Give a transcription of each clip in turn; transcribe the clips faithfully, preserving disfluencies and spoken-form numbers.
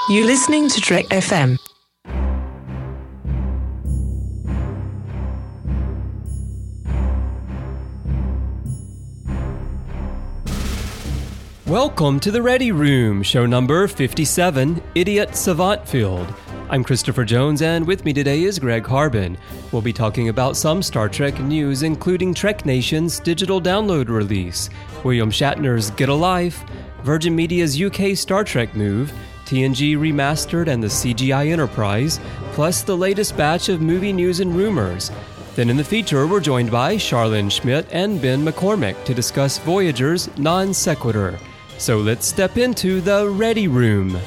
You're listening to Trek F M. Welcome to the Ready Room, show number fifty-seven, Idiot Savantfield. I'm Christopher Jones, and with me today is Greg Harbin. We'll be talking about some Star Trek news, including Trek Nation's digital download release, William Shatner's Get a Life, Virgin Media's U K Star Trek move, T N G Remastered and the C G I Enterprise, plus the latest batch of movie news and rumors. Then in the feature, we're joined by Charlene Schmidt and Ben McCormick to discuss Voyager's Non Sequitur. So let's step into the Ready Room.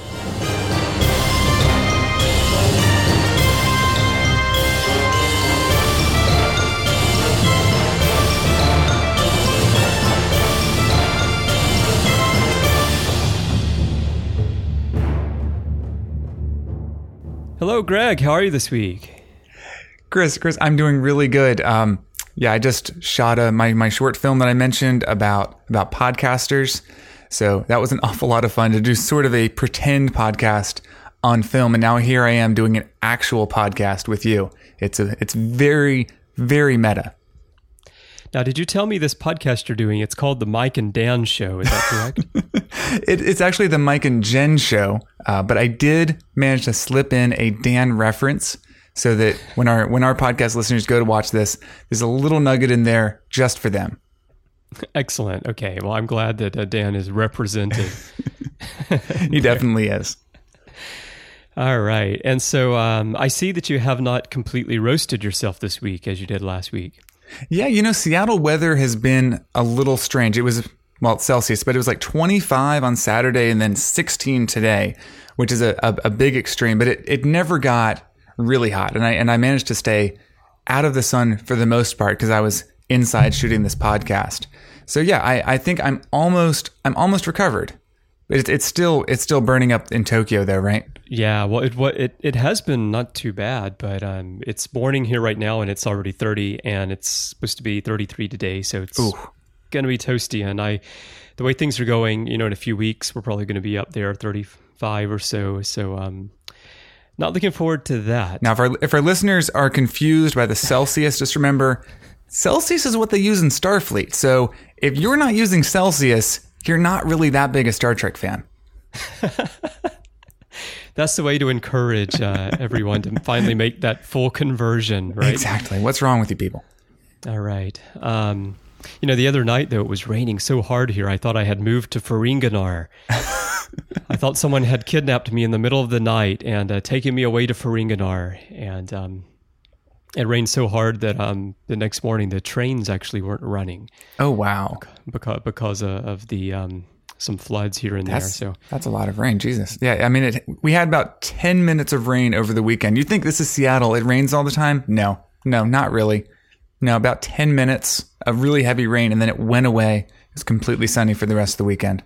Hello, Greg. How are you this week? Chris, Chris, I'm doing really good. Um, yeah, I just shot a, my my short film that I mentioned about about podcasters. So that was an awful lot of fun to do sort of a pretend podcast on film. And now here I am doing an actual podcast with you. It's a it's very, very meta. Now, did you tell me this podcast you're doing, it's called The Mike and Dan Show, is that correct? it, it's actually The Mike and Jen Show, uh, but I did manage to slip in a Dan reference so that when our when our podcast listeners go to watch this, there's a little nugget in there just for them. Excellent. Okay, well, I'm glad that uh, Dan is represented. He definitely is. All right, and so um, I see that you have not completely roasted yourself this week as you did last week. Yeah, you know, Seattle weather has been a little strange. It was, well, it's Celsius, but it was like twenty-five on Saturday and then sixteen today, which is a, a, a big extreme, but it, it never got really hot. And I and I managed to stay out of the sun for the most part because I was inside shooting this podcast. So yeah, I, I think I'm almost I'm almost recovered. It's it's still it's still burning up in Tokyo though, right? Yeah, well, it what it, it has been not too bad, but um, it's morning here right now, and it's already thirty, and it's supposed to be thirty-three today, so it's Ooh. going to be toasty. And I, the way things are going, you know, in a few weeks, we're probably going to be up there thirty-five or so. So, um, not looking forward to that. Now, if our if our listeners are confused by the Celsius, just remember, Celsius is what they use in Starfleet. So, if you're not using Celsius, you're not really that big a Star Trek fan. That's the way to encourage uh, everyone to finally make that full conversion, right? Exactly. What's wrong with you people? All right. Um, you know, the other night, though, it was raining so hard here, I thought I had moved to Ferenginar. I thought someone had kidnapped me in the middle of the night and uh, taken me away to Ferenginar. And um, it rained so hard that um, the next morning, the trains actually weren't running. Oh, wow. Because, because uh, of the... Um, some floods here and that's, there. So that's a lot of rain. Jesus. Yeah. I mean, it, we had about ten minutes of rain over the weekend. You think this is Seattle? It rains all the time? No, no, not really. No, about ten minutes of really heavy rain. And then it went away. It was completely sunny for the rest of the weekend.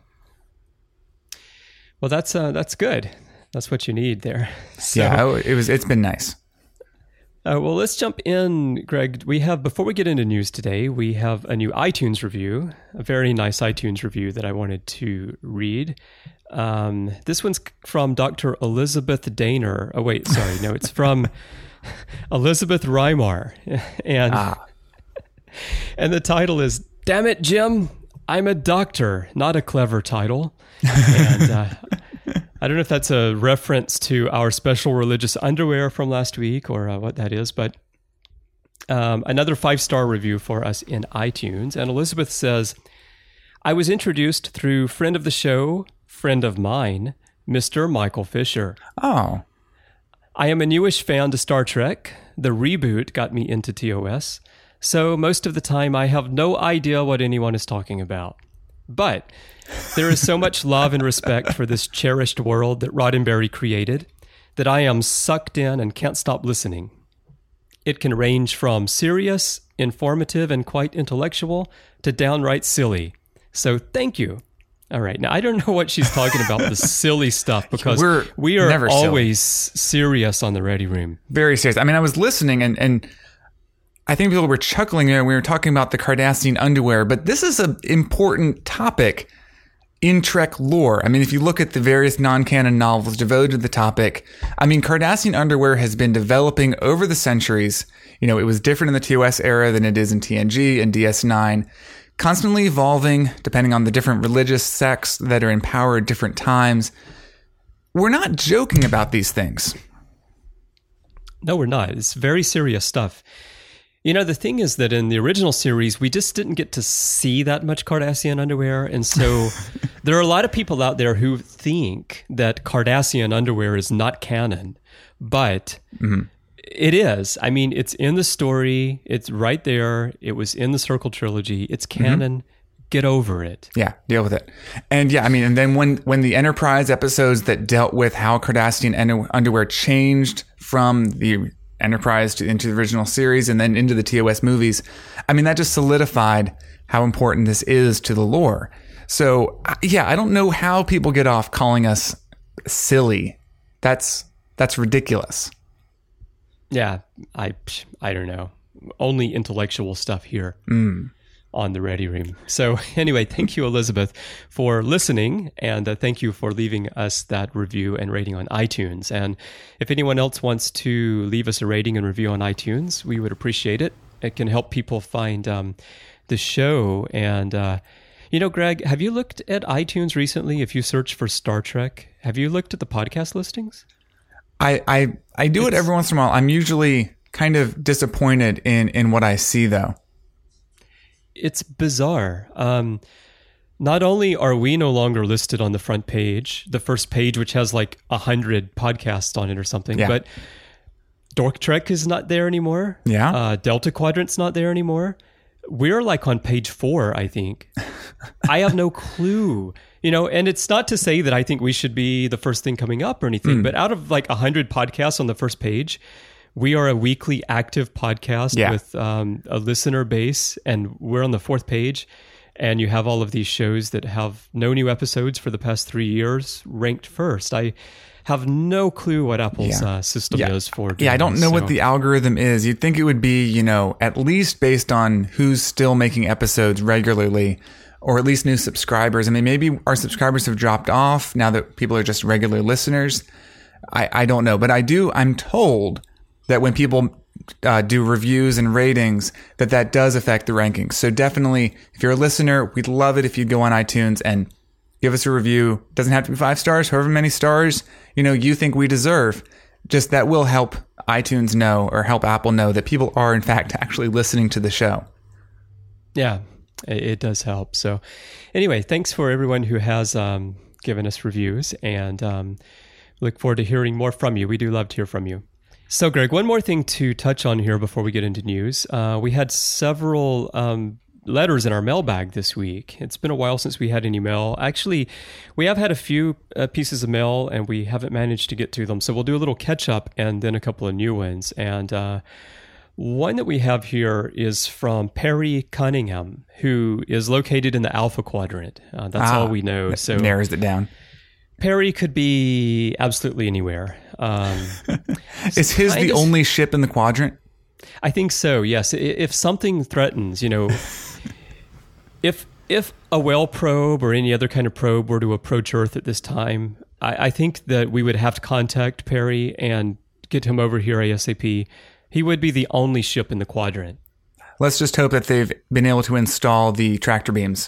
Well, that's, uh, that's good. That's what you need there. So, yeah, it was, it's been nice. Uh, well, let's jump in, Greg. We have, before we get into news today, we have a new iTunes review, a very nice iTunes review that I wanted to read. Um, this one's from Doctor Elizabeth Daner. Oh, wait, sorry. No, it's from Elizabeth Reimar. And, ah. and the title is, Damn it, Jim, I'm a doctor, not a clever title. And uh, I don't know if that's a reference to our special religious underwear from last week or uh, what that is, but um, another five-star review for us in iTunes. And Elizabeth says, I was introduced through friend of the show, friend of mine, Mister Michael Fisher. Oh. I am a newish fan to Star Trek. The reboot got me into T O S. So most of the time I have no idea what anyone is talking about. But there is so much love and respect for this cherished world that Roddenberry created that I am sucked in and can't stop listening. It can range from serious, informative, and quite intellectual to downright silly. So thank you. All right. Now, I don't know what she's talking about, the silly stuff, because We're we are never always silly. serious on the Ready Room. Very serious. I mean, I was listening and... and I think people were chuckling there when we were talking about the Cardassian underwear, but this is an important topic in Trek lore. I mean, if you look at the various non-canon novels devoted to the topic, I mean, Cardassian underwear has been developing over the centuries. You know, it was different in the T O S era than it is in T N G and D S nine, constantly evolving depending on the different religious sects that are in power at different times. We're not joking about these things. No, we're not. It's very serious stuff. You know, the thing is that in the original series, we just didn't get to see that much Cardassian underwear. And so there are a lot of people out there who think that Cardassian underwear is not canon, but mm-hmm. it is. I mean, it's in the story. It's right there. It was in the Circle trilogy. It's canon. Mm-hmm. Get over it. Yeah, deal with it. And yeah, I mean, and then when, when the Enterprise episodes that dealt with how Cardassian underwear changed from the Enterprise to, into the original series and then into the T O S movies, I mean, that just solidified how important this is to the lore. So yeah, I don't know how people get off calling us silly. That's that's ridiculous. Yeah, I I don't know. Only intellectual stuff here. Mm. On the Ready Room. So anyway, thank you, Elizabeth, for listening, and uh, thank you for leaving us that review and rating on iTunes. And if anyone else wants to leave us a rating and review on iTunes, we would appreciate it. It can help people find um, the show. And, uh, you know, Greg, have you looked at iTunes recently? If you search for Star Trek, have you looked at the podcast listings? I I, I do it's, it every once in a while. I'm usually kind of disappointed in, in what I see, though. It's bizarre. Um, not only are we no longer listed on the front page, the first page, which has like a hundred podcasts on it or something, yeah. but Dork Trek is not there anymore. Yeah. Uh, Delta Quadrant's not there anymore. We're like on page four, I think. I have no clue. You know, and it's not to say that I think we should be the first thing coming up or anything, mm. but out of like a hundred podcasts on the first page, we are a weekly active podcast yeah. with um, a listener base, and we're on the fourth page. And you have all of these shows that have no new episodes for the past three years ranked first. I have no clue what Apple's yeah. uh, system yeah. is for doing Yeah, I don't this, know so. what the algorithm is. You'd think it would be, you know, at least based on who's still making episodes regularly, or at least new subscribers. I mean, maybe our subscribers have dropped off now that people are just regular listeners. I, I don't know. But I do, I'm told that when people uh, do reviews and ratings, that that does affect the rankings. So definitely, if you're a listener, we'd love it if you'd go on iTunes and give us a review. It doesn't have to be five stars, however many stars, you know, you think we deserve. Just that will help iTunes know, or help Apple know, that people are in fact actually listening to the show. Yeah, it does help. So anyway, thanks for everyone who has um, given us reviews, and um, look forward to hearing more from you. We do love to hear from you. So, Greg, one more thing to touch on here before we get into news. Uh, we had several um, letters in our mailbag this week. It's been a while since we had any mail. Actually, we have had a few uh, pieces of mail, and we haven't managed to get to them. So we'll do a little catch-up and then a couple of new ones. And uh, one that we have here is from Perry Cunningham, who is located in the Alpha Quadrant. Uh, that's ah, all we know. So narrows it down. Perry could be absolutely anywhere. Um, Is his the only ship in the quadrant? I think so, yes. If something threatens, you know, if if a whale probe or any other kind of probe were to approach Earth at this time, I, I think that we would have to contact Perry and get him over here ASAP. He would be the only ship in the quadrant. Let's just hope that they've been able to install the tractor beams.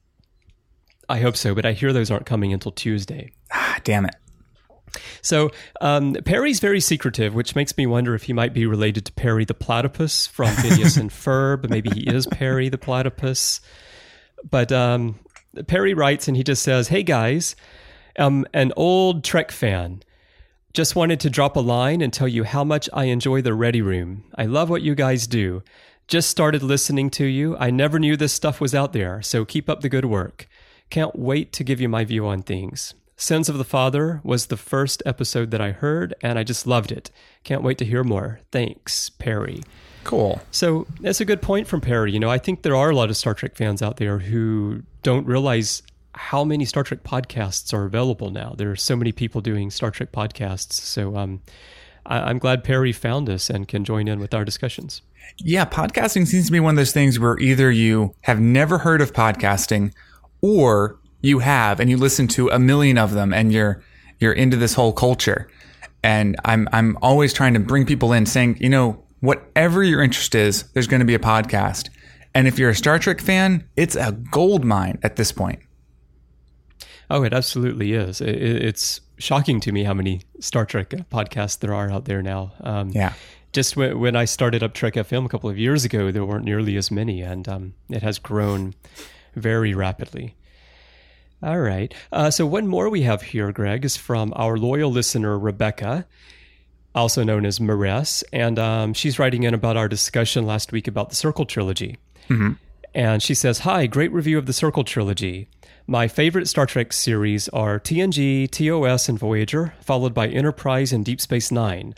I hope so, but I hear those aren't coming until Tuesday. Ah, damn it. So um, Perry's very secretive, which makes me wonder if he might be related to Perry the platypus from Phineas and Ferb. Maybe he is Perry the platypus. But um, Perry writes, and he just says, "Hey guys, I'm an old Trek fan. Just wanted to drop a line and tell you how much I enjoy the Ready Room. I love what you guys do. Just started listening to you. I never knew this stuff was out there, so keep up the good work. Can't wait to give you my view on things. Sins of the Father was the first episode that I heard, and I just loved it. Can't wait to hear more. Thanks, Perry." Cool. So that's a good point from Perry. You know, I think there are a lot of Star Trek fans out there who don't realize how many Star Trek podcasts are available now. There are so many people doing Star Trek podcasts. So um, I- I'm glad Perry found us and can join in with our discussions. Yeah, podcasting seems to be one of those things where either you have never heard of podcasting, or you have, and you listen to a million of them, and you're you're into this whole culture. And I'm I'm always trying to bring people in, saying, you know, whatever your interest is, there's going to be a podcast. And if you're a Star Trek fan, it's a gold mine at this point. Oh, it absolutely is. It, it's shocking to me how many Star Trek podcasts there are out there now. Um, yeah. Just when, when I started up Trek F M a couple of years ago, there weren't nearly as many, and um, it has grown very rapidly. All right. Uh, so one more we have here, Greg, is from our loyal listener, Rebecca, also known as Mares. And um, she's writing in about our discussion last week about the Circle Trilogy. Mm-hmm. And she says, "Hi, great review of the Circle Trilogy. My favorite Star Trek series are T N G, T O S, and Voyager, followed by Enterprise and Deep Space Nine."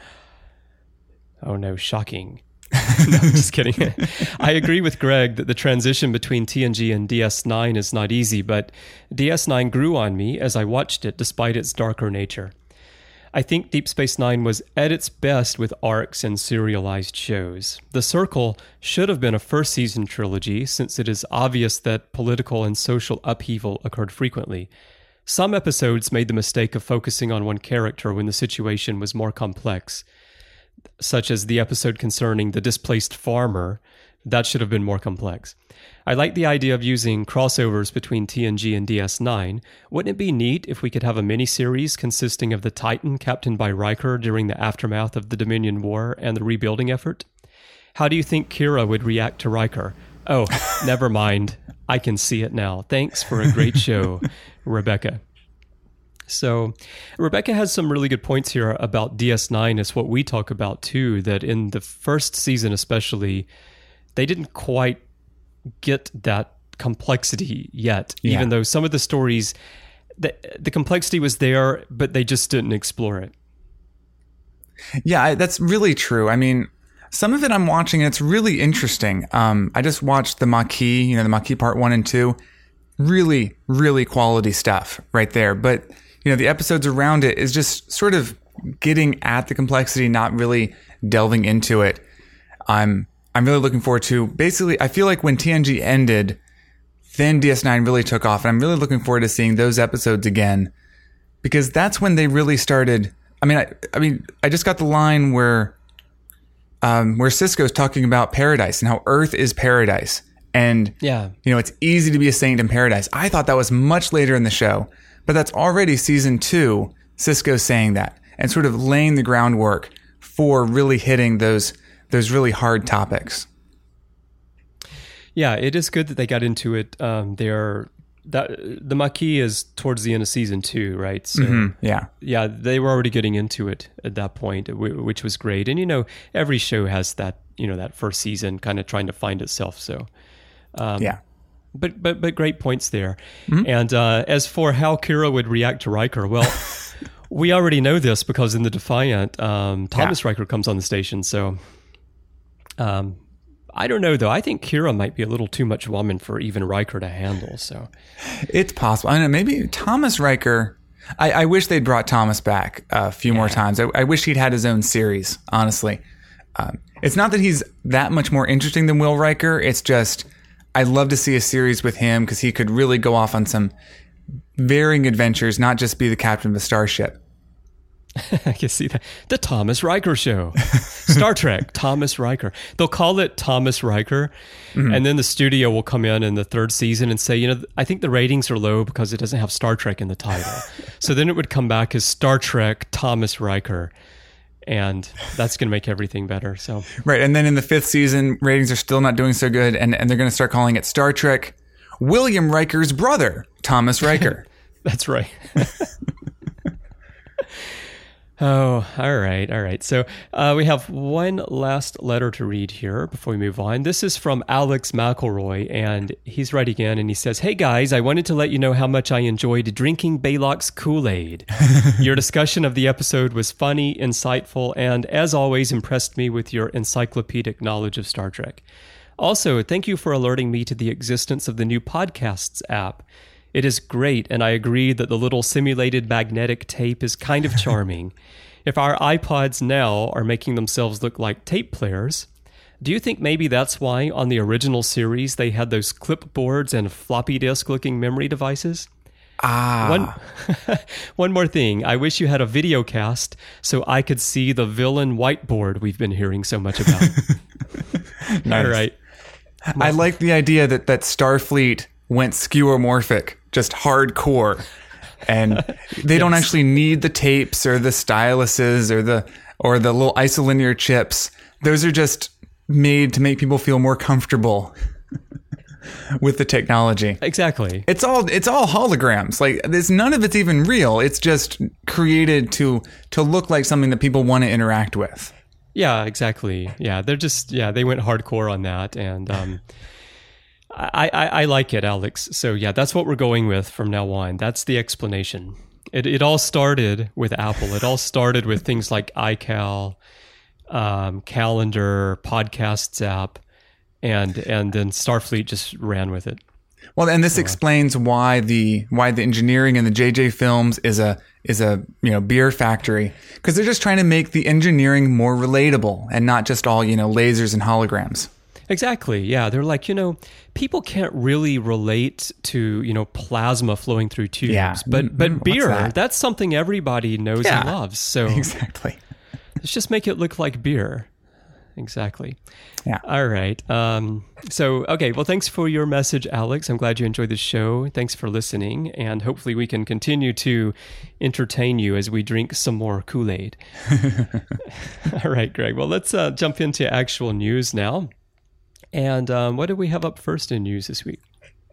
Oh no, shocking. No, I'm just kidding. I agree with Greg that the transition between T N G and D S nine is not easy, but D S nine grew on me as I watched it despite its darker nature. I think Deep Space Nine was at its best with arcs and serialized shows. The Circle should have been a first-season trilogy since it is obvious that political and social upheaval occurred frequently. Some episodes made the mistake of focusing on one character when the situation was more complex, such as the episode concerning the displaced farmer. That should have been more complex. I like the idea of using crossovers between T N G and D S nine. Wouldn't it be neat if we could have a miniseries consisting of the Titan captained by Riker during the aftermath of the Dominion War and the rebuilding effort? How do you think Kira would react to Riker? Oh, never mind. I can see it now. Thanks for a great show, Rebecca. So Rebecca has some really good points here about D S nine. It's what we talk about too, that in the first season especially, they didn't quite get that complexity yet, yeah. Even though some of the stories, the, the complexity was there, but they just didn't explore it. Yeah, I, that's really true. I mean, some of it I'm watching, and it's really interesting. Um, I just watched the Maquis, you know, the Maquis part one and two. Really, really quality stuff right there. But, you know, the episodes around it is just sort of getting at the complexity, not really delving into it. I'm I'm really looking forward to, basically, I feel like when T N G ended, then D S nine really took off. And I'm really looking forward to seeing those episodes again, because that's when they really started. I mean, I, I mean, I just got the line where, um, where Sisko's talking about paradise and how Earth is paradise. And, yeah, you know, it's easy to be a saint in paradise. I thought that was much later in the show, but that's already season two, Sisko saying that and sort of laying the groundwork for really hitting those those really hard topics. Yeah, it is good that they got into it. Um, they're that the Maquis is towards the end of season two, right? So mm-hmm. yeah, yeah, they were already getting into it at that point, which was great. And you know, every show has that, you know, that first season kind of trying to find itself. So um, yeah. But but but great points there. Mm-hmm. And uh, as for how Kira would react to Riker, well, we already know this because in the Defiant, um, Thomas yeah. Riker comes on the station. So um, I don't know though. I think Kira might be a little too much woman for even Riker to handle. So it's possible. I don't know. Maybe Thomas Riker. I, I wish they'd brought Thomas back a few yeah. more times. I, I wish he'd had his own series. Honestly, um, it's not that he's that much more interesting than Will Riker. It's just, I'd love to see a series with him because he could really go off on some varying adventures, not just be the captain of a starship. I can see that. The Thomas Riker Show. Star Trek, Thomas Riker. They'll call it Thomas Riker, mm-hmm. and then the studio will come in in the third season and say, you know, I think the ratings are low because it doesn't have Star Trek in the title. So then it would come back as Star Trek, Thomas Riker. And that's going to make everything better. So right. And then in the fifth season, ratings are still not doing so good. And, and they're going to start calling it Star Trek, William Riker's brother, Thomas Riker. That's right. Oh, all right. All right. So uh, we have one last letter to read here before we move on. This is from Alex McElroy, and he's writing in and he says, "Hey guys, I wanted to let you know how much I enjoyed drinking Baylock's Kool-Aid. Your discussion of the episode was funny, insightful, and as always impressed me with your encyclopedic knowledge of Star Trek. Also, thank you for alerting me to the existence of the new Podcasts app. It is great, and I agree that the little simulated magnetic tape is kind of charming. If our iPods now are making themselves look like tape players, do you think maybe that's why on the original series they had those clipboards and floppy disk-looking memory devices? Ah. One, one more thing. I wish you had a video cast so I could see the villain whiteboard we've been hearing so much about. Nice. All right. I like the idea that, that Starfleet went skeuomorphic, just hardcore. And they yes. don't actually need the tapes or the styluses or the or the little isolinear chips. Those are just made to make people feel more comfortable with the technology. Exactly. It's all it's all holograms. Like there's none of it's even real. It's just created to to look like something that people want to interact with. Yeah, exactly. Yeah, they're just yeah, they went hardcore on that, and um, I, I I like it, Alex. So yeah, that's what we're going with from now on. That's the explanation. It it all started with Apple. It all started with things like iCal, um, Calendar, Podcasts app, and and then Starfleet just ran with it. Well, and this so, explains why the why the engineering in the J J Films is a is a you know beer factory, because they're just trying to make the engineering more relatable and not just all you know lasers and holograms. Exactly. Yeah, they're like you know people can't really relate to you know plasma flowing through tubes, yeah. but but What's beer that? That's something everybody knows yeah, and loves. So exactly. Let's just make it look like beer. Exactly. Yeah. All right. Um, so, okay. Well, thanks for your message, Alex. I'm glad you enjoyed the show. Thanks for listening. And hopefully we can continue to entertain you as we drink some more Kool-Aid. All right, Greg. Well, let's uh, jump into actual news now. And um, what do we have up first in news this week?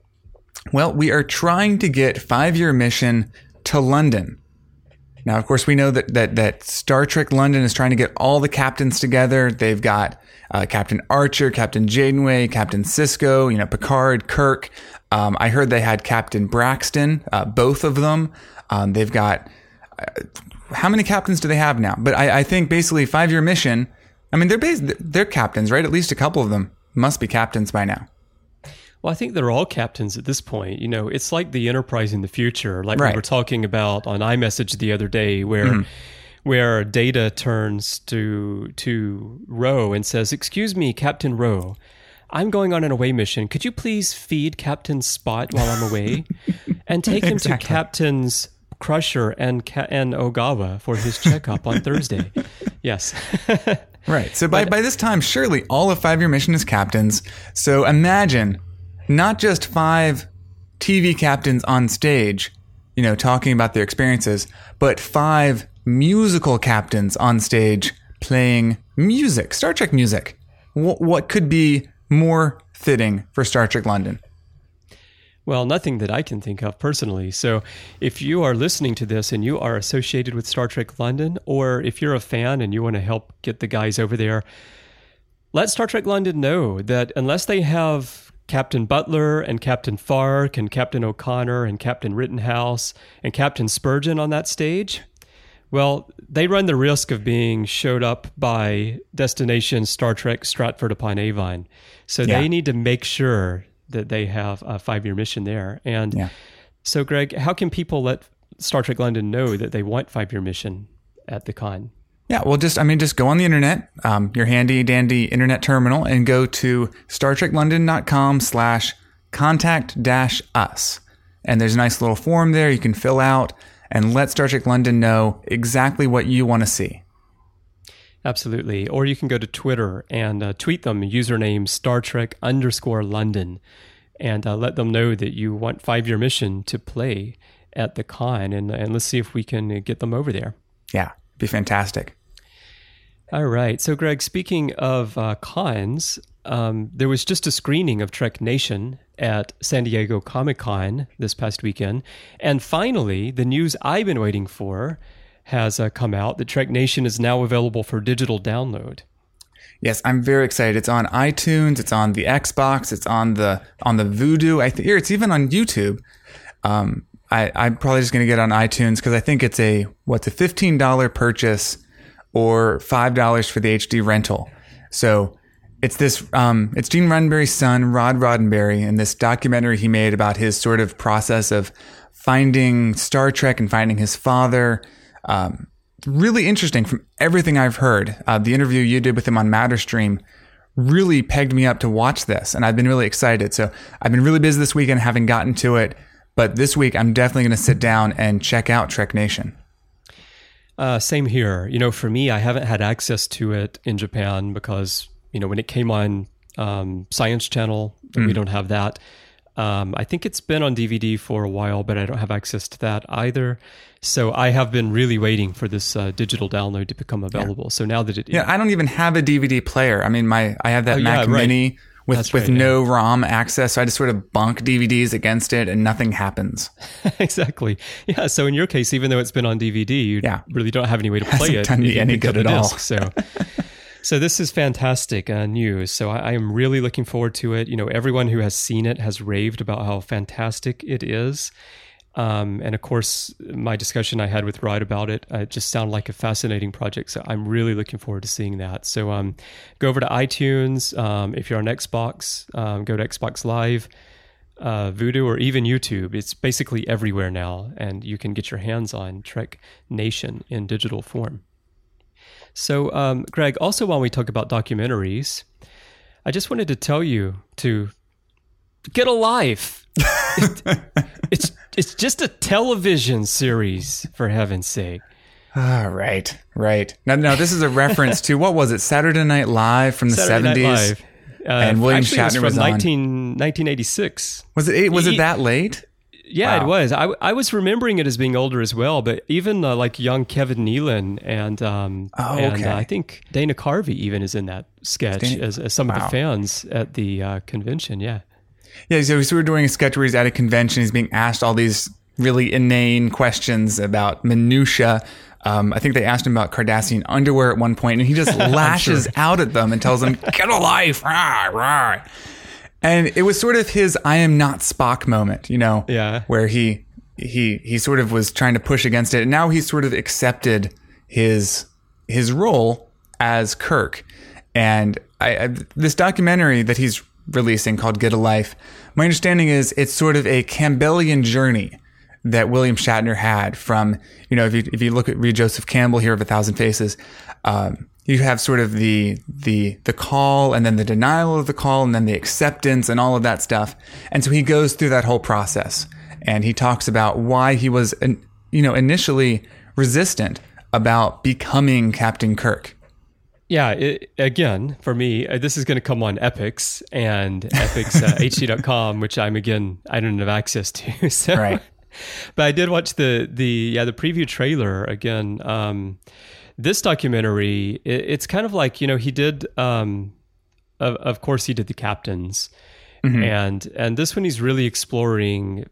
Well, we are trying to get five-year mission to London. Now, of course, we know that, that that Star Trek London is trying to get all the captains together. They've got uh, Captain Archer, Captain Janeway, Captain Sisko, you know, Picard, Kirk. Um, I heard they had Captain Braxton, uh, both of them. Um, they've got, uh, how many captains do they have now? But I, I think basically five-year mission, I mean, they're based, they're captains, right? At least a couple of them must be captains by now. Well, I think they're all captains at this point. You know, it's like the Enterprise in the future, like right. we were talking about on iMessage the other day, where mm-hmm. where Data turns to to Ro and says, "Excuse me, Captain Ro, I'm going on an away mission. Could you please feed Captain Spot while I'm away, and take him exactly. to Captains Crusher and Ca- and Ogawa for his checkup on Thursday?" Yes. Right. So by, but, by this time, surely all of five-year mission is captains. So imagine not just five T V captains on stage, you know, talking about their experiences, but five musical captains on stage playing music, Star Trek music. W- what could be more fitting for Star Trek London? Well, nothing that I can think of personally. So if you are listening to this and you are associated with Star Trek London, or if you're a fan and you want to help get the guys over there, let Star Trek London know that unless they have Captain Butler and Captain Fark and Captain O'Connor and Captain Rittenhouse and Captain Spurgeon on that stage, well, they run the risk of being showed up by Destination Star Trek Stratford-upon-Avon. So yeah. they need to make sure that they have a five-year mission there. And yeah. so, Greg, how can people let Star Trek London know that they want five-year mission at the con? Yeah, well, just, I mean, just go on the internet, um, your handy dandy internet terminal, and go to startreklondon.com slash contact dash us. And there's a nice little form there you can fill out and let Star Trek London know exactly what you want to see. Absolutely. Or you can go to Twitter and uh, tweet them, username Star Trek underscore London, and uh, let them know that you want five-year mission to play at the con. And, and let's see if we can get them over there. Yeah, be fantastic. All right. So, Greg, speaking of uh, cons, um, there was just a screening of Trek Nation at San Diego Comic-Con this past weekend. And finally, the news I've been waiting for has uh, come out that Trek Nation is now available for digital download. Yes, I'm very excited. It's on iTunes. It's on the Xbox. It's on the on the Vudu. I th- here, it's even on YouTube. Um, I, I'm probably just going to get on iTunes because I think it's a what's a fifteen dollars purchase or five dollars for the H D rental. So it's this, um, it's Gene Roddenberry's son, Rod Roddenberry, and this documentary he made about his sort of process of finding Star Trek and finding his father. Um, really interesting from everything I've heard. Uh, the interview you did with him on Matterstream really pegged me up to watch this, and I've been really excited. So I've been really busy this weekend, having gotten to it, But this week, I'm definitely going to sit down and check out Trek Nation. Uh, same here. You know, for me, I haven't had access to it in Japan because, you know, when it came on um, Science Channel, mm. we don't have that. Um, I think it's been on D V D for a while, but I don't have access to that either. So I have been really waiting for this uh, digital download to become available. Yeah. So now that it... Yeah, I don't even have a D V D player. I mean, my I have that oh, Mac yeah, right. Mini with, That's with right, no yeah. ROM access. So I just sort of bunk D V Ds against it and nothing happens. Exactly. Yeah. So in your case, even though it's been on D V D, you yeah. really don't have any way to play Hasn't it. done me any good at all. Disc, so... So this is fantastic uh, news. So I, I am really looking forward to it. You know, everyone who has seen it has raved about how fantastic it is. Um, and of course, my discussion I had with Rod about it, uh, it just sounded like a fascinating project. So I'm really looking forward to seeing that. So um, go over to iTunes. Um, if you're on Xbox, um, go to Xbox Live, uh, Vudu, or even YouTube. It's basically everywhere now. And you can get your hands on Trek Nation in digital form. So, um, Greg, also while we talk about documentaries, I just wanted to tell you to get a life. it, it's it's just a television series, for heaven's sake. Ah, right, right. Now, now this is a reference to, what was it, Saturday Night Live from the Saturday Night seventies? Live. Uh, and William actually, Shatner it was, was from on. nineteen, nineteen eighty-six. Was it? Was He- it that late? Yeah, Wow. it was. I, I was remembering it as being older as well, but even uh, like young Kevin Nealon and um, Oh, and okay. uh, I think Dana Carvey even is in that sketch Dana- as, as some of Wow. the fans at the uh, convention. Yeah. Yeah, so we were doing a sketch where he's at a convention. He's being asked all these really inane questions about minutia. Um, I think they asked him about Cardassian underwear at one point, and he just lashes sure. out at them and tells them, "Get a life!" Rah, rah. And it was sort of his "I am not Spock" moment, you know, Yeah. where he he he sort of was trying to push against it, and now he's sort of accepted his his role as Kirk. And I, I this documentary that he's releasing called Get a Life, my understanding is it's sort of a Campbellian journey that William Shatner had from, you know, if you if you look at read Joseph Campbell here of A Thousand Faces, um, you have sort of the the the call and then the denial of the call and then the acceptance and all of that stuff. And so he goes through that whole process and he talks about why he was, you know, initially resistant about becoming Captain Kirk. Yeah, it, again, for me, uh, this is going to come on Epix and Epix uh, H D dot com, which I'm, again, I don't have access to. So. Right. But I did watch the, the yeah the preview trailer again. Um, this documentary, it, it's kind of like, you know, he did, um, of, of course, he did The Captains. Mm-hmm. And and this one, he's really exploring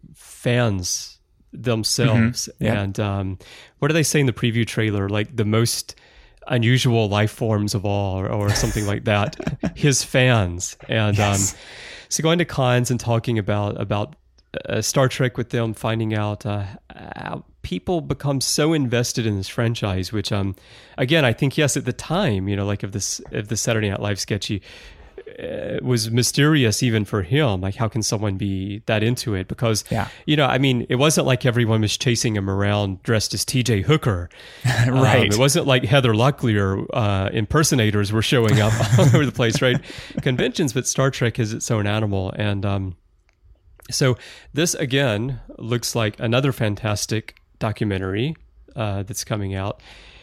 fans themselves. Mm-hmm. Yeah. And um, what do they say in the preview trailer? Like the most unusual life forms of all, or, or something like that. His fans. And Yes. um, so going to cons and talking about about uh, Star Trek with them, finding out uh, how people become so invested in this franchise, which um again, I think, yes, at the time, you know, like if this if the Saturday Night Live sketchy uh, was mysterious even for him, like how can someone be that into it? Because Yeah. you know, I mean, it wasn't like everyone was chasing him around dressed as T J Hooker. Right. Um, it wasn't like Heather Locklear uh, impersonators were showing up all over the place, right? Conventions, but Star Trek is its own animal. And um, so this, again, looks like another fantastic documentary uh, that's coming out.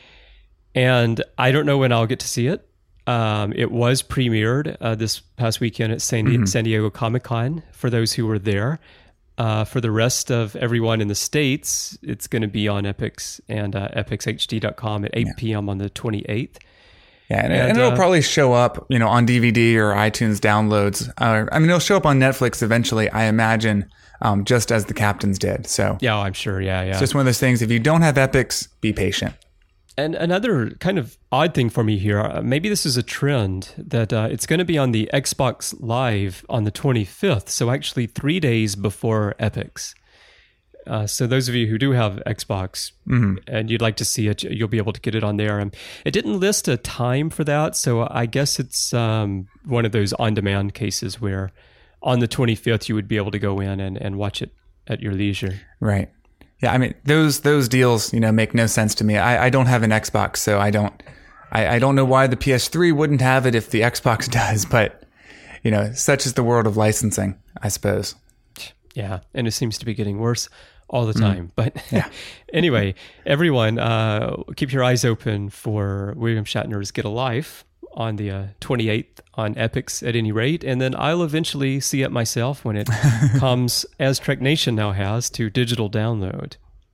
And I don't know when I'll get to see it. Um, it was premiered uh, this past weekend at San, mm-hmm. San Diego Comic-Con for those who were there. Uh, for the rest of everyone in the States, it's going to be on Epix and uh, Epix H D dot com at eight p.m. on the twenty-eighth. Yeah, and, And, and it'll uh, probably show up, you know, on D V D or iTunes downloads. Uh, I mean, it'll show up on Netflix eventually, I imagine, um, just as The Captains did. So Yeah, I'm sure. Yeah, yeah. it's just one of those things. If you don't have Epix, be patient. And another kind of odd thing for me here, uh, maybe this is a trend, that uh, it's going to be on the Xbox Live on the twenty-fifth, so actually three days before Epix. Uh, so those of you who do have Xbox mm-hmm. and you'd like to see it, you'll be able to get it on there. Um, it didn't list a time for that, so I guess it's um, one of those on-demand cases where on the twenty-fifth you would be able to go in and, and watch it at your leisure. Right. Yeah, I mean, those those deals, you know, make no sense to me. I, I don't have an Xbox, so I don't I, I don't know why the P S three wouldn't have it if the Xbox does, but, you know, such is the world of licensing, I suppose. Yeah, and it seems to be getting worse all the time. Mm. But yeah. Anyway, everyone, uh, keep your eyes open for William Shatner's Get a Life on the uh, twenty-eighth on Epix at any rate. And then I'll eventually see it myself when it comes, as Trek Nation now has, to digital download.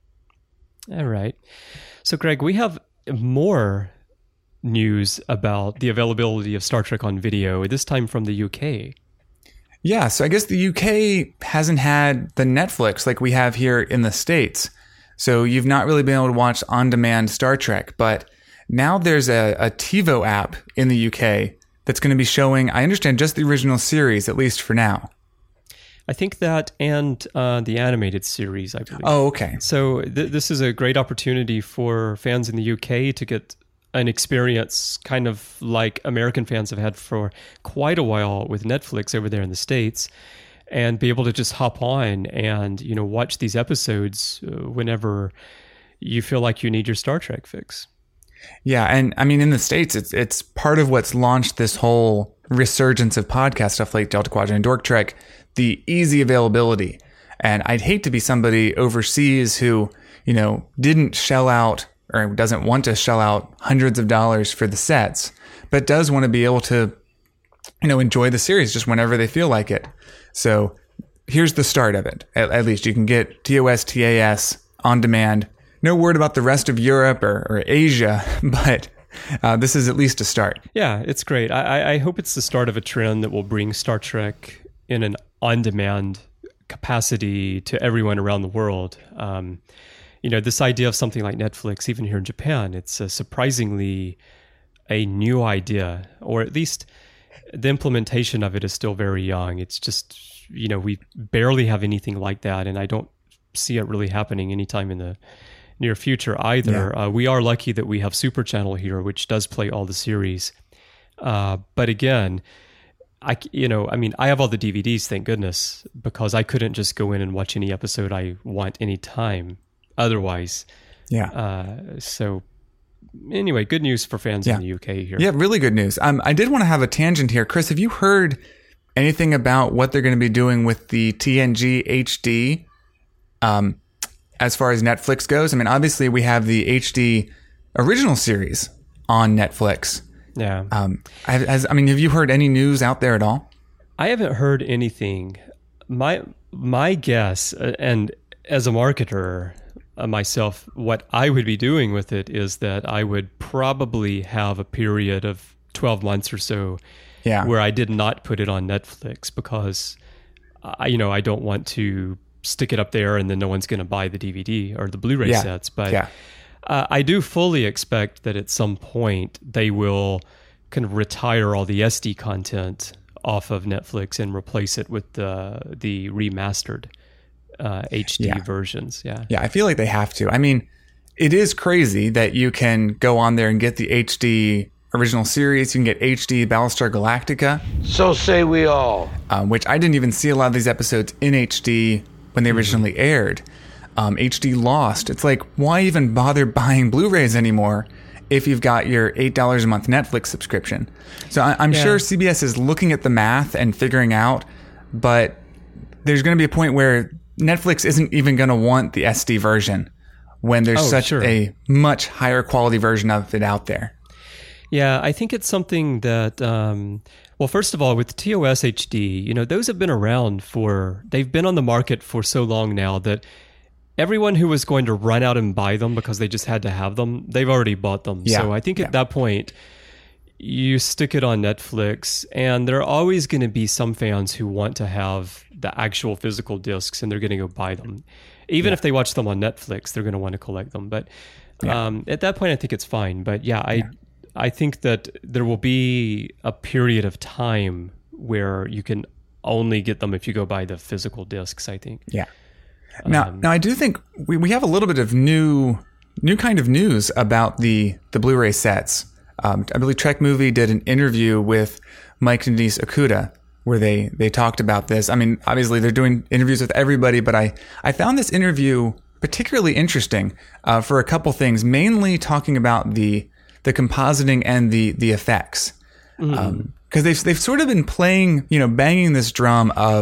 All right. So, Greg, we have more news about the availability of Star Trek on video, this time from the U K. Yeah, so I guess the U K hasn't had the Netflix like we have here in the States. So you've not really been able to watch on-demand Star Trek. But now there's a, a TiVo app in the U K that's going to be showing, I understand, just the original series, at least for now. I think that and uh, the animated series, I believe. Oh, okay. So th- this is a great opportunity for fans in the U K to get an experience kind of like American fans have had for quite a while with Netflix over there in the States, and be able to just hop on and, you know, watch these episodes whenever you feel like you need your Star Trek fix. Yeah, and I mean, in the States, it's it's part of what's launched this whole resurgence of podcast stuff like Delta Quadrant and Dork Trek, the easy availability. And I'd hate to be somebody overseas who, you know, didn't shell out or doesn't want to shell out hundreds of dollars for the sets, but does want to be able to, you know, enjoy the series just whenever they feel like it. So here's the start of it. At, at least you can get T O S, T A S on demand. No word about the rest of Europe or, or Asia, but uh, this is at least a start. Yeah, it's great. I, I hope it's the start of a trend that will bring Star Trek in an on-demand capacity to everyone around the world. Um, You know, this idea of something like Netflix, even here in Japan, it's a surprisingly a new idea, or at least the implementation of it is still very young. It's just, you know, we barely have anything like that, and I don't see it really happening anytime in the near future either. Yeah. Uh, we are lucky that we have Super Channel here, which does play all the series. Uh, but again, I, you know, I mean, I have all the D V Ds, thank goodness, because I couldn't just go in and watch any episode I want anytime otherwise. Yeah. Uh, so anyway, good news for fans yeah. in the U K here. Yeah, really good news. Um, I did want to have a tangent here. Chris, have you heard anything about what they're going to be doing with the T N G H D um, as far as Netflix goes? I mean, obviously we have the H D original series on Netflix. Yeah. Um, has, I mean, have you heard any news out there at all? I haven't heard anything. My, my guess, uh, and as a marketer, Uh, myself, what I would be doing with it is that I would probably have a period of twelve months or so yeah. where I did not put it on Netflix because, I, you know, I don't want to stick it up there and then no one's going to buy the D V D or the Blu-ray yeah. sets. But yeah. uh, I do fully expect that at some point they will kind of retire all the S D content off of Netflix and replace it with the the remastered Uh, H D yeah. versions. Yeah. Yeah, I feel like they have to. I mean, it is crazy that you can go on there and get the H D original series. You can get H D Battlestar Galactica. So say we all. Um, which I didn't even see a lot of these episodes in H D when they mm-hmm. originally aired. Um, H D Lost. It's like, why even bother buying Blu-rays anymore if you've got your eight dollars a month Netflix subscription? So I, I'm yeah. sure C B S is looking at the math and figuring out, but there's going to be a point where Netflix isn't even going to want the S D version when there's oh, such sure. a much higher quality version of it out there. Yeah, I think it's something that, um, well, first of all, with T O S H D, you know, those have been around for, they've been on the market for so long now that everyone who was going to run out and buy them because they just had to have them, they've already bought them. Yeah. So I think yeah. at that point, you stick it on Netflix, and there are always going to be some fans who want to have the actual physical discs, and they're going to go buy them. Even yeah. if they watch them on Netflix, they're going to want to collect them. But yeah. um, at that point, I think it's fine. But yeah, I yeah. I think that there will be a period of time where you can only get them if you go buy the physical discs, I think. Yeah. Now, um, now I do think we, we have a little bit of new new kind of news about the the Blu-ray sets. Um, I believe Trek Movie did an interview with Mike and Denise Okuda where they, they talked about this. I mean, obviously they're doing interviews with everybody, but I, I found this interview particularly interesting uh, for a couple things, mainly talking about the the compositing and the the effects. Because mm. um, they've they've sort of been playing, you know, banging this drum of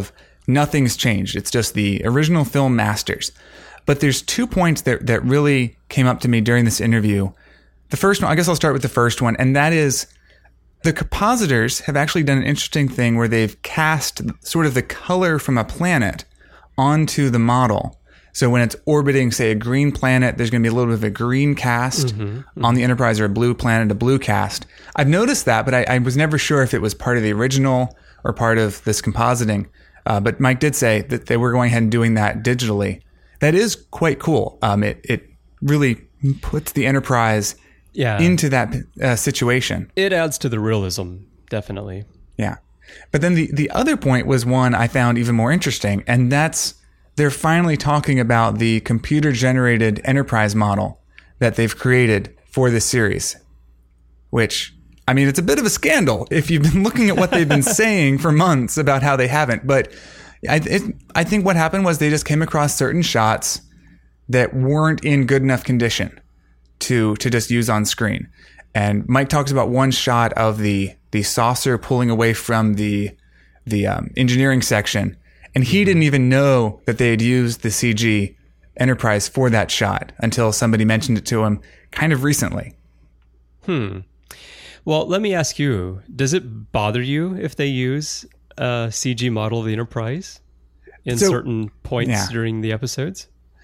nothing's changed. It's just the original film masters. But there's two points that, that really came up to me during this interview. The first one, I guess I'll start with the first one, and that is the compositors have actually done an interesting thing where they've cast sort of the color from a planet onto the model. So when it's orbiting, say, a green planet, there's going to be a little bit of a green cast mm-hmm, mm-hmm. on the Enterprise, or a blue planet, a blue cast. I've noticed that, but I, I was never sure if it was part of the original or part of this compositing. Uh, but Mike did say that they were going ahead and doing that digitally. That is quite cool. Um, it, it really puts the Enterprise yeah. into that uh, situation. It adds to the realism, definitely. Yeah. But then the, the other point was one I found even more interesting, and that's they're finally talking about the computer-generated Enterprise model that they've created for this series, which, I mean, it's a bit of a scandal if you've been looking at what they've been saying for months about how they haven't. But I, it, I think what happened was they just came across certain shots that weren't in good enough condition to to just use on screen. And Mike talks about one shot of the the saucer pulling away from the the um, engineering section, and he didn't even know that they had used the C G Enterprise for that shot until somebody mentioned it to him kind of recently. Hmm. Well, let me ask you, does it bother you if they use a C G model of the Enterprise in so, certain points yeah. during the episodes?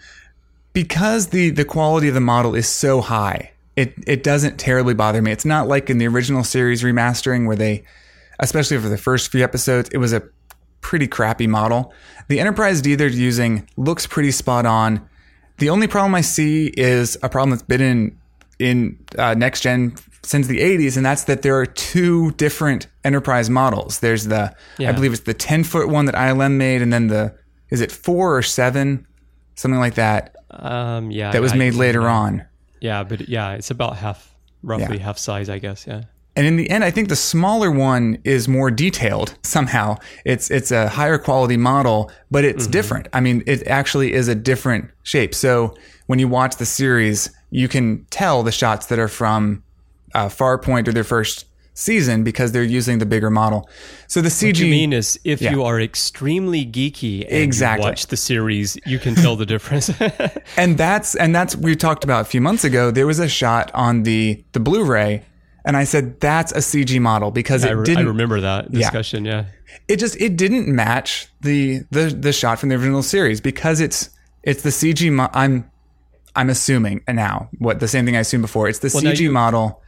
Because the, the quality of the model is so high, it, it doesn't terribly bother me. It's not like in the original series remastering where they, especially for the first few episodes, it was a pretty crappy model. The Enterprise D they're using looks pretty spot on. The only problem I see is a problem that's been in, in uh, Next Gen since the eighties, and that's that there are two different Enterprise models. There's the, yeah. I believe it's the ten foot one that I L M made, and then the, is it four or seven? Something like that. Um, yeah. That was I, made I, later yeah. on. Yeah, but yeah, it's about half, roughly yeah. half size, I guess, yeah. And in the end, I think the smaller one is more detailed somehow. It's it's a higher quality model, but it's mm-hmm. different. I mean, it actually is a different shape. So when you watch the series, you can tell the shots that are from uh, Farpoint or their first season because they're using the bigger model. So the C G... What you mean is if yeah. you are extremely geeky and exactly. you watch the series, you can tell the difference. and that's, and that's we talked about a few months ago. There was a shot on the, the Blu-ray, and I said, that's a C G model because yeah, it I re- didn't... I remember that discussion, yeah. yeah. It just, it didn't match the, the, the shot from the original series because it's, it's the C G... Mo- I'm, I'm assuming now, what the same thing I assumed before. It's the well, C G you, model.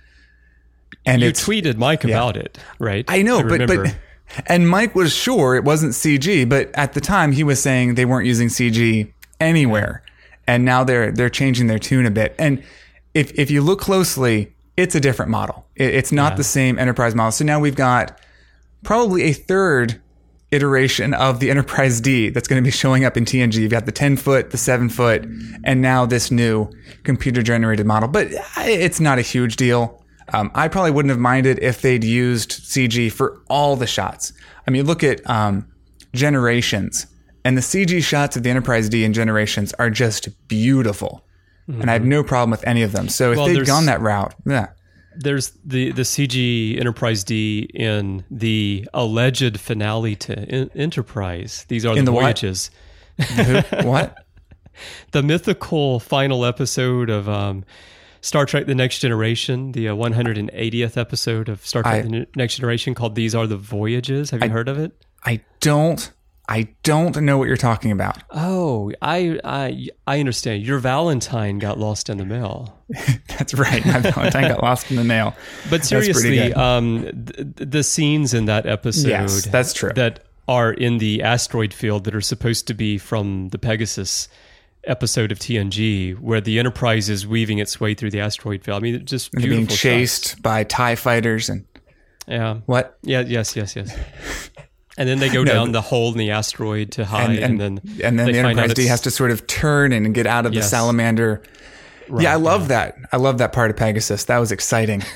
And you tweeted Mike yeah. about it, right? I know, I but, but, and Mike was sure it wasn't C G, but at the time he was saying they weren't using C G anywhere. And now they're, they're changing their tune a bit. And if, if you look closely, it's a different model. It, it's not yeah. the same Enterprise model. So now we've got probably a third iteration of the Enterprise D that's going to be showing up in T N G. You've got the ten foot, the seven foot, and now this new computer generated model. But it's not a huge deal. Um, I probably wouldn't have minded if they'd used C G for all the shots. I mean, look at um, Generations, and the C G shots of the Enterprise D in Generations are just beautiful. Mm-hmm. And I have no problem with any of them. So if well, they'd gone that route, yeah. There's the, the C G Enterprise D in the alleged finale to in- Enterprise. These are in the, the voyages. What? what? The mythical final episode of... Um, Star Trek The Next Generation, the uh, one hundred eightieth episode of Star Trek I, The Next Generation called These Are the Voyages. Have you I, heard of it? I don't. I don't know what you're talking about. Oh, I I I understand. Your Valentine got lost in the mail. That's right. My Valentine got lost in the mail. But seriously, um, th- the scenes in that episode yes, that's true. that are in the asteroid field that are supposed to be from the Pegasus episode of T N G, where the Enterprise is weaving its way through the asteroid field. I mean, just and beautiful being chased shots. by TIE fighters and yeah, what? Yeah, yes, yes, yes. And then they go no, down the hole in the asteroid to hide, and, and, and then and then the Enterprise D has to sort of turn and get out of yes. the salamander. Right, yeah, I love yeah. that. I love that part of Pegasus. That was exciting.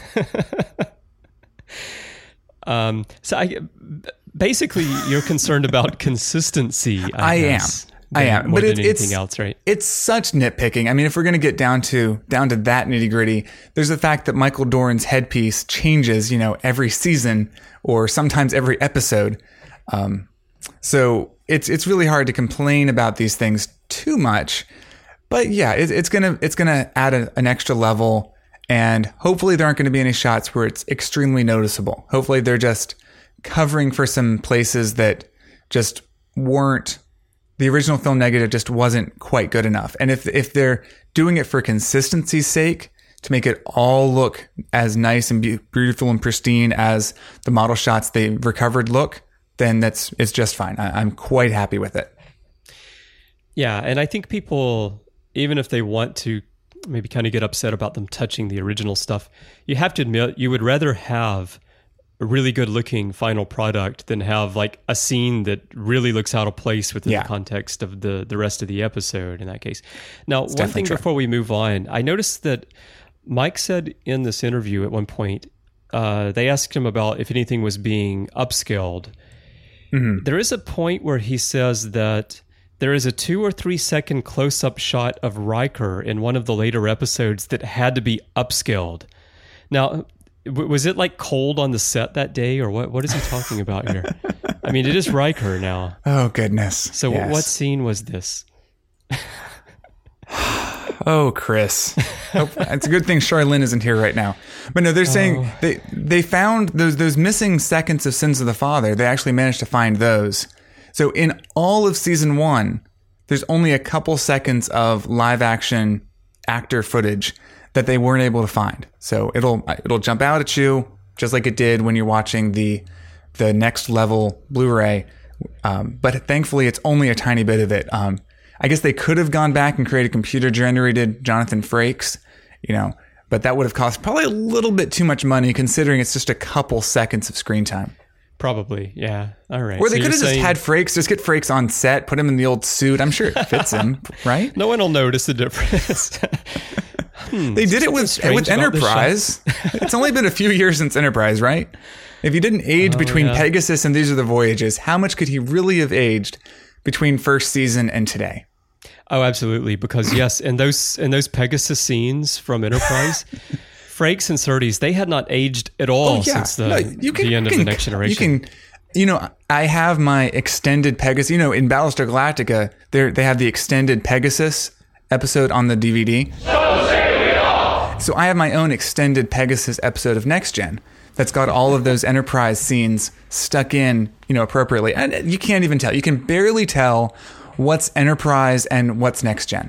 um, so I basically you're concerned about consistency. I, I guess. am. I am, more but than it, anything it's else, right? It's such nitpicking. I mean, if we're going to get down to down to that nitty gritty, there's the fact that Michael Dorn's headpiece changes, you know, every season or sometimes every episode. Um, So it's it's really hard to complain about these things too much. But yeah, it, it's gonna it's gonna add a, an extra level, and hopefully there aren't going to be any shots where it's extremely noticeable. Hopefully they're just covering for some places that just weren't, the original film negative just wasn't quite good enough. And if if they're doing it for consistency's sake, to make it all look as nice and be- beautiful and pristine as the model shots they recovered look, then that's it's just fine. I, I'm quite happy with it. Yeah, and I think people, even if they want to maybe kind of get upset about them touching the original stuff, you have to admit you would rather have a really good looking final product than have like a scene that really looks out of place within Yeah. the context of the, the rest of the episode in that case. Now, It's one definitely thing true. before we move on, I noticed that Mike said in this interview at one point, uh, they asked him about if anything was being upscaled. Mm-hmm. There is a point where he says that there is a two or three second close up shot of Riker in one of the later episodes that had to be upscaled. Now, w- was it like cold on the set that day, or what? What is he talking about here? I mean, it is Riker now. Oh, goodness. So, Yes. what scene was this? Oh, Chris. Hope, it's a good thing Charlene isn't here right now. But no, they're saying Oh. they they found those those missing seconds of Sins of the Father. They actually managed to find those. So in all of season one, there's only a couple seconds of live action actor footage that they weren't able to find. So it'll it'll jump out at you just like it did when you're watching the the next level Blu-ray. Um, but thankfully, it's only a tiny bit of it. Um, I guess they could have gone back and created computer generated Jonathan Frakes, you know, but that would have cost probably a little bit too much money considering it's just a couple seconds of screen time. Probably, yeah. All right. Or they So could have you're just saying had Frakes, just get Frakes on set, put him in the old suit. I'm sure it fits him, right? no one will notice the difference. Hmm, They did it with strange with about this Enterprise. It's only been a few years since Enterprise, right? If he didn't age Oh, between yeah. Pegasus and These Are the Voyages, how much could he really have aged between first season and today? Oh, absolutely. Because yes, in those in those Pegasus scenes from Enterprise, Frakes and Surtees, they had not aged at all since the, Oh, No, you can- the end you of the can- Next Generation. You can, you know, I have my extended Pegasus. You know, in Battlestar Galactica, they they have the extended Pegasus episode on the D V D. So say we all. So I have my own extended Pegasus episode of Next Gen that's got all of those Enterprise scenes stuck in, you know, appropriately, and you can't even tell. You can barely tell what's Enterprise and what's Next Gen.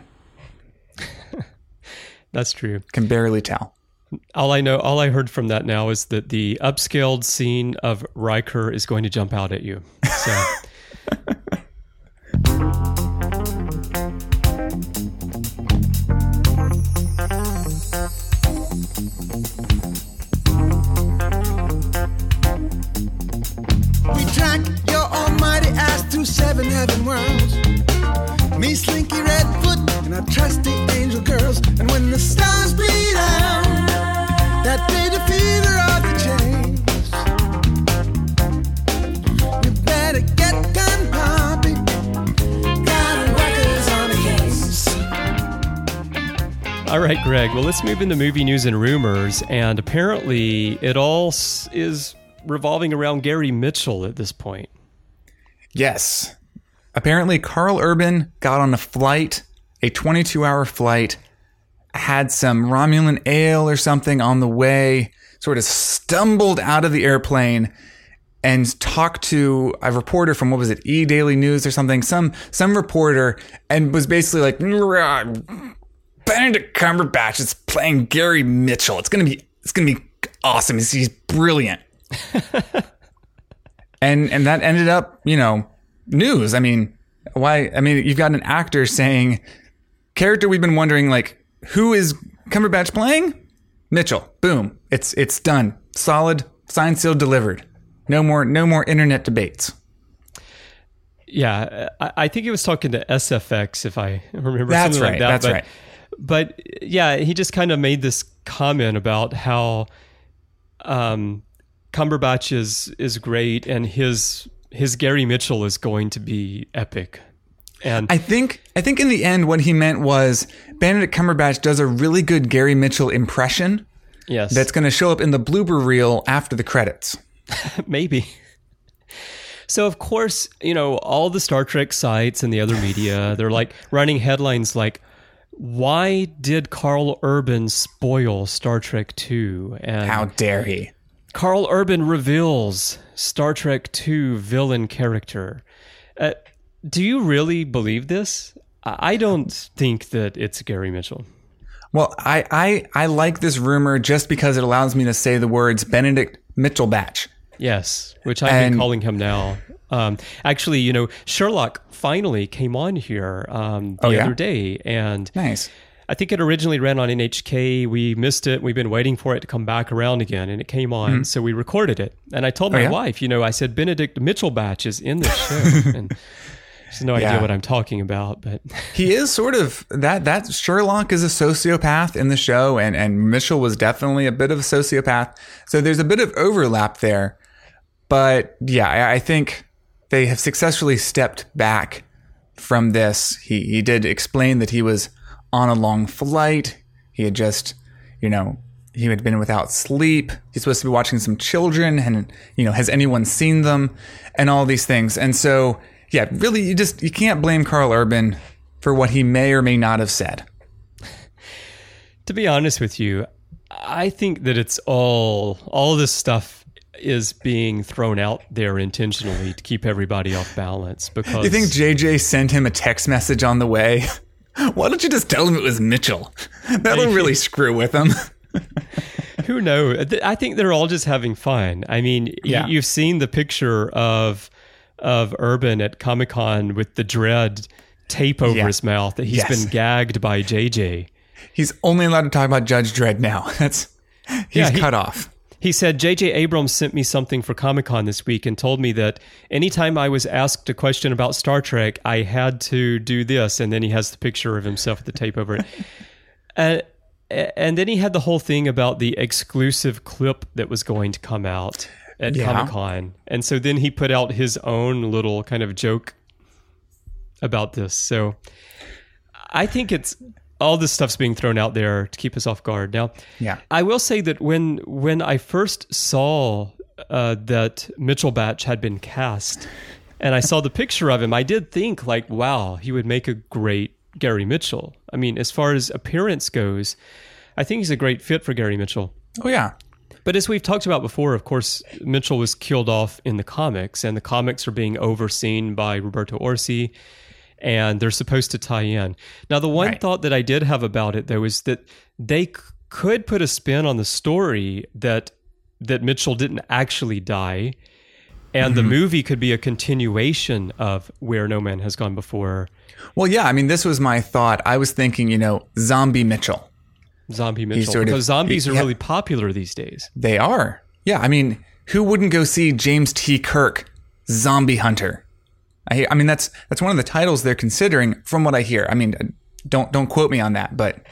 That's true. Can barely tell. All I know, all I heard from that now is that the upscaled scene of Riker is going to jump out at you. So. We track your almighty ass through seven heaven worlds. Me, Slinky Redfoot, and our trusty angel girls. And when the stars bleed out, that day the fever of the chains. You better get done, Poppy. Got Rikers on the case. All right, Greg. Well, let's move into movie news and rumors. And apparently, it all s- is revolving around Gary Mitchell at this point. Yes. Apparently, Carl Urban got on a flight, a twenty-two hour flight, had some Romulan ale or something on the way, sort of stumbled out of the airplane and talked to a reporter from, what was it, E! Daily News or something, some some reporter, and was basically like, Benedict Cumberbatch is playing Gary Mitchell. It's gonna be it's gonna be awesome. He's, he's brilliant. and and that ended up, you know, news. I mean, why? I mean, you've got an actor saying, character we've been wondering, like, who is Cumberbatch playing? Mitchell. Boom. It's it's done. Solid. Signed, sealed, delivered. No more no more internet debates. Yeah, I, I think he was talking to S F X, if I remember. That's something right. Like that. That's but, right. But yeah, he just kind of made this comment about how um, Cumberbatch is is great, and his his Gary Mitchell is going to be epic. And I think I think in the end what he meant was Benedict Cumberbatch does a really good Gary Mitchell impression yes, that's going to show up in the blooper reel after the credits. maybe. So, of course, you know, all the Star Trek sites and the other media, they're like running headlines like, why did Carl Urban spoil Star Trek two? And How dare he? Carl Urban reveals Star Trek two villain character. Uh, do you really believe this? I don't think that it's Gary Mitchell. Well, I, I, I like this rumor just because it allows me to say the words Benedict Mitchelbatch. Yes, which I've And- been calling him now. Um, actually, you know, Sherlock finally came on here um, the Oh, yeah? other day, and Nice. I think it originally ran on N H K. We missed it. We've been waiting for it to come back around again, and it came on, so we recorded it. And I told Oh, my yeah? wife, you know, I said, Benedict Mitchelbatch is in this show, and she has no Yeah. idea what I'm talking about, but... He is sort of that. That Sherlock is a sociopath in the show, and and Mitchell was definitely a bit of a sociopath. So there's a bit of overlap there. But yeah, I, I think they have successfully stepped back from this. He he did explain that he was on a long flight. He had just, you know, he had been without sleep. He's supposed to be watching some children, and you know, has anyone seen them? And all these things. And so. Yeah, really, you just you can't blame Carl Urban for what he may or may not have said. To be honest with you, I think that it's all all this stuff is being thrown out there intentionally to keep everybody off balance. Because You think J J sent him a text message on the way? Why don't you just tell him it was Mitchell? That'll really screw with him. who knows? I think they're all just having fun. I mean, Yeah. you, you've seen the picture of of Urban at Comic-Con with the dread tape over Yeah. his mouth that he's Yes. been gagged by J J. He's only allowed to talk about Judge Dredd now. That's he's Yeah, he- cut off. He said, J J Abrams sent me something for Comic-Con this week and told me that anytime I was asked a question about Star Trek, I had to do this. And then he has the picture of himself with the tape over it. and, and then he had the whole thing about the exclusive clip that was going to come out at Yeah. Comic-Con. And so then he put out his own little kind of joke about this. So I think it's... all this stuff's being thrown out there to keep us off guard. Now, Yeah. I will say that when when I first saw uh, that Mitchelbatch had been cast, and I saw the picture of him, I did think, like, wow, he would make a great Gary Mitchell. I mean, as far as appearance goes, I think he's a great fit for Gary Mitchell. Oh yeah. But as we've talked about before, of course, Mitchell was killed off in the comics, and the comics are being overseen by Roberto Orci, and they're supposed to tie in. Now, the one Right. thought that I did have about it, though, is that they c- could put a spin on the story that that Mitchell didn't actually die, and the movie could be a continuation of Where No Man Has Gone Before. Well, yeah. I mean, this was my thought. I was thinking, you know, Zombie Mitchell. Zombie Mitchell. sort of- Because zombies are yeah. really popular these days. They are. Yeah. I mean, who wouldn't go see James T. Kirk, Zombie Hunter? I, I mean, that's that's one of the titles they're considering, from what I hear. I mean, don't don't quote me on that, but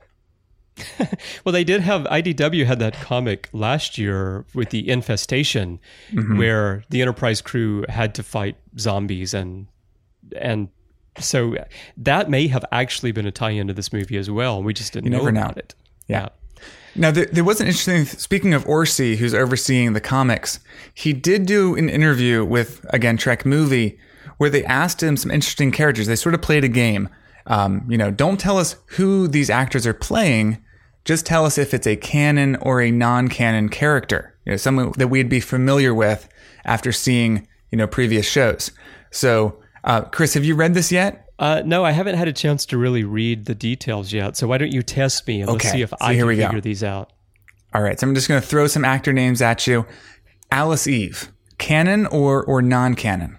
Well, they did have, I D W had that comic last year with the Infestation, Mm-hmm. where the Enterprise crew had to fight zombies, and and so that may have actually been a tie-in to this movie as well. We just didn't You know never know. about it. Yeah. Now, there, there was an interesting, speaking of Orci, who's overseeing the comics, he did do an interview with, again, Trek Movie, where they asked him some interesting characters. They sort of played a game. Um, you know, don't tell us who these actors are playing. Just tell us if it's a canon or a non-canon character. You know, someone that we'd be familiar with after seeing, you know, previous shows. So, uh, Chris, have you read this yet? Uh, no, I haven't had a chance to really read the details yet. So why don't you test me and let's Okay, see if so I here can we go. figure these out. All right, so I'm just going to throw some actor names at you. Alice Eve, canon or or non-canon?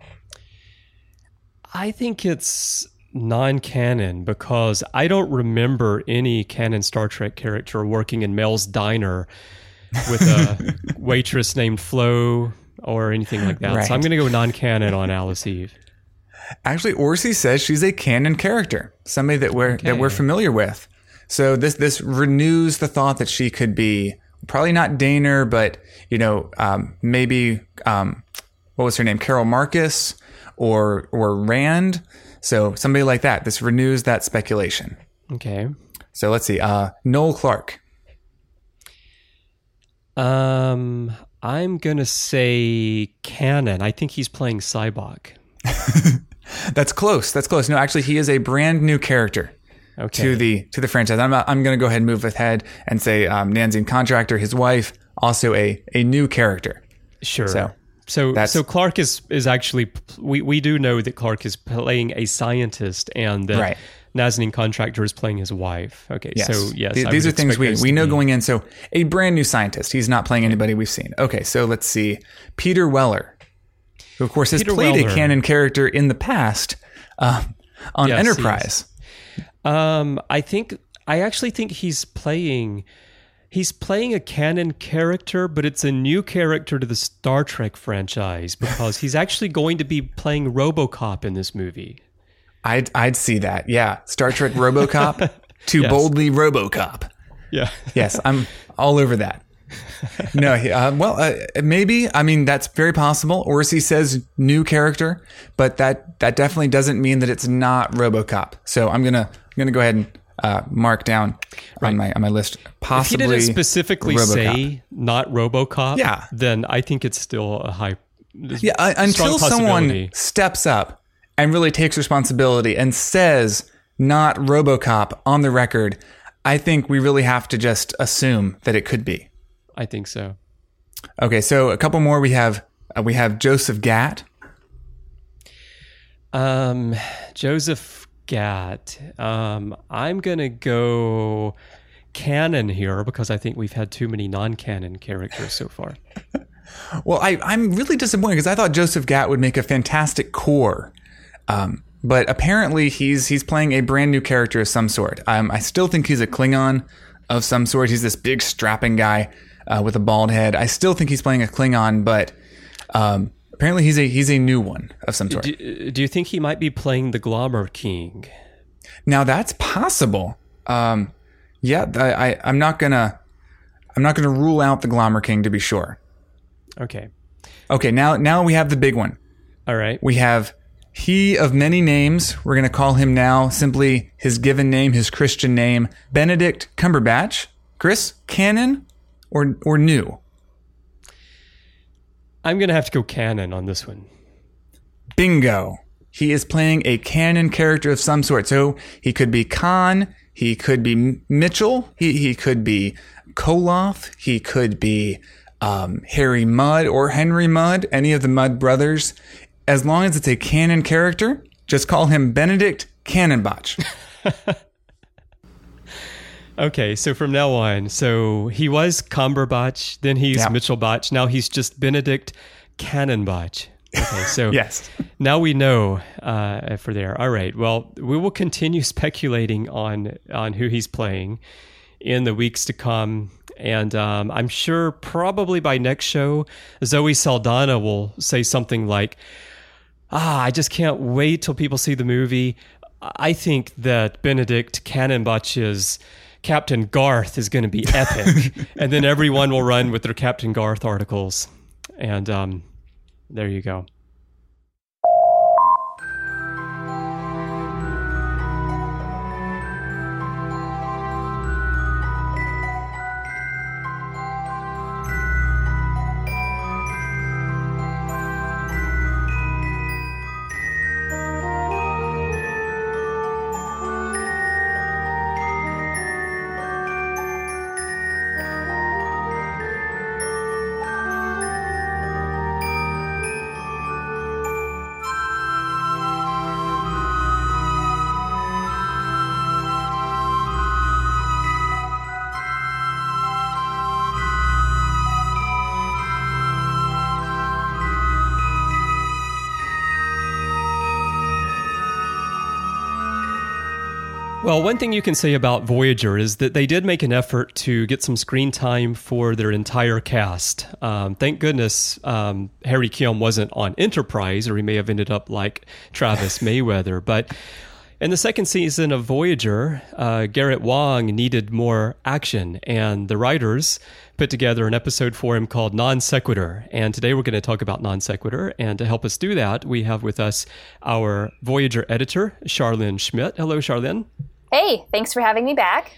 I think it's non-canon because I don't remember any canon Star Trek character working in Mel's Diner with a waitress named Flo or anything like that. Right. So I'm going to go non-canon on Alice Eve. Actually, Orci says she's a canon character, somebody that we're that we're Okay. familiar with. So this this renews the thought that she could be probably not Daner, but you know, um, maybe um, what was her name, Carol Marcus or or Rand. So somebody like that. This renews that speculation. Okay. So let's see. Uh, Noel Clark. Um, I'm going to say canon. I think he's playing Sybok. That's close. That's close. No, actually, he is a brand new character Okay. to the to the franchise. I'm I'm going to go ahead and move ahead and say um, Nanzine Contractor, his wife, also a a new character. Sure. So so, that's- so Clark is is actually we, we do know that Clark is playing a scientist and that Right. Nazanin Contractor is playing his wife. Okay. Yes. So yes, Th- I these are would things expect we those we to know be- going in. So a brand new scientist. He's not playing anybody we've seen. Okay. So let's see. Peter Weller, who of course has Peter played Weller. a canon character in the past uh, on Yes, Enterprise. Um, I think I actually think he's playing he's playing a canon character, but it's a new character to the Star Trek franchise because he's actually going to be playing RoboCop in this movie. I'd I'd see that. Yeah, Star Trek RoboCop to Yes. boldly RoboCop. Yeah. Yes, I'm all over that. No, he- uh, well, uh, maybe. I mean, that's very possible. Orsi says new character, but that that definitely doesn't mean that it's not RoboCop. So I'm gonna I'm gonna go ahead and uh, mark down on my on my list. Possibly, If he didn't specifically RoboCop. say not RoboCop, Yeah. then I think it's still a high. Yeah, uh, until strong someone possibility. steps up and really takes responsibility and says not RoboCop on the record, I think we really have to just assume that it could be. I think so. Okay, so a couple more. We have uh, we have Joseph Gatt. Um, Joseph Gatt. Um, I'm gonna go canon here because I think we've had too many non-canon characters so far. Well, I, I'm really disappointed because I thought Joseph Gatt would make a fantastic core. Um, but apparently he's he's playing a brand new character of some sort. Um, I still think he's a Klingon of some sort. He's this big strapping guy uh, with a bald head. I still think he's playing a Klingon, but um, apparently he's a he's a new one of some sort. Do, do you think he might be playing the Glommer King? Now that's possible. Um, yeah, I, I I'm not gonna I'm not gonna rule out the Glommer King to be sure. Okay. Okay, now now we have the big one. All right. We have he of many names. We're going to call him now simply his given name, his Christian name, Benedict Cumberbatch. Chris, canon or or new? I'm going to have to go canon on this one. Bingo. He is playing a canon character of some sort. So he could be Khan, he could be Mitchell, he, he could be Koloth, he could be um, Harry Mudd or Henry Mudd, any of the Mudd brothers. As long as it's a canon character, just call him Benedict Cannonbotch. Okay, so from now on, so he was Cumberbatch, then he's Yeah. Mitchell Botch, now he's just Benedict Cannonbotch. Okay, so Yes. now we know uh, for there. All right, well, we will continue speculating on on who he's playing in the weeks to come. And um, I'm sure probably by next show, Zoe Saldana will say something like, ah, I just can't wait till people see the movie. I think that Benedict Cannonbotch's Captain Garth is going to be epic. And then everyone will run with their Captain Garth articles. And um, there you go. Well, one thing you can say about Voyager is that they did make an effort to get some screen time for their entire cast. Um, thank goodness um, Harry Kim wasn't on Enterprise, or he may have ended up like Travis Mayweather. But in the second season of Voyager, uh, Garrett Wang needed more action, and the writers put together an episode for him called Non Sequitur. And today we're going to talk about Non Sequitur. And to help us do that, we have with us our Voyager editor, Charlene Schmidt. Hello, Charlene. Hey, thanks for having me back.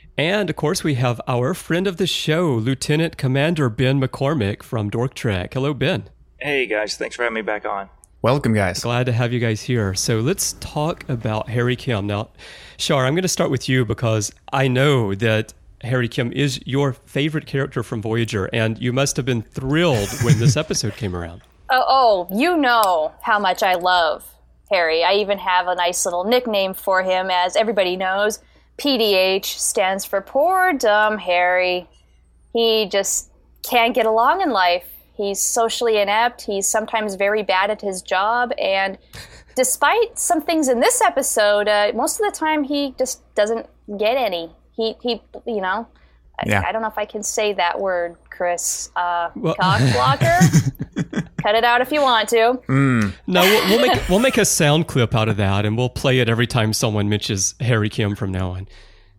And, of course, we have our friend of the show, Lieutenant Commander Ben McCormick from Dork Trek. Hello, Ben. Hey, guys. Thanks for having me back on. Welcome, guys. Glad to have you guys here. So let's talk about Harry Kim. Now, Shar, I'm going to start with you because I know that Harry Kim is your favorite character from Voyager, and you must have been thrilled when this episode came around. Oh, oh, you know how much I love Harry. I even have a nice little nickname for him, as everybody knows. P D H stands for Poor Dumb Harry. He just can't get along in life. He's socially inept. He's sometimes very bad at his job. And despite some things in this episode, uh, most of the time he just doesn't get any. He, he, you know, yeah. I, I don't know if I can say that word, Chris. Uh, Well- cock blocker? Cut it out if you want to. Mm. No, we'll, we'll make we'll make a sound clip out of that, and we'll play it every time someone mentions Harry Kim from now on.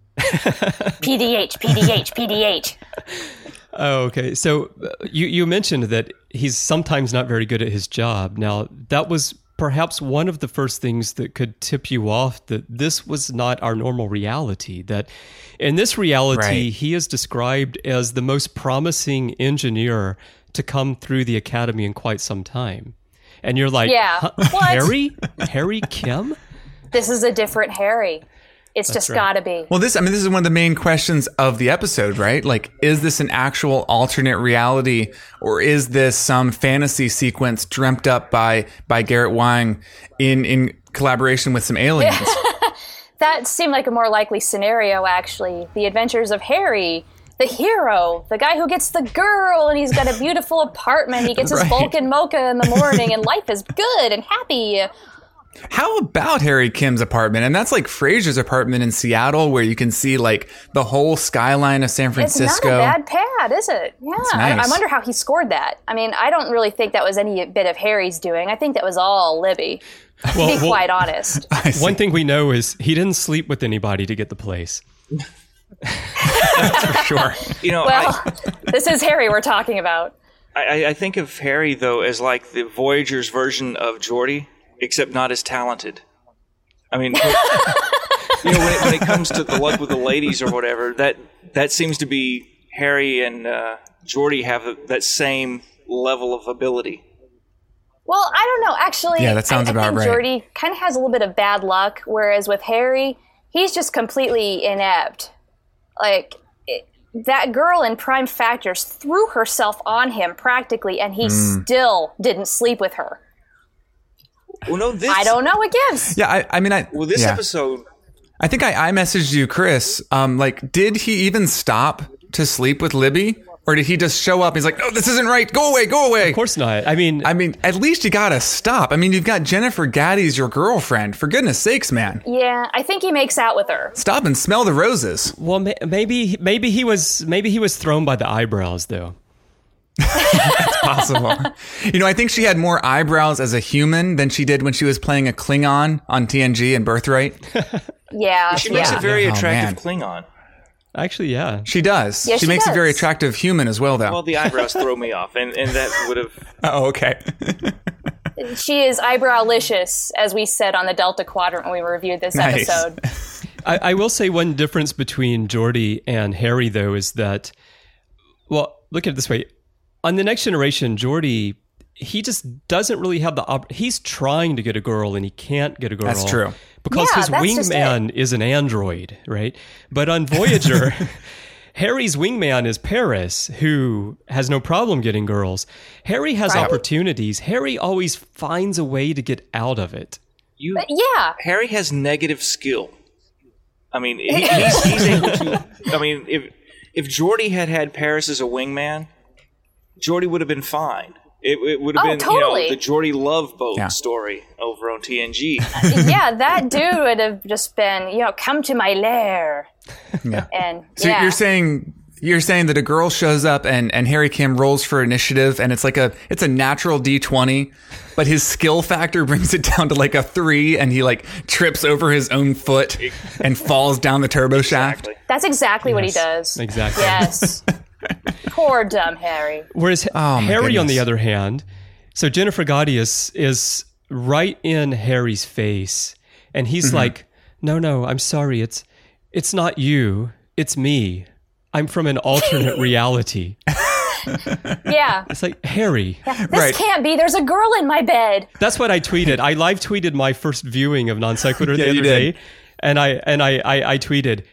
P D H, P D H, P D H. Oh, okay. So uh, you you mentioned that he's sometimes not very good at his job. Now, that was perhaps one of the first things that could tip you off that this was not our normal reality. That in this reality, Right. he is described as the most promising engineer to come through the academy in quite some time. And you're like, Yeah. huh, What? Harry? Harry Kim? This is a different Harry. It's just right. gotta be. Well, this, I mean, this is one of the main questions of the episode, right? Like, is this an actual alternate reality, or is this some fantasy sequence dreamt up by, by Garrett Wang in, in collaboration with some aliens? That seemed like a more likely scenario, actually. The adventures of Harry, the hero, the guy who gets the girl, and he's got a beautiful apartment. He gets his Right. Vulcan mocha in the morning, and life is good and happy. How about Harry Kim's apartment? And that's like Fraser's apartment in Seattle, where you can see like the whole skyline of San Francisco. It's not a bad pad, is it? Yeah. I, I nice. wonder how he scored that. I mean, I don't really think that was any bit of Harry's doing. I think that was all Libby, to Well, be well- quite honest. I see. One thing we know is he didn't sleep with anybody to get the place. for sure. You know, Well, this is Harry we're talking about. I, I, I think of Harry, though, as like the Voyager's version of Geordi, except not as talented. I mean, you know, when it, when it comes to the love with the ladies or whatever, that that seems to be Harry and uh, Geordi have that same level of ability. Well, I don't know. Actually, Yeah, that sounds I, I about think right. Geordi kind of has a little bit of bad luck, whereas with Harry, he's just completely inept. Like, it, that girl in Prime Factors threw herself on him practically, and he Hmm. still didn't sleep with her. Well, no, this. I don't know what gives. Yeah, I, I mean, I. Well, this yeah. episode. I think I, I messaged you, Chris. Um, like, did he even stop to sleep with Libby, or did he just show up? He's like, "No, this isn't right. Go away, go away." Of course not. I mean, I mean, at least you gotta stop. I mean, you've got Jennifer Gaddy's your girlfriend. For goodness sakes, man, Yeah, I think he makes out with her. stop and smell the roses. well, ma- maybe maybe he was maybe he was thrown by the eyebrows, though. Possible. You know, I think she had more eyebrows as a human than she did when she was playing a Klingon on T N G and Birthright. Yeah, She makes yeah. a very Oh, attractive man. Klingon. Actually, yeah. She does. Yeah, she she makes a very does. attractive human as well, though. Well, the eyebrows throw me off, and, and that would have. Oh, okay. She is eyebrow-licious, as we said on the Delta Quadrant when we reviewed this Nice. episode. I, I will say one difference between Geordi and Harry, though, is that, well, look at it this way. On The Next Generation, Geordi, he just doesn't really have the op- he's trying to get a girl and he can't get a girl. That's true. Because Yeah, his that's just wingman is an android, right? But on Voyager, Harry's wingman is Paris, who has no problem getting girls. Harry has Right. opportunities. Harry always finds a way to get out of it. You, But yeah, Harry has negative skill. I mean, he, he's, he's able to. I mean, if if Geordi had had Paris as a wingman, Geordi would have been fine. It, it would have Oh, been, totally. you know, the Geordi love boat Yeah. story over on T N G. yeah, that dude would have just been, you know, come to my lair. Yeah. And So yeah. you're saying you're saying that a girl shows up and, and Harry Kim rolls for initiative and it's like a it's a natural D twenty, but his skill factor brings it down to like a three and he like trips over his own foot and falls down the turbo shaft. Exactly. That's exactly what he Yes, does. exactly. Yes. Poor dumb Harry. Whereas Oh, my Harry, on the goodness. other hand, so Jennifer Gaudius is right in Harry's face, and he's Mm-hmm. like, "No, no, I'm sorry. It's it's not you. it's me. I'm from an alternate reality. Yeah. It's like, Harry. Yeah. This Right. can't be. There's a girl in my bed. That's what I tweeted. I live tweeted my first viewing of Non Sequitur Yeah, the you other did. day. And I and I, I, I tweeted,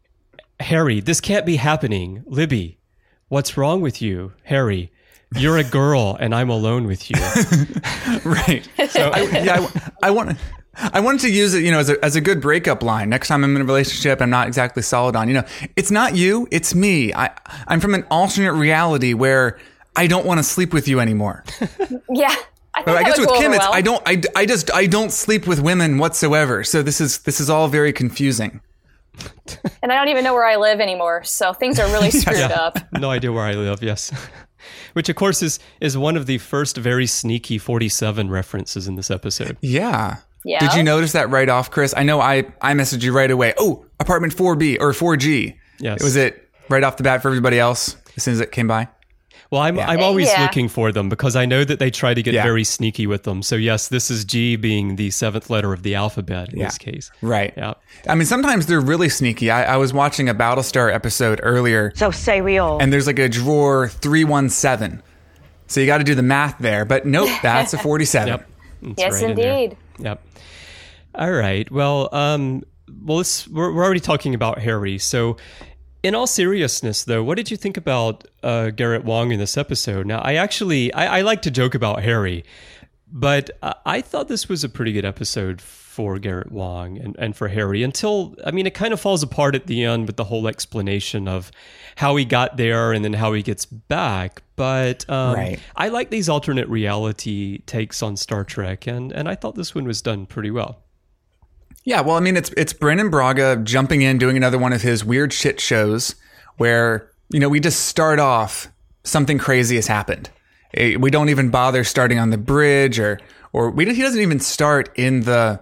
Harry, this can't be happening. Libby, what's wrong with you? Harry, you're a girl and I'm alone with you. Right. So I, yeah, I, I want I wanted to use it, you know, as a, as a good breakup line. Next time I'm in a relationship, I'm not exactly solid on, you know, it's not you, it's me. I, I'm from an alternate reality where I don't want to sleep with you anymore. Yeah. I, think But I that guess would with go Kim, over it's well. I don't, I, I just, I don't sleep with women whatsoever. So this is, this is all very confusing. And I don't even know where I live anymore. So things are really screwed Yeah. up. No idea where I live, yes. Which, of course, is, is one of the first very sneaky forty-seven references in this episode. Yeah. Yeah. Did you notice that right off, Chris? I know I, I messaged you right away. Oh, apartment four B or four G. Yes. Was it right off the bat for everybody else as soon as it came by? Well, I'm I'm always Yeah. looking for them because I know that they try to get Yeah. very sneaky with them. So yes, this is G being the seventh letter of the alphabet in Yeah. this case. Right. Yeah. I mean, sometimes they're really sneaky. I, I was watching a Battlestar episode earlier, So say we all. and there's like a drawer three one seven. So you got to do the math there. But nope, that's a forty-seven. Yep. It's Yes, right in there. indeed. Yep. All right. Well, um, well, let's, we're we're already talking about Harry. So, in all seriousness, though, what did you think about uh, Garrett Wang in this episode? Now, I actually I, I like to joke about Harry, but I, I thought this was a pretty good episode for Garrett Wang and, and for Harry until, I mean, it kind of falls apart at the end with the whole explanation of how he got there and then how he gets back. But um, Right. I like these alternate reality takes on Star Trek, and, and I thought this one was done pretty well. Yeah, well, I mean, it's it's Brendan Braga jumping in, doing another one of his weird shit shows where, you know, we just start off, something crazy has happened. Eh, We don't even bother starting on the bridge, or or we he doesn't even start in the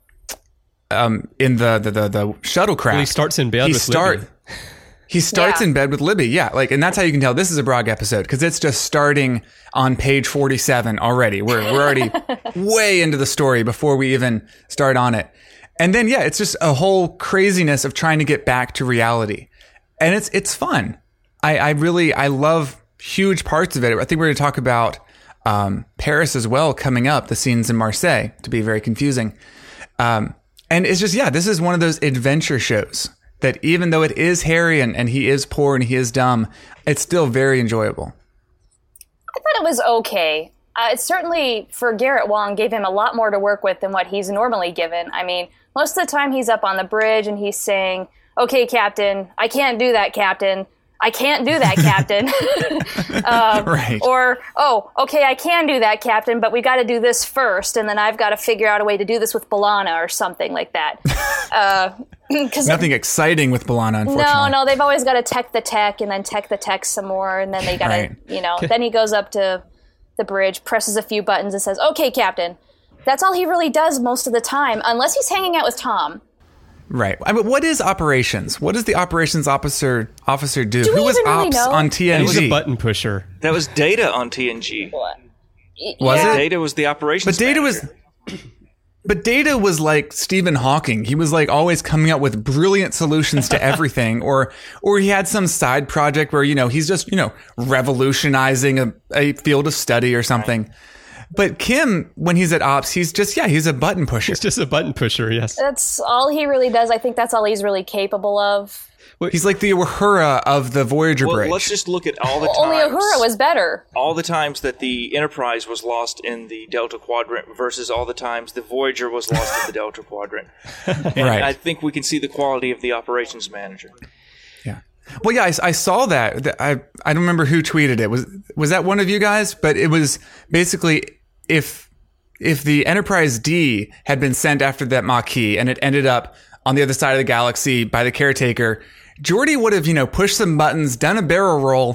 um in the the the, the shuttlecraft. Well, he starts in bed He with start Libby. he starts Yeah. in bed with Libby, yeah, like, and that's how you can tell this is a Braga episode because it's just starting on page forty-seven already. We're we're already way into the story before we even start on it. And then, yeah, it's just a whole craziness of trying to get back to reality. And it's it's fun. I, I really, I love huge parts of it. I think we're going to talk about um, Paris as well coming up, the scenes in Marseille, to be very confusing. Um, and it's just, yeah, this is one of those adventure shows that even though it is Harry and, and he is poor and he is dumb, it's still very enjoyable. I thought it was okay. Uh, it certainly, for Garrett Wang, gave him a lot more to work with than what he's normally given. I mean, most of the time he's up on the bridge and he's saying, okay, Captain, I can't do that, Captain. I can't do that, Captain. um, Right. Or, oh, okay, I can do that, Captain, but we got to do this first, and then I've got to figure out a way to do this with B'Elanna or something like that. Uh, 'cause Nothing exciting with B'Elanna, unfortunately. no, no, they've always got to tech the tech and then tech the tech some more, and then they got to, Right. you know, then he goes up to the bridge, presses a few buttons, and says, okay, Captain. That's all he really does most of the time, unless he's hanging out with Tom. Right. I mean, what is operations? What does the operations officer officer do? Do we Who was even really ops know? on T N G? He was a button pusher. That was Data on T N G. Was Yeah. it? Data was the operations. But Data was, manager. but Data was like Stephen Hawking. He was like always coming up with brilliant solutions to everything, or or he had some side project where, you know, he's just, you know, revolutionizing a, a field of study or something. But Kim, when he's at ops, he's just yeah, he's a button pusher. He's just a button pusher, yes. That's all he really does. I think that's all he's really capable of. He's like the Uhura of the Voyager Well, bridge. let's just look at all the Well, times. only Uhura was better. all the times that the Enterprise was lost in the Delta Quadrant versus all the times the Voyager was lost in the Delta Quadrant. And Right. I think we can see the quality of the operations manager. Yeah. Well, yeah, I, I saw that. That- I I don't remember who tweeted it. Was was that one of you guys? But it was basically if if the Enterprise D had been sent after that Maquis and it ended up on the other side of the galaxy by the caretaker, Geordi would have, you know, pushed some buttons, done a barrel roll,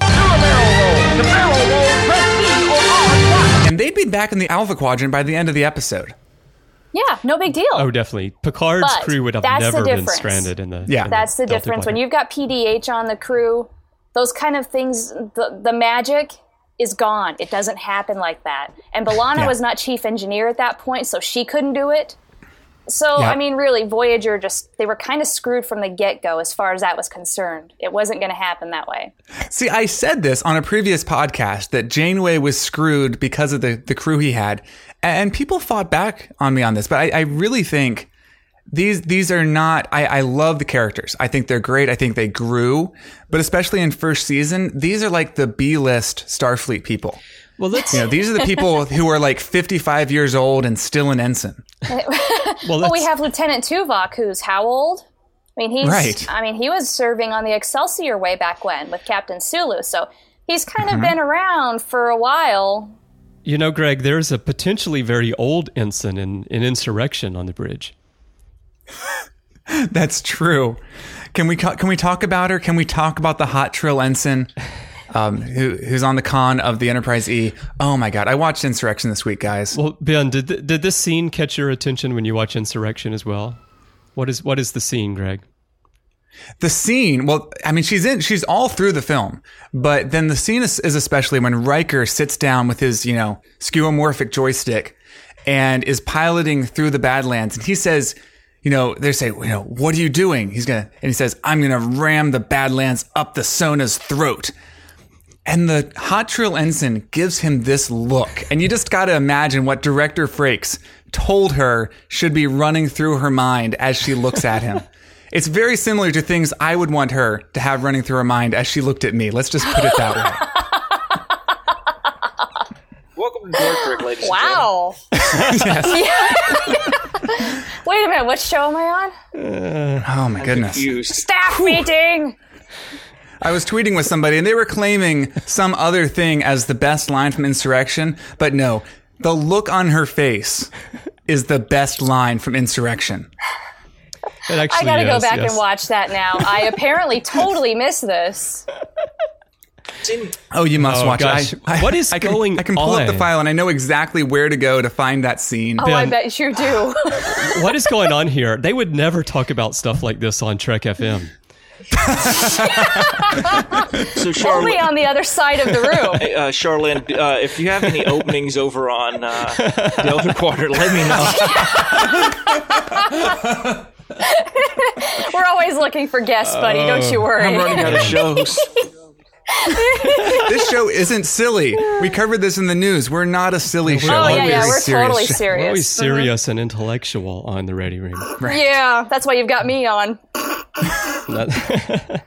and they'd be back in the Alpha Quadrant by the end of the episode. Yeah, no big deal. Oh, definitely. Picard's But crew would have that's the never been difference. stranded in the. Yeah. in That's the Delta difference. When Quadrant. you've got P D H on the crew, those kind of things, the, the magic is gone. It doesn't happen like that. And B'Elanna Yeah. was not chief engineer at that point, so she couldn't do it. So, Yeah. I mean, really, Voyager just, they were kind of screwed from the get-go as far as that was concerned. It wasn't going to happen that way. See, I said this on a previous podcast that Janeway was screwed because of the, the crew he had. And people fought back on me on this. But I, I really think these these are not... I, I love the characters. I think they're great. I think they grew. But especially in first season, these are like the B-list Starfleet people. Well, let's. You know, these are the people who are like fifty-five years old and still an ensign. well, Well, we let's- have Lieutenant Tuvok, who's how old? I mean, he's. Right. I mean, he was serving on the Excelsior way back when with Captain Sulu, so he's kind Mm-hmm. of been around for a while. You know, Greg, there's a potentially very old ensign in, in Insurrection on the bridge. That's true. Can we ca- can we talk about her? Can we talk about the hot Trill ensign um, who who's on the con of the Enterprise E? Oh my God! I watched Insurrection this week, guys. Well, Ben, did th- did this scene catch your attention when you watch Insurrection as well? What is what is the scene, Greg? The scene, well, I mean, she's in, she's all through the film, but then the scene is, is especially when Riker sits down with his, you know, skeuomorphic joystick and is piloting through the Badlands, and he says, you know, they say, you know, what are you doing? He's gonna, and he says, I'm gonna ram the Badlands up the Sona's throat. And the hot Trill ensign gives him this look, and you just got to imagine what Director Frakes told her should be running through her mind as she looks at him. It's very similar to things I would want her to have running through her mind as she looked at me. Let's just put it that way. Welcome to Dork Trick, ladies Wow. Yes. Wait a minute, what show am I on? Oh my and goodness. gentlemen. Confused. Staff meeting! I was tweeting with somebody and they were claiming some other thing as the best line from Insurrection, but no, the look on her face is the best line from Insurrection. It I actually gotta go is, back yes. and watch that now. I apparently totally missed this. It's in- Oh, you must Oh, watch gosh. it. I, I, What is I can, going I can pull up the on? file and I know exactly where to go to find that scene. Oh, I Ben. bet you do. What is going on here? They would never talk about stuff like this on Trek F M. so, Only Charlotte, on the other side of the room. uh, Charlene, uh, if you have any openings over on uh, Delta Quadrant, let me know. We're always looking for guests, buddy. Don't you worry. I'm running out of shows. This show isn't silly. We covered this in the news. We're not a silly show. Oh, We're yeah, a yeah. very We're serious totally show. serious. We're always Mhm. serious and intellectual on the Ready Room. Right. Yeah, that's why you've got me on. That-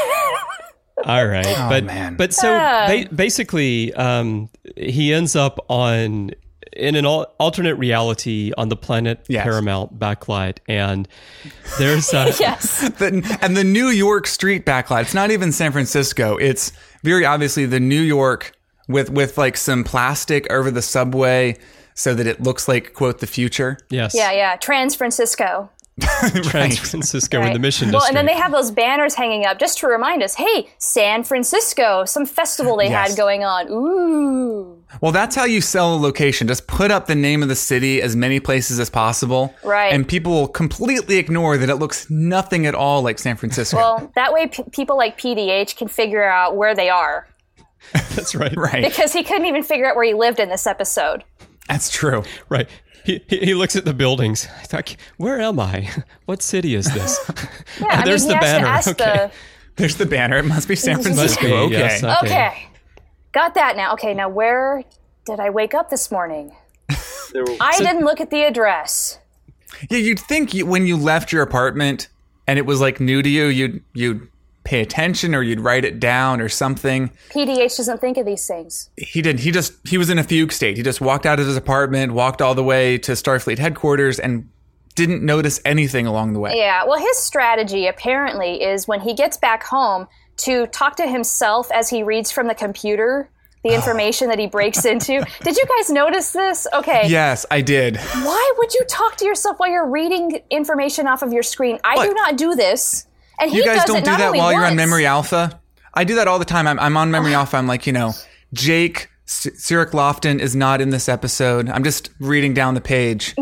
All right, but man. but so Ah. ba- basically, um, he ends up on in an al- alternate reality on the planet Yes. Paramount backlight, and there's uh, Yes. The, and the New York street backlight. It's not even San Francisco. It's very obviously the New York with with like some plastic over the subway so that it looks like, quote, the future. yes, Yeah, yeah. Trans Francisco. Trans Francisco in Right. the Mission Well, District. and then they have those banners hanging up just to remind us, hey, San Francisco, some festival they Yes. had going on. Ooh. Well, that's how you sell a location. Just put up the name of the city as many places as possible. Right. And people will completely ignore that it looks nothing at all like San Francisco. Well, that way p- people like P D H can figure out where they are. That's right, right. Because he couldn't even figure out where he lived in this episode. That's true. right. He, he he looks at the buildings. He's like, where am I? What city is this? Yeah, Oh, I there's mean, the he has banner. to ask Okay. There's the banner. It must be San Francisco. Must be, okay. yes. the... Okay. Got that now. Okay, now where did I wake up this morning? There were- I didn't look at the address. Yeah, you'd think you, when you left your apartment and it was like new to you, you'd you'd pay attention or you'd write it down or something. P D H doesn't think of these things. He did. He just he was in a fugue state. He just walked out of his apartment, walked all the way to Starfleet headquarters, and didn't notice anything along the way. Yeah, well, his strategy apparently is when he gets back home to talk to himself as he reads from the computer the information that he breaks into. Did you guys notice this? Okay. Yes, I did. Why would you talk to yourself while you're reading information off of your screen? I What? do not do this. And he You guys does don't it do not that only while you're on once. Memory Alpha? I do that all the time. I'm, I'm on Memory Alpha. I'm like, you know, Jake, S- Cyril Lofton is not in this episode. I'm just reading down the page.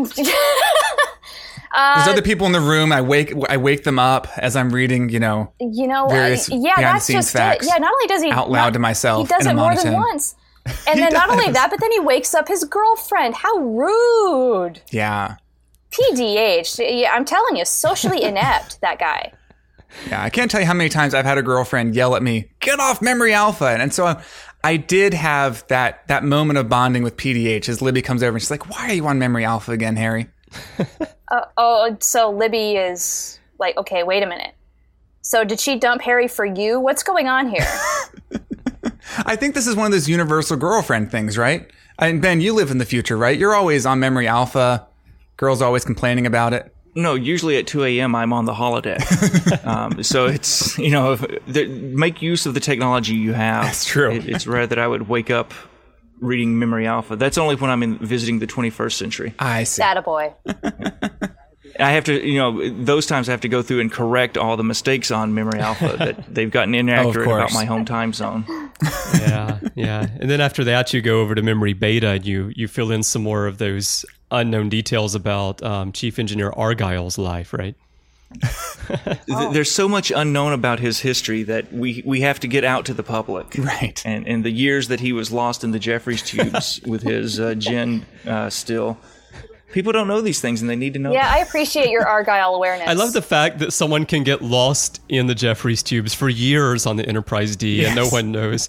Uh, There's other people in the room. I wake I wake them up as I'm reading, you know, You know, uh, various yeah, behind the that's scenes just facts it. Yeah, not only does he out loud not- to myself he does in it a more than monotone. once. And He then not only does. that, but then he wakes up his girlfriend. How rude! Yeah. P D H, yeah, I'm telling you, socially inept, that guy. Yeah, I can't tell you how many times I've had a girlfriend yell at me, "Get off Memory Alpha!" And so I did have that that moment of bonding with P D H as Libby comes over and she's like, "Why are you on Memory Alpha again, Harry?" uh, oh, so Libby is like, okay, wait a minute. So did she dump Harry for you? What's going on here? I think this is one of those universal girlfriend things, right? And Ben, you live in the future, right? You're always on Memory Alpha. Girls always complaining about it. No, usually at two a.m. I'm on the holodeck. um, so it's, you know, if, the, make use of the technology you have. That's true. It, it's rare that I would wake up reading Memory Alpha. That's only when I'm in visiting the twenty-first century. I see. Attaboy. I have to, you know, those times I have to go through and correct all the mistakes on Memory Alpha that they've gotten inaccurate Oh, about my home time zone. Yeah, yeah. And then after that, you go over to Memory Beta and you, you fill in some more of those unknown details about um, Chief Engineer Argyle's life, right? oh. There's so much unknown about his history that we, we have to get out to the public. Right. And, and the years that he was lost in the Jeffries tubes with his uh, gin uh, still. People don't know these things, and they need to know. Yeah, them. I appreciate your Argyle awareness. I love the fact that someone can get lost in the Jeffries tubes for years on the Enterprise D, yes. and no one knows.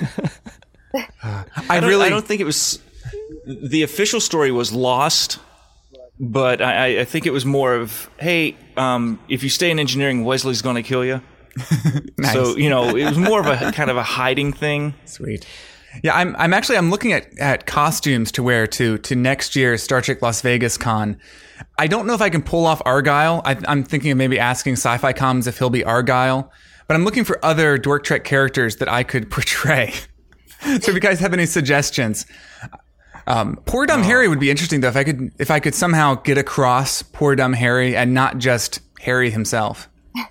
I, I don't, really I don't think it was. The official story was lost, but I, I think it was more of, hey, um, if you stay in engineering, Wesley's going to kill you. nice. So, you know, it was more of a kind of a hiding thing. Sweet. Yeah, I'm I'm actually I'm looking at, at costumes to wear to to next year's Star Trek Las Vegas Con. I don't know if I can pull off Argyle. I, I'm thinking of maybe asking Sci-Fi Comms if he'll be Argyle. But I'm looking for other Dork Trek characters that I could portray. So if you guys have any suggestions, um, Poor Dumb oh. Harry would be interesting though. If I could if I could somehow get across Poor Dumb Harry and not just Harry himself.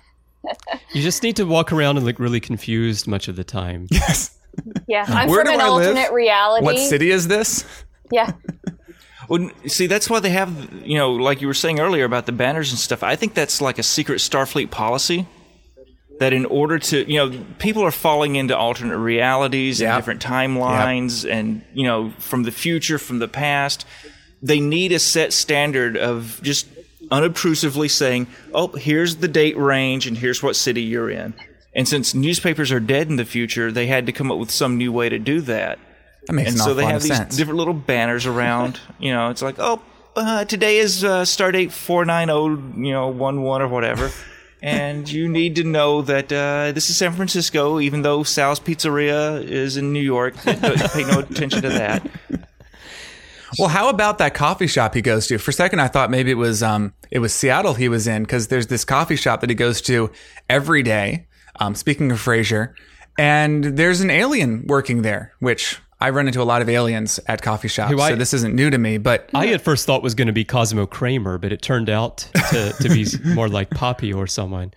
You just need to walk around and look really confused much of the time. Yes. Yeah, I'm Where from do an I alternate live? reality. What city is this? Yeah. Well, see, that's why they have, you know, like you were saying earlier about the banners and stuff. I think that's like a secret Starfleet policy that in order to, you know, people are falling into alternate realities Yep. and different timelines Yep. and, you know, from the future, from the past. They need a set standard of just unobtrusively saying, oh, here's the date range and here's what city you're in. And since newspapers are dead in the future, they had to come up with some new way to do that. That makes and an so awful they lot have of these sense. different little banners around. You know, it's like, oh, uh, today is uh, Stardate four nine zero, you know, one one or whatever. And you need to know that uh, this is San Francisco, even though Sal's Pizzeria is in New York. Pay no attention to that. Well, how about that coffee shop he goes to? For a second, I thought maybe it was um it was Seattle he was in, because there's this coffee shop that he goes to every day. Um, speaking of Frasier, and there's an alien working there, which I run into a lot of aliens at coffee shops, Who I- so this isn't new to me. But I at first thought was going to be Cosmo Kramer, but it turned out to, to be more like Poppy or someone.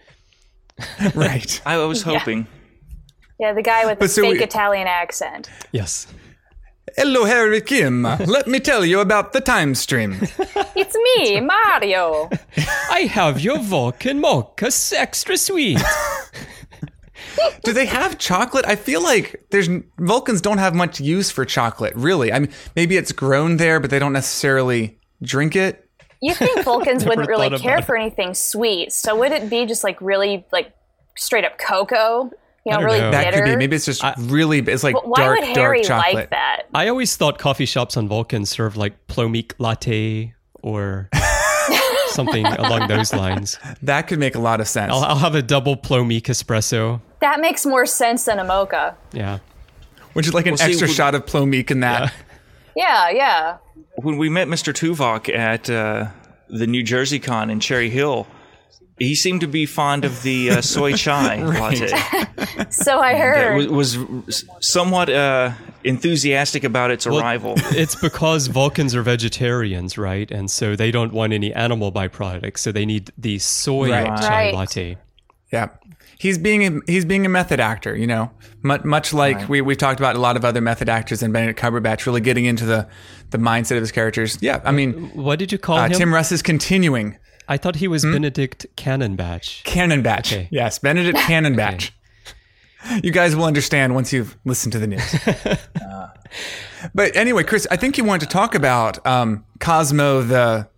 right, I was hoping. Yeah, the guy with the But so fake we- Italian accent. Yes. hello, Harry Kim. Let me tell you about the time stream. It's me, Mario. I have your Vulcan mocha extra sweet. Do they have chocolate? I feel like there's Vulcans don't have much use for chocolate, really. I mean, maybe it's grown there, but they don't necessarily drink it. You think Vulcans wouldn't really thought care about it. for anything sweet, so would it be just like really like straight up cocoa? You know, I don't really know. That bitter. could be. Maybe it's just really. It's like But why dark, would Harry dark chocolate. like that? I always thought coffee shops on Vulcan served like Plomeek latte or something along those lines. That could make a lot of sense. I'll, I'll have a double Plomeek espresso. That makes more sense than a mocha. Yeah. Which is like an Well, see, extra would- shot of Plomeek in that. Yeah, yeah. When we met Mister Tuvok at uh, the New Jersey Con in Cherry Hill, he seemed to be fond of the uh, soy chai latte. So I That heard. was, was somewhat uh, enthusiastic about its Well, arrival. It's because Vulcans are vegetarians, right? And so they don't want any animal byproducts. So they need the soy Right. chai Right. latte. Yeah. He's being a, he's being a method actor, you know, much, much like Right. we we've talked about a lot of other method actors and Benedict Cumberbatch really getting into the, the mindset of his characters. Yeah, I mean, What did you call uh, him? Tim Russ is continuing. I thought he was Benedict Cannonbatch. Cannonbatch. Okay. Yes, Benedict Cannonbatch. You guys will understand once you've listened to the news. But anyway, Chris, I think you wanted to talk about um, Cosmo the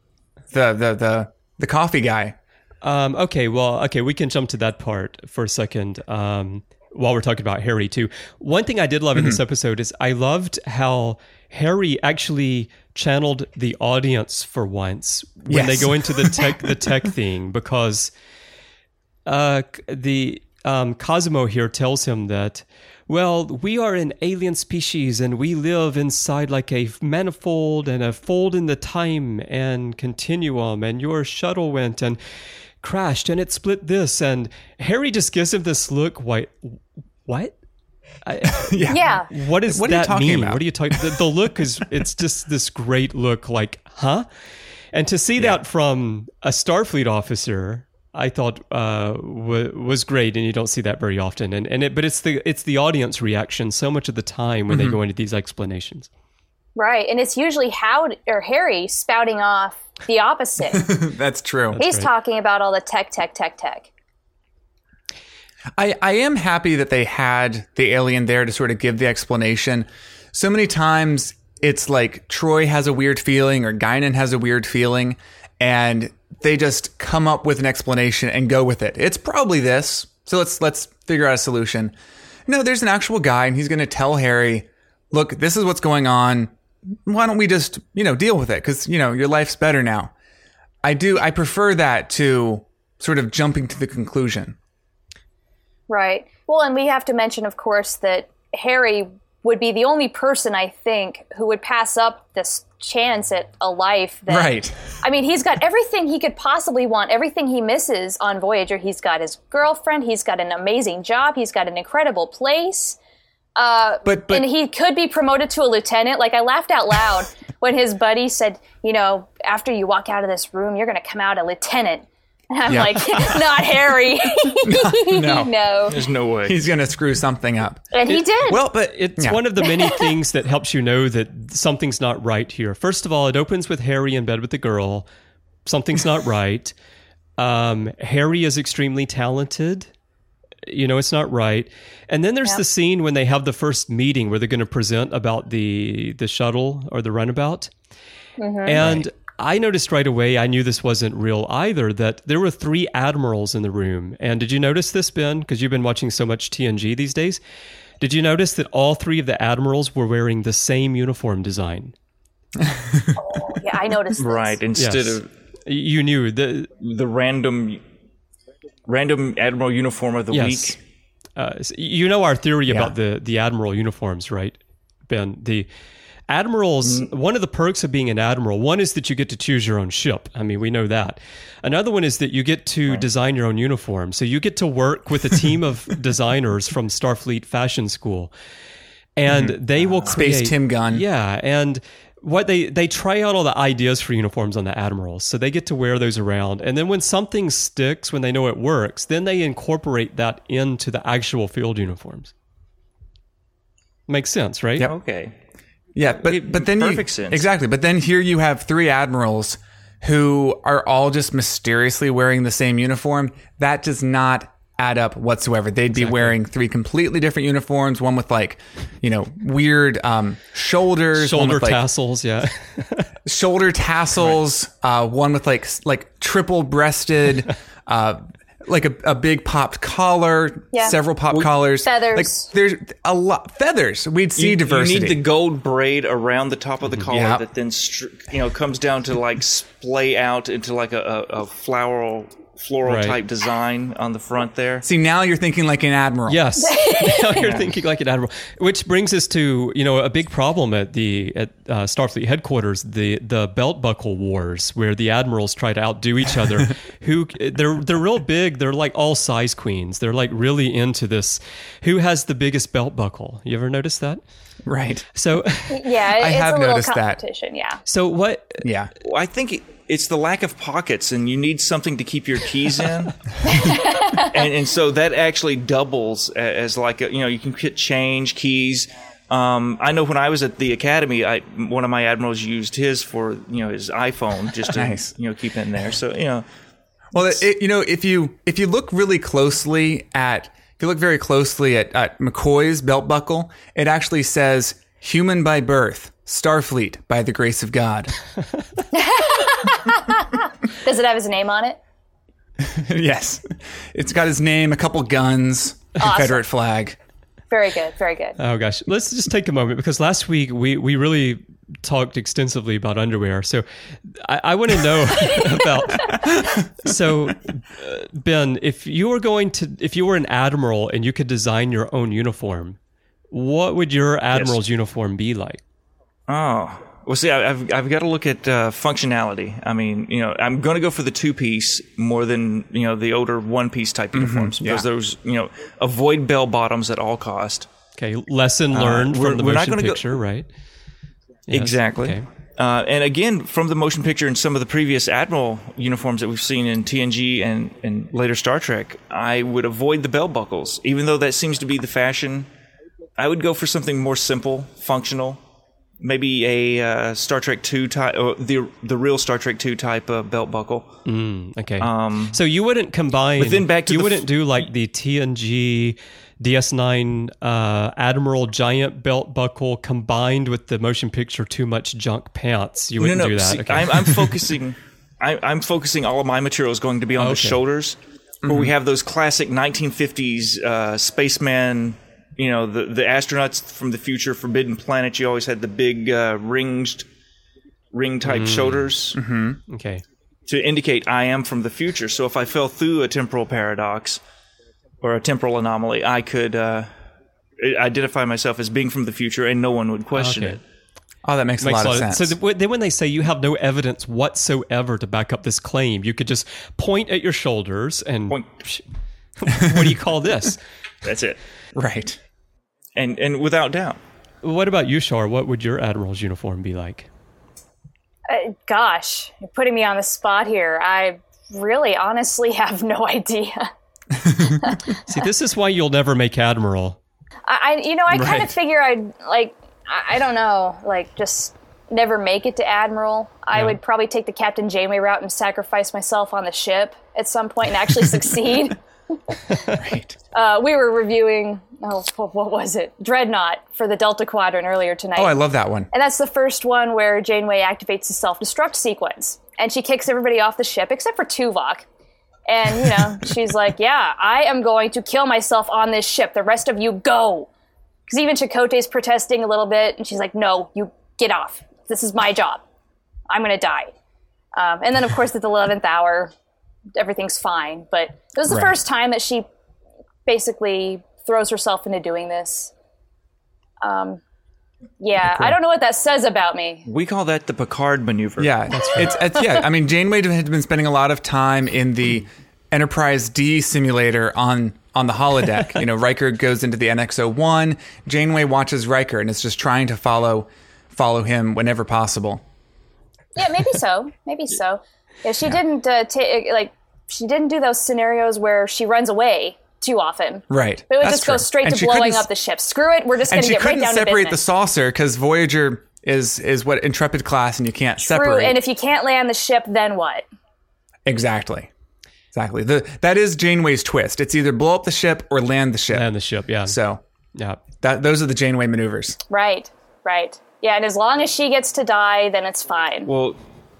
the the the, the coffee guy. Um, okay, well, okay, we can jump to that part for a second. Um, while we're talking about Harry too. One thing I did love in this episode is I loved how Harry actually channeled the audience for once when Yes. they go into the tech the tech thing, because uh, the um, Cosimo here tells him that, well, we are an alien species and we live inside like a manifold and a fold in the time and continuum, and your shuttle went and crashed and it split this, and Harry just gives him this look. What? What? I, Yeah. what does What are you that talking mean? about? What are you talking? The, the look is it's just this great look, like, huh? And to see that from a Starfleet officer, I thought uh, w- was great, and you don't see that very often. And and it, but it's the it's the audience reaction so much of the time when they go into these explanations. Right. And it's usually Howard or Harry spouting off the opposite. That's true. He's right. talking about all the tech, tech, tech, tech. I, I am happy that they had the alien there to sort of give the explanation. So many times it's like Troy has a weird feeling or Guinan has a weird feeling, and they just come up with an explanation and go with it. It's probably this, so let's let's figure out a solution. No, there's an actual guy, and he's going to tell Harry, look, this is what's going on. Why don't we just, you know, deal with it? Because, you know, your life's better now. I do. I prefer that to sort of jumping to the conclusion. Right. Well, and we have to mention, of course, that Harry would be the only person, I think, who would pass up this chance at a life that... Right. I mean, he's got everything he could possibly want, everything he misses on Voyager. He's got his girlfriend, he's got an amazing job, he's got an incredible place. Uh, But, but and he could be promoted to a lieutenant. Like, I laughed out loud when his buddy said, you know, after you walk out of this room, you're going to come out a lieutenant. And I'm Yeah. like, not Harry. no. No. There's no way. he's going to screw something up. And he did. Well, but It's yeah. one of the many things that helps you know that something's not right here. First of all, it opens with Harry in bed with the girl. Something's not right. Um, Harry is extremely talented. You know, it's not right. And then there's Yep. the scene when they have the first meeting where they're going to present about the the shuttle or the runabout. And I noticed right away, I knew this wasn't real either, that there were three admirals in the room. And did you notice this, Ben? Because you've been watching so much T N G these days. Did you notice that all three of the admirals were wearing the same uniform design? Yeah, I noticed this. Right. Instead Yes. of You knew. The, the random random admiral uniform of the yes. week. Uh, s- you know our theory about the, the admiral uniforms, right, Ben? The admirals, one of the perks of being an admiral, one is that you get to choose your own ship. I mean, we know that. Another one is that you get to design your own uniform. So you get to work with a team of designers from Starfleet Fashion School. And they will create... Space Tim Gunn. Yeah, and what they they try out all the ideas for uniforms on the admirals, so they get to wear those around. And then when something sticks, when they know it works, then they incorporate that into the actual field uniforms. Makes sense, right? Yep. Okay. Yeah, but It- but then perfect you, sense. exactly. But then here you have three admirals who are all just mysteriously wearing the same uniform. That does not add up whatsoever. They'd be wearing three completely different uniforms. One with like, you know, weird um, shoulders, one Shoulder with, like, tassels, yeah. shoulder tassels. Uh, one with like s- like triple breasted. uh, Like a, a big popped collar, Yeah. several pop collars, Feathers. Like there's a lot feathers. We'd see You, diversity. you need the gold braid around the top of the collar Yep. that then str- you know comes down to like splay out into like a, a, a floral floral Right. type design on the front there. See, now you're thinking like an admiral. Yes, now you're thinking like an admiral, which brings us to you know a big problem at the at uh, Starfleet headquarters, the the belt buckle wars, where the admirals try to outdo each other. Who they're they're real big. They're like all size queens. They're like really into this. Who has the biggest belt buckle? You ever notice that? Right. So, Yeah, it- I it's have a little noticed that. competition, yeah. so what? Yeah. Well, I think it, it's the lack of pockets, and you need something to keep your keys in, and and so that actually doubles a- as like a, you know you can get change keys. Um, I know when I was at the academy, I one of my admirals used his for you know his iPhone just to Nice. you know keep it in there. So you know. Well, it, you know, if you if you look really closely at if you look very closely at, at McCoy's belt buckle, it actually says "human by birth." Starfleet, by the grace of God. Does it have his name on it? Yes. It's got his name, a couple guns, a Confederate flag. Very good, very good. Oh gosh, let's just take a moment because last week we, we really talked extensively about underwear. So I, I want to know about. So uh, Ben, if you were going to, if you were an admiral and you could design your own uniform, what would your admiral's yes. uniform be like? Oh. Well, see, I- I've I've got to look at uh, functionality. I mean, you know, I'm going to go for the two piece more than you know the older one piece type uniforms mm-hmm, because yeah. those you know avoid bell bottoms at all cost. Okay, lesson learned uh, from the motion picture, go- right? Yes. Exactly. Okay. Uh, and again, from the motion picture and some of the previous Admiral uniforms that we've seen in T N G and, and later Star Trek, I would avoid the bell buckles, even though that seems to be the fashion. I would go for something more simple, functional. Maybe a uh, Star Trek two type, or the the real Star Trek two type of belt buckle. Mm, okay. Um, so you wouldn't combine. But then back to you the wouldn't f- do like the T N G D S nine uh, Admiral giant belt buckle combined with the motion picture Too Much Junk pants. You wouldn't no, no, do that. See, okay. I'm, I'm focusing. I, I'm focusing. All of my material is going to be on okay. the shoulders, where mm-hmm. we have those classic nineteen fifties uh, spaceman. You know, the, the astronauts from the future, Forbidden Planet, you always had the big uh, ringed, ring-type mm. shoulders. Mm-hmm. Okay. To indicate I am from the future. So if I fell through a temporal paradox or a temporal anomaly, I could uh, identify myself as being from the future and no one would question okay. it. Oh, that makes, makes a lot, a lot of sense. So the, then when they say you have no evidence whatsoever to back up this claim, you could just point at your shoulders and... Point. What do you call this? That's it. Right. And and without doubt. What about you, Shar? What would your admiral's uniform be like? Uh, gosh, you're putting me on the spot here. I really honestly have no idea. See, this is why you'll never make admiral. I, I you know, I right. kind of figure I'd, like, I, I don't know, like, just never make it to admiral. I yeah. would probably take the Captain Janeway route and sacrifice myself on the ship at some point and actually succeed. Right. Uh, we were reviewing, oh, what was it? Dreadnought for the Delta Quadrant earlier tonight. Oh, I love that one. And that's the first one where Janeway activates the self-destruct sequence. And she kicks everybody off the ship, except for Tuvok. And, you know, she's like, yeah, I am going to kill myself on this ship. The rest of you go. Because even Chakotay's protesting a little bit. And she's like, no, you get off. This is my job. I'm going to die. Um, and then, of course, at the eleventh hour... everything's fine, but it was the right. first time that she basically throws herself into doing this. Um, yeah, cool. I don't know what that says about me. We call that the Picard maneuver. Yeah, that's right. it's, it's yeah. I mean, Janeway had been spending a lot of time in the Enterprise D simulator on on the holodeck. You know, Riker goes into the N X oh one. Janeway watches Riker and is just trying to follow follow him whenever possible. Yeah, maybe so. Maybe so. Yeah, she yeah. didn't uh, take like she didn't do those scenarios where she runs away too often. Right, but it would That's just go true. straight and to blowing up the ship. Screw it, we're just going to get right down to business. And she couldn't separate the saucer because Voyager is is what Intrepid class, and you can't True, separate. And if you can't land the ship, then what? Exactly, exactly. The that is Janeway's twist. It's either blow up the ship or land the ship. Land the ship, yeah. So yeah, that those are the Janeway maneuvers. Right, right. Yeah, and as long as she gets to die, then it's fine. Well.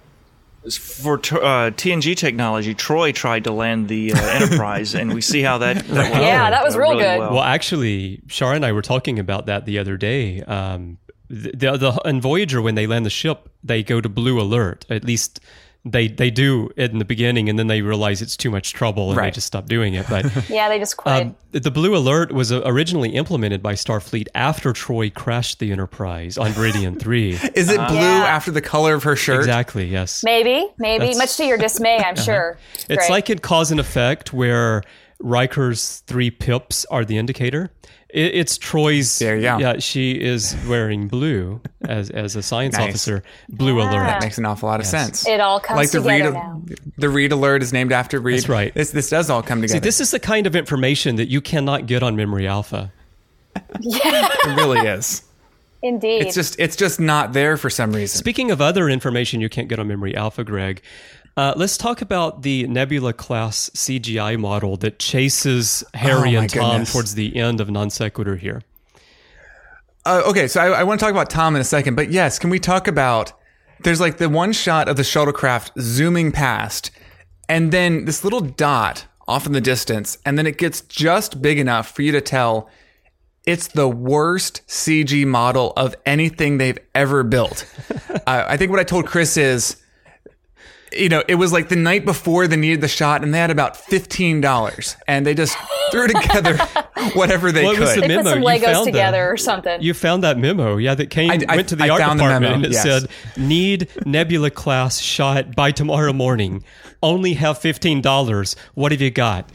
For uh, T N G technology, Troy tried to land the uh, Enterprise, and we see how that, that went. Yeah, that was real really good. Well. well, actually, Shar and I were talking about that the other day. Um, the, the, the in Voyager, when they land the ship, they go to blue alert. At least they they do it in the beginning, and then they realize it's too much trouble, and right. they just stop doing it. But yeah, they just quit. Um, the blue alert was originally implemented by Starfleet after Troy crashed the Enterprise on Veridian three. Is it uh, blue yeah. after the color of her shirt? Exactly, yes. Maybe, maybe. That's, Much to your dismay, I'm uh-huh. sure. It's Great. like in cause and effect where Riker's three pips are the indicator. It, it's Troy's. There you go. Yeah, she is wearing blue as as a science nice. officer. Blue Yeah. alert. That makes an awful lot of Yes. sense. It all comes like the together Reed, now. The Reed alert is named after Reed. That's right. This this does all come together. See, this is the kind of information that you cannot get on Memory Alpha. Yeah, it really is. indeed. It's just it's just not there for some reason. Speaking of other information you can't get on Memory Alpha, Greg, uh, let's talk about the Nebula class C G I model that chases Harry Oh, my and Tom goodness. towards the end of Non Sequitur here. Uh, okay, so I, I want to talk about Tom in a second, but yes, can we talk about? There's like the one shot of the shuttlecraft zooming past, and then this little dot off in the distance, and then it gets just big enough for you to tell it's the worst C G model of anything they've ever built. uh, I think what I told Chris is, you know, it was like the night before they needed the shot, and they had about fifteen dollars, and they just threw together whatever they What could. was the They memo? put some You Legos found together that. or something. You found that memo, yeah, that came, I- I- went to the I art found the department, memo, and it yes. said, need Nebula class shot by tomorrow morning. Only have fifteen dollars. What have you got?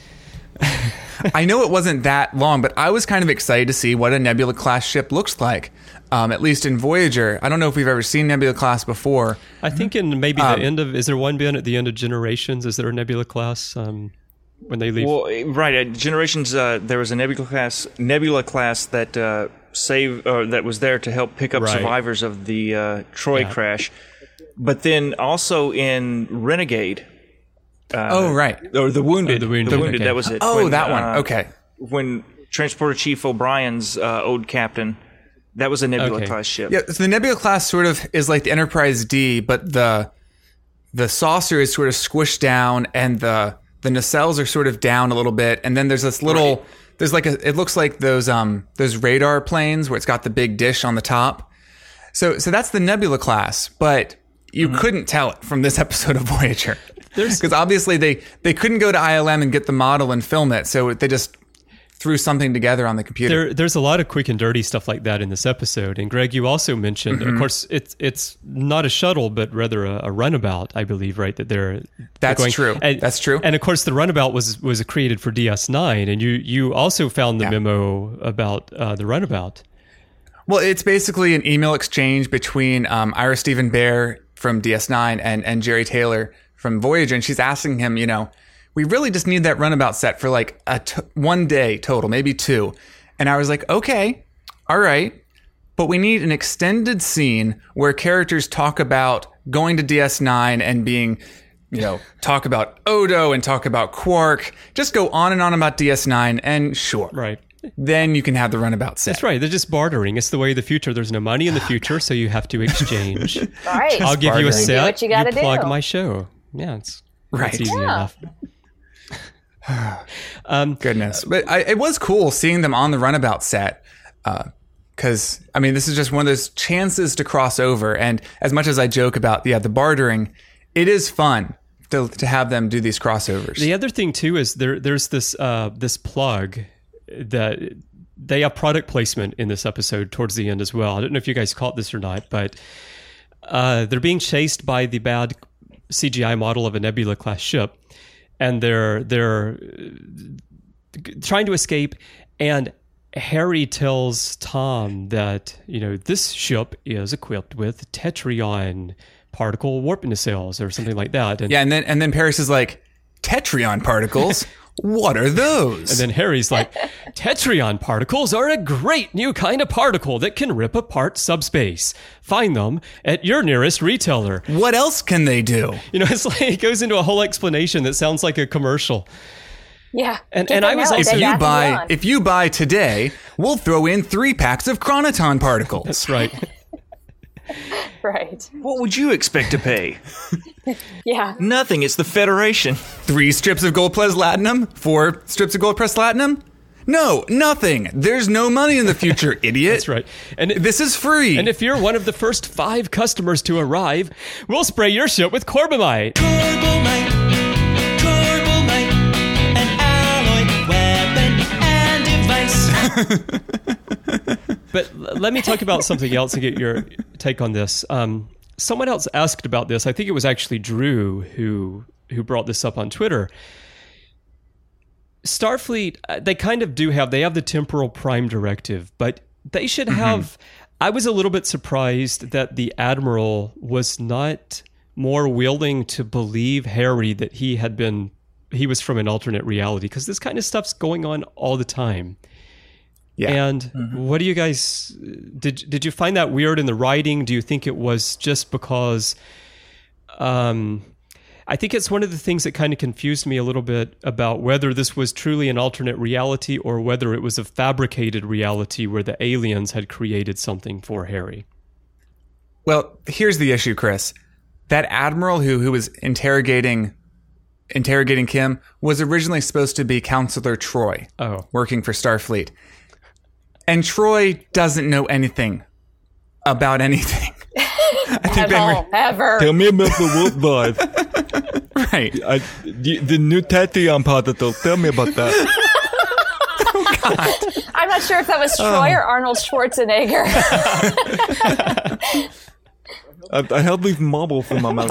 I know it wasn't that long, but I was kind of excited to see what a Nebula class ship looks like. Um, at least in Voyager. I don't know if we've ever seen Nebula class before. I think in maybe the Um, end of, is there one been at the end of Generations? Is there a Nebula class um, when they leave? Well, eh, right. At Generations, uh, there was a Nebula class, Nebula class that uh, save or that was there to help pick up Right. survivors of the uh, Troy Yeah. crash. But then also in Renegade, uh, Oh, right. or the Wounded, Oh, the Wounded, okay. that was it. Oh, When, that one. uh, Okay. When Transporter Chief O'Brien's uh, old captain, that was a Nebula Okay. class ship. Yeah, so the Nebula class sort of is like the Enterprise D, but the the saucer is sort of squished down, and the the nacelles are sort of down a little bit, and then there's this little Right. there's like a it looks like those um those radar planes where it's got the big dish on the top. So so that's the Nebula class, but you Mm-hmm. couldn't tell it from this episode of Voyager. Because obviously they, they couldn't go to I L M and get the model and film it, so they just threw something together on the computer. There, there's a lot of quick and dirty stuff like that in this episode. And Greg, you also mentioned, Mm-hmm. of course, it's it's not a shuttle, but rather a, a runabout, I believe, right? That they're they're That's going- true. And, That's true. And of course, the runabout was was created for D S nine, and you you also found the Yeah. memo about uh, the runabout. Well, it's basically an email exchange between um, Ira Stephen Bear from D S nine and, and Jerry Taylor from Voyager, and she's asking him, you know, we really just need that runabout set for like a t- one day total, maybe two. And I was like, okay, all right, but we need an extended scene where characters talk about going to D S nine and being, you know, talk about Odo and talk about Quark. Just go on and on about D S nine, and sure, Right. then you can have the runabout set. That's right. They're just bartering. It's the way of the future. There's no money in the future, so you have to exchange. Right. I'll give you a bartering. set. Do what you gotta plug do. my show. Yeah, it's Right. It's easy Yeah. enough. um, Goodness. But I, it was cool seeing them on the runabout set. Because, I mean, this is just one of those chances to cross over. And as much as I joke about, yeah, the bartering, it is fun to, to have them do these crossovers. The other thing too is there there's this uh, this plug that they have product placement in this episode towards the end as well. I don't know if you guys caught this or not, but uh, they're being chased by the bad C G I model of a Nebula class ship, and they're they're trying to escape. And Harry tells Tom that, you know, this ship is equipped with Tetrion particle warp nacelles or something like that. And yeah, and then and then Paris is like, Tetrion particles? What are those? And then Harry's like, Tetrion particles are a great new kind of particle that can rip apart subspace. Find them at your nearest retailer. what else can they do? You know, it's like it goes into a whole explanation that sounds like a commercial. Yeah. And- Get and I them was out. also- They're If you back and buy beyond. if you buy today, we'll throw in three packs of Chronoton particles. That's right. Right. What would you expect to pay? Yeah. Nothing. It's the Federation. Three strips of gold plus platinum? Four strips of gold plus platinum? No, nothing. There's no money in the future, idiot. That's right. And it, This is free. and if you're one of the first five customers to arrive, we'll spray your ship with Corbomite. Corbomite, Corbomite, an alloy weapon and device. But l- let me talk about something else and get your take on this. Um, someone else asked about this. I think it was actually Drew who who brought this up on Twitter. Starfleet, uh, they kind of do have, they have the temporal prime directive, but they should have, I was a little bit surprised that the Admiral was not more willing to believe Harry that he had been, he was from an alternate reality, because this kind of stuff's going on all the time. yeah. And what do you guys did? Did you find that weird in the writing? Do you think it was just because? Um, I think it's one of the things that kind of confused me a little bit about whether this was truly an alternate reality or whether it was a fabricated reality where the aliens had created something for Harry. Well, here's the issue, Chris. That admiral who who was interrogating interrogating Kim was originally supposed to be Counselor Troy, Oh. working for Starfleet. And Troy doesn't know anything about anything. I think At they all, ever. Tell me about the warp drive. right. I, the, the new Tachyon particle. Tell me about that. I'm not sure if that was Troy or Arnold Schwarzenegger. I, I held these marbles in my mouth.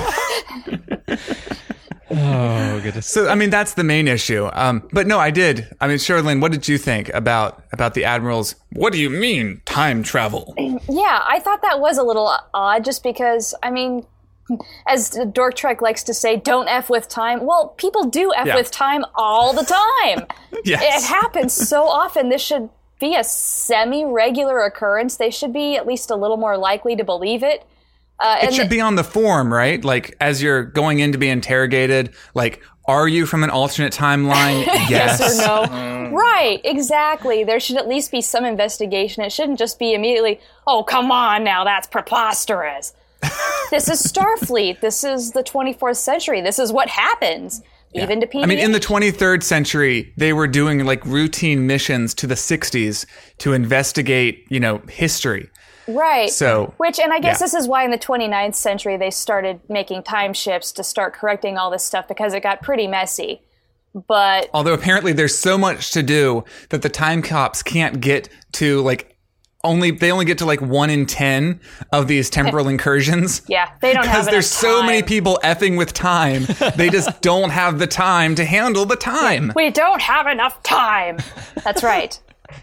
Oh, goodness. So, I mean, that's the main issue. Um, but no, I did. I mean, Sherilyn, what did you think about about the admiral's? What do you mean time travel? Yeah, I thought that was a little odd just because, I mean, as Dork Trek likes to say, don't F with time. Well, people do F Yeah. with time all the time. Yes. It happens so often. This should be a semi-regular occurrence. They should be at least a little more likely to believe it. Uh, It and should be on the form, right? Like, as you're going in to be interrogated, like, are you from an alternate timeline? Yes. Yes or no? Right, exactly. There should at least be some investigation. It shouldn't just be immediately, oh, come on now, that's preposterous. This is Starfleet. This is the twenty-fourth century. This is what happens, even to people. I mean, in the twenty-third century, they were doing like routine missions to the sixties to investigate, you know, history. Right. So, Which, and I guess yeah. this is why in the twenty-ninth century they started making time ships to start correcting all this stuff because it got pretty messy. But Although apparently there's so much to do that the time cops can't get to like only, they only get to like one in ten of these temporal incursions. yeah, they don't have Because there's enough so many time. people effing with time, they just don't have the time to handle the time. We don't have enough time. That's right.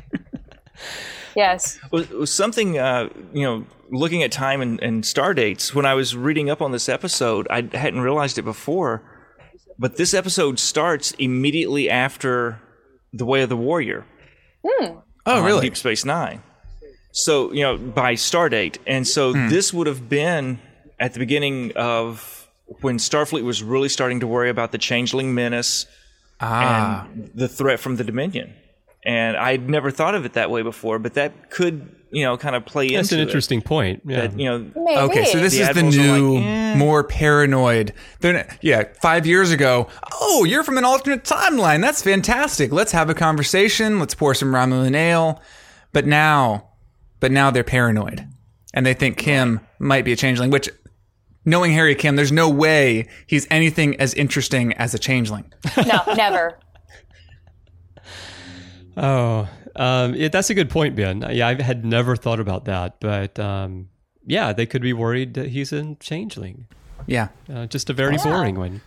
Yes. was, was something, uh, you know, looking at time and, and star dates, when I was reading up on this episode, I hadn't realized it before, but this episode starts immediately after The Way of the Warrior. Oh, on really? Deep Space Nine. So, you know, by star date. And so Hmm. this would have been at the beginning of when Starfleet was really starting to worry about the Changeling menace Ah. and the threat from the Dominion. And I'd never thought of it that way before, but that could, you know, kind of play That's into an interesting point. it. Yeah. That, you know, Maybe. Okay, so this The is the admirals are new, like, eh. more paranoid. They're not- yeah, five years ago, oh, you're from an alternate timeline. That's fantastic. Let's have a conversation. Let's pour some Romulan ale. But now, but now they're paranoid, and they think Kim might be a changeling. Which, knowing Harry Kim, there's no way he's anything as interesting as a changeling. No, never. Oh, um, yeah, that's a good point, Ben. Yeah, I had never thought about that, but um, yeah, they could be worried that he's a changeling. Yeah. Uh, just a very boring one.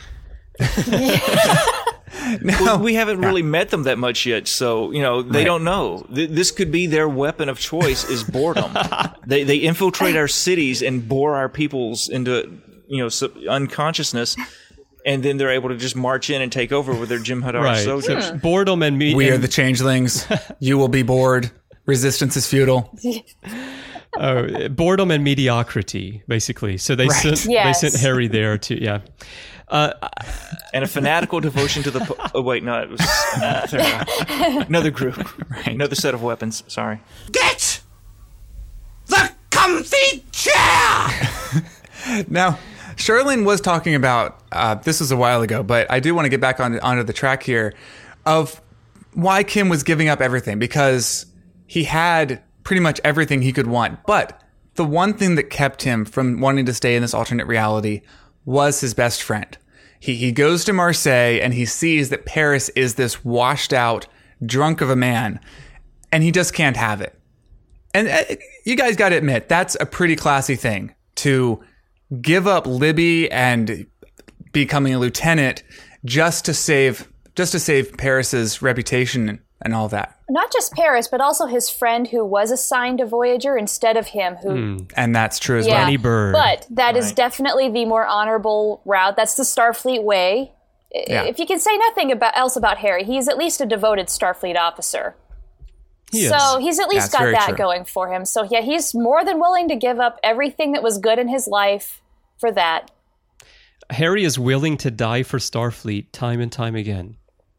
well, we haven't really met them that much yet, so, you know, they Right. don't know. Th- this could be their weapon of choice is boredom. they they infiltrate our cities and bore our peoples into, you know, sub- unconsciousness, and then they're able to just march in and take over with their Jem'Hadar Right. soldiers. So boredom and me. We are and- the changelings. You will be bored. Resistance is futile. Oh, boredom and mediocrity, basically. So they Right. sent Yes. they sent Harry there to yeah. Uh, And a fanatical devotion to the... Po- oh, wait, no, it was uh, another group. Another set of weapons, sorry. Get the comfy chair! Now, Sherilyn was talking about, uh, this was a while ago, but I do want to get back on onto the track here of why Kim was giving up everything, because he had pretty much everything he could want. But the one thing that kept him from wanting to stay in this alternate reality was his best friend. He, he goes to Marseille and he sees that Paris is this washed out drunk of a man, and he just can't have it. And uh, you guys got to admit, that's a pretty classy thing to give up Libby and becoming a lieutenant just to save just to save Paris's reputation and all that. Not just Paris, but also his friend who was assigned a Voyager instead of him, who And that's true as Yeah, well. Lenny Bird. but that is Right. definitely the more honorable route. That's the Starfleet way. I- Yeah. If you can say nothing about, else about Harry, he's at least a devoted Starfleet officer. he So is. he's at least That's got very that true. going for him. So yeah, he's more than willing to give up everything that was good in his life for that. Harry is willing to die for Starfleet time and time again.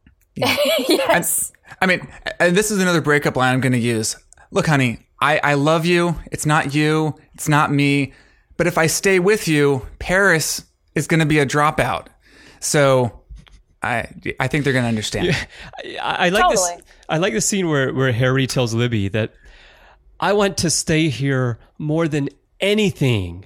Yes. I mean, and this is another breakup line I'm going to use. Look, honey, I, I love you. It's not you. It's not me. But if I stay with you, Paris is going to be a dropout. So I I think they're going to understand. Yeah, I, I like Totally. this. I like the scene where, where Harry tells Libby that I want to stay here more than anything,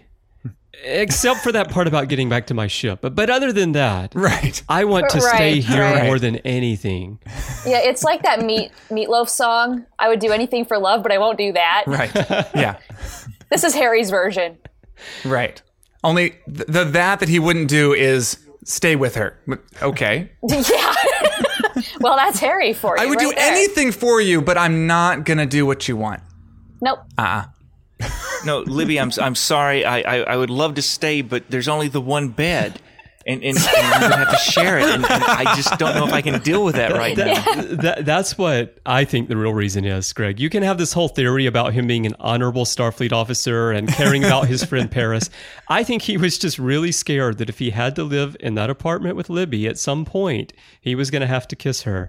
except for that part about getting back to my ship. But but other than that, Right. I want to Right, stay here right. more than anything. Yeah, it's like that meat Meatloaf song. I would do anything for love, but I won't do that. Right. Yeah. This is Harry's version. Right. Only the, the that that he wouldn't do is stay with her. Okay. Yeah. Well, that's Harry for you. I would right do there. anything for you, but I'm not going to do what you want. Nope. Uh-uh. No, Libby, I'm I'm sorry. I, I, I would love to stay, but there's only the one bed, and and, and we're gonna have to share it. And, and I just don't know if I can deal with that right now. That, that's what I think the real reason is, Greg. You can have this whole theory about him being an honorable Starfleet officer and caring about his friend Paris. I think he was just really scared that if he had to live in that apartment with Libby at some point, he was going to have to kiss her.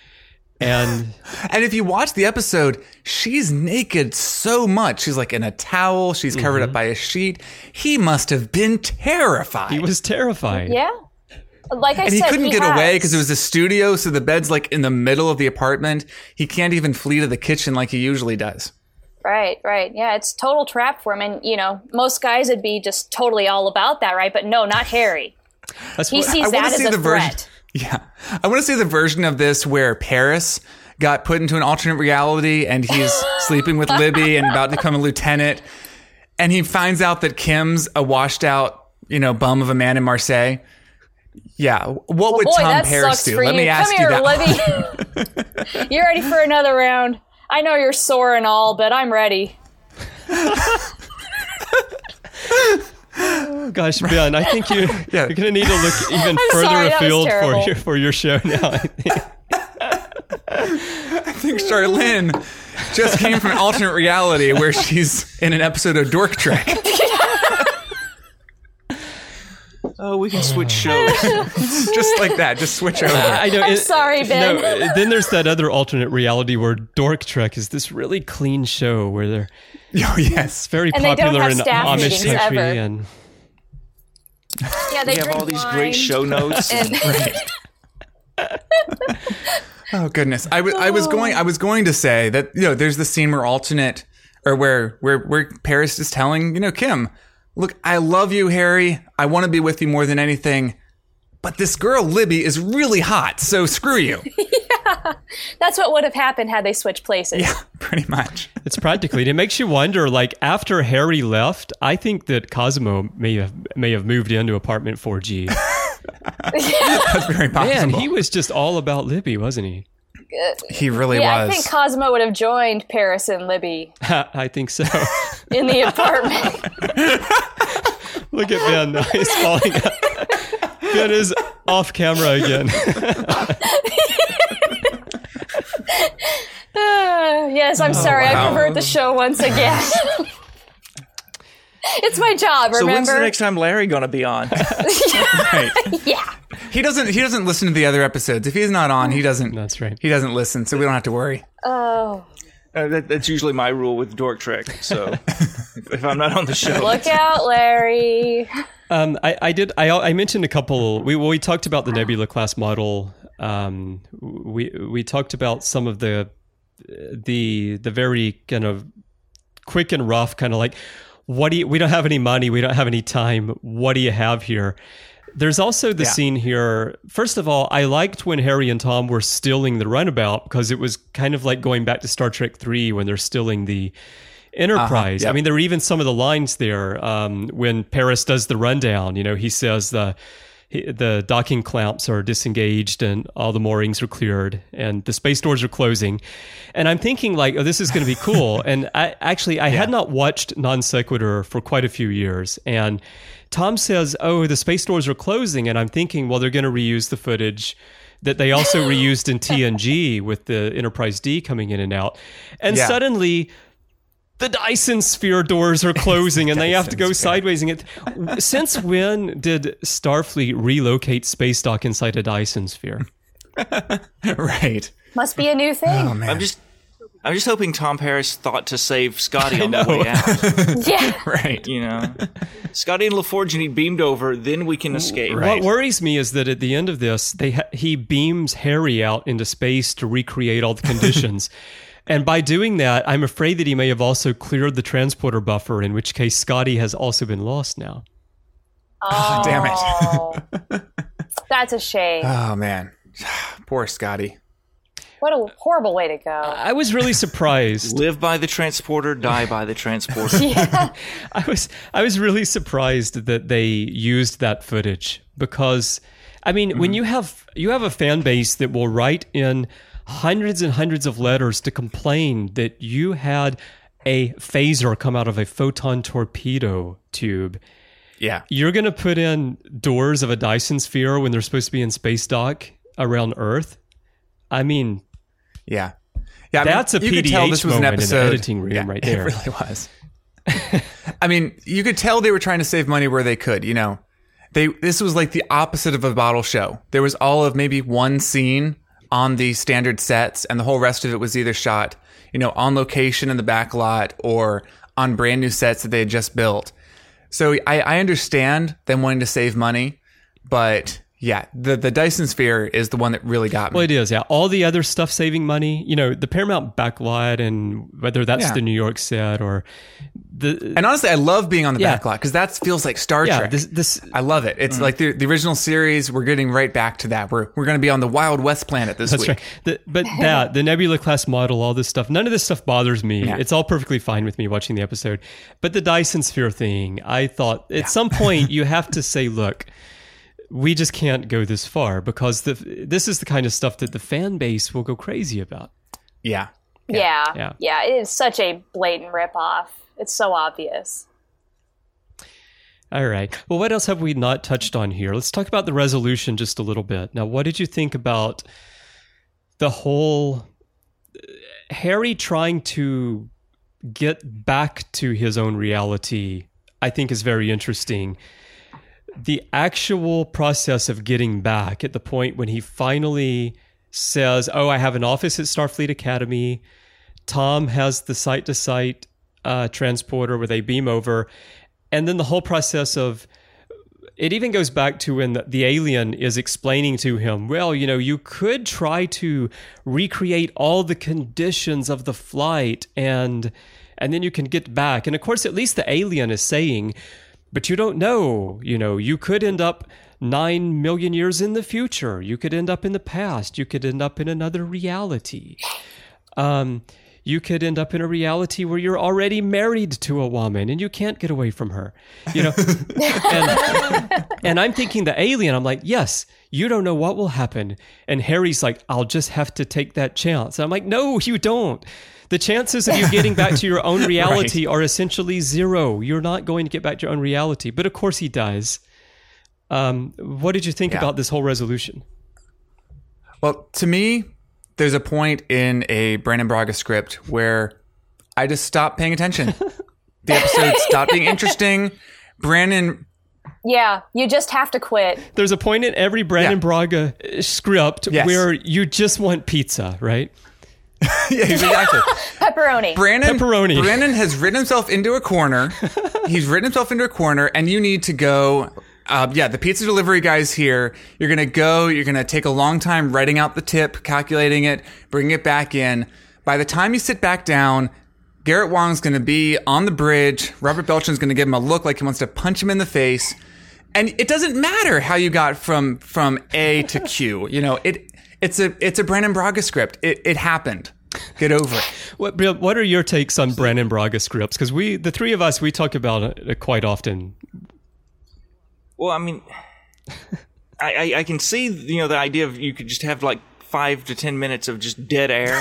And And if you watch the episode, she's naked so much. She's like in a towel. She's covered up by a sheet. He must have been terrified. he was terrified. Yeah. Like I and he said, couldn't he get has. away because it was a studio, so the bed's like in the middle of the apartment. He can't even flee to the kitchen like he usually does. Right, right. Yeah, it's total trap for him. And, you know, most guys would be just totally all about that, right? But no, not Harry. That's He what, sees I wanna that as see a the version- threat. Yeah. I want to see the version of this where Paris got put into an alternate reality and he's sleeping with Libby and about to become a lieutenant. And he finds out that Kim's a washed out, you know, bum of a man in Marseille. Yeah. What would Boy, Tom that Paris sucks do? for Let you. me ask Come here, you that. Libby. You ready for another round? I know you're sore and all, but I'm ready. Oh, gosh, Ben, I think you, Yeah. you're going to need to look even I'm further sorry, that was afield for terrible. your, for your show now. I think. I think Charlene just came from an alternate reality where she's in an episode of Dork Trek. Oh, we can switch shows. Just like that. Just switch over. I know. I'm it- sorry, Ben. No, then there's that other alternate reality where Dork Trek is this really clean show where they're Oh, yes. very And they don't popular have in staff Amish meetings country, ever. and Yeah, they We have drink all these wine great show notes. and- Oh goodness. I was I was going I was going to say that, you know, there's the scene where alternate or where where where Paris is telling, you know, Kim, look, I love you, Harry. I want to be with you more than anything. But this girl Libby is really hot, so screw you. That's what would have happened had they switched places. Yeah, pretty much. it's practically. And it makes you wonder. Like after Harry left, I think that Cosmo may have may have moved into apartment four G. That's very possible. Man, he was just all about Libby, wasn't he? He really Yeah, was. I think Cosmo would have joined Paris and Libby I think so. in the apartment. Look at Ben. Now he's falling out. Ben is off camera again. Uh, yes, I'm sorry. I pervert the show once again. It's my job, So when's remember? the next time Larry gonna be on? Right. Yeah. He doesn't he doesn't listen to the other episodes. If he's not on, he doesn't That's right. he doesn't listen, so we don't have to worry. Oh, Uh, that, that's usually my rule with Dork Trek. So if, if I'm not on the show, look out, Larry. Um, I, I did. I, I mentioned a couple. We well, we talked about the Nebula class model. Um, we we talked about some of the the the very kind of quick and rough kind of like, what do you? We don't have any money. We don't have any time. What do you have here? There's also the Yeah. scene here. First of all, I liked when Harry and Tom were stilling the runabout because it was kind of like going back to Star Trek three when they're stilling the Enterprise. Uh-huh, yep. I mean, there are even some of the lines there um, when Paris does the rundown. You know, he says the he, the docking clamps are disengaged and all the moorings are cleared and the space doors are closing. And I'm thinking like, oh, this is going to be cool. And I actually I had not watched Non Sequitur for quite a few years, and Tom says, oh, the space doors are closing. And I'm thinking, well, they're going to reuse the footage that they also reused in T N G with the Enterprise D coming in and out. And Yeah. suddenly the Dyson Sphere doors are closing and they have to go sideways. And it, since when did Starfleet relocate space dock inside a Dyson Sphere? Right. Must be a new thing. Oh man. I'm just, I'm just hoping Tom Paris thought to save Scotty on know. the way out. Yeah. Right. You know, Scotty and LaForge need beamed over, then we can escape. Right. What worries me is that at the end of this, they ha- he beams Harry out into space to recreate all the conditions. And by doing that, I'm afraid that he may have also cleared the transporter buffer, in which case Scotty has also been lost now. Oh, damn it. That's a shame. Oh man. Poor Scotty. What a horrible way to go. I was really surprised. Live by the transporter, die by the transporter. Yeah. I was I was really surprised that they used that footage because, I mean, mm-hmm. when you have you have a fan base that will write in hundreds and hundreds of letters to complain that you had a phaser come out of a photon torpedo tube. Yeah. You're going to put in doors of a Dyson Sphere when they're supposed to be in space dock around Earth? I mean, yeah. Yeah, I that's mean, a you P could D H tell this was an moment episode. in the editing room yeah, right there. It really was. I mean, you could tell they were trying to save money where they could, you know. They this was like the opposite of a bottle show. There was all of maybe one scene on the standard sets, and the whole rest of it was either shot, you know, on location in the back lot or on brand new sets that they had just built. So I, I understand them wanting to save money, but yeah, the, the Dyson Sphere is the one that really got me. Well, it is, yeah. All the other stuff saving money, you know, the Paramount backlot and whether that's Yeah. the New York set or the... And honestly, I love being on the Yeah. backlot because that feels like Star yeah, Trek. this, this, I love it. It's like the, the original series. We're getting right back to that. We're we're going to be on the Wild West planet this that's week. right. The, but that, the Nebula class model, all this stuff, none of this stuff bothers me. Yeah. It's all perfectly fine with me watching the episode. But the Dyson Sphere thing, I thought at some point you have to say, look, we just can't go this far because the this is the kind of stuff that the fan base will go crazy about. Yeah. Yeah. Yeah. Yeah. It is such a blatant ripoff. It's so obvious. All right. Well, what else have we not touched on here? Let's talk about the resolution just a little bit. Now, what did you think about the whole Harry trying to get back to his own reality? I think is very interesting. The actual process of getting back at the point when he finally says, oh, I have an office at Starfleet Academy. Tom has the site-to-site uh, transporter where they beam over. And then the whole process of, it even goes back to when the, the alien is explaining to him, well, you know, you could try to recreate all the conditions of the flight and and then you can get back. And of course, at least the alien is saying, but you don't know, you know, you could end up nine million years in the future. You could end up in the past. You could end up in another reality. Um, you could end up in a reality where you're already married to a woman and you can't get away from her, you know? and, and I'm thinking the alien, I'm like, yes, you don't know what will happen. And Harry's like, I'll just have to take that chance. And I'm like, no, you don't. The chances of you getting back to your own reality right. are essentially zero. You're not going to get back to your own reality. But of course he does. Um, what did you think yeah. about this whole resolution? Well, to me, there's a point in a Brannon Braga script where I just stopped paying attention. The episode stopped being interesting. Brannon... Yeah, you just have to quit. There's a point in every Brannon yeah. Braga script yes. where you just want pizza, right? Yeah, exactly. Pepperoni. Brannon, Pepperoni. Brannon has written himself into a corner. He's written himself into a corner, and you need to go. Uh, yeah, the pizza delivery guy's here. You're gonna go. You're gonna take a long time writing out the tip, calculating it, bringing it back in. By the time you sit back down, Garrett Wang's gonna be on the bridge. Robert Beltran's gonna give him a look like he wants to punch him in the face, and it doesn't matter how you got from from A to Q. You know it. It's a it's a Brannon Braga script. It it happened. Get over it. What what are your takes on Brannon Braga scripts? Because we the three of us we talk about it quite often. Well, I mean, I, I I can see you know the idea of you could just have like five to ten minutes of just dead air,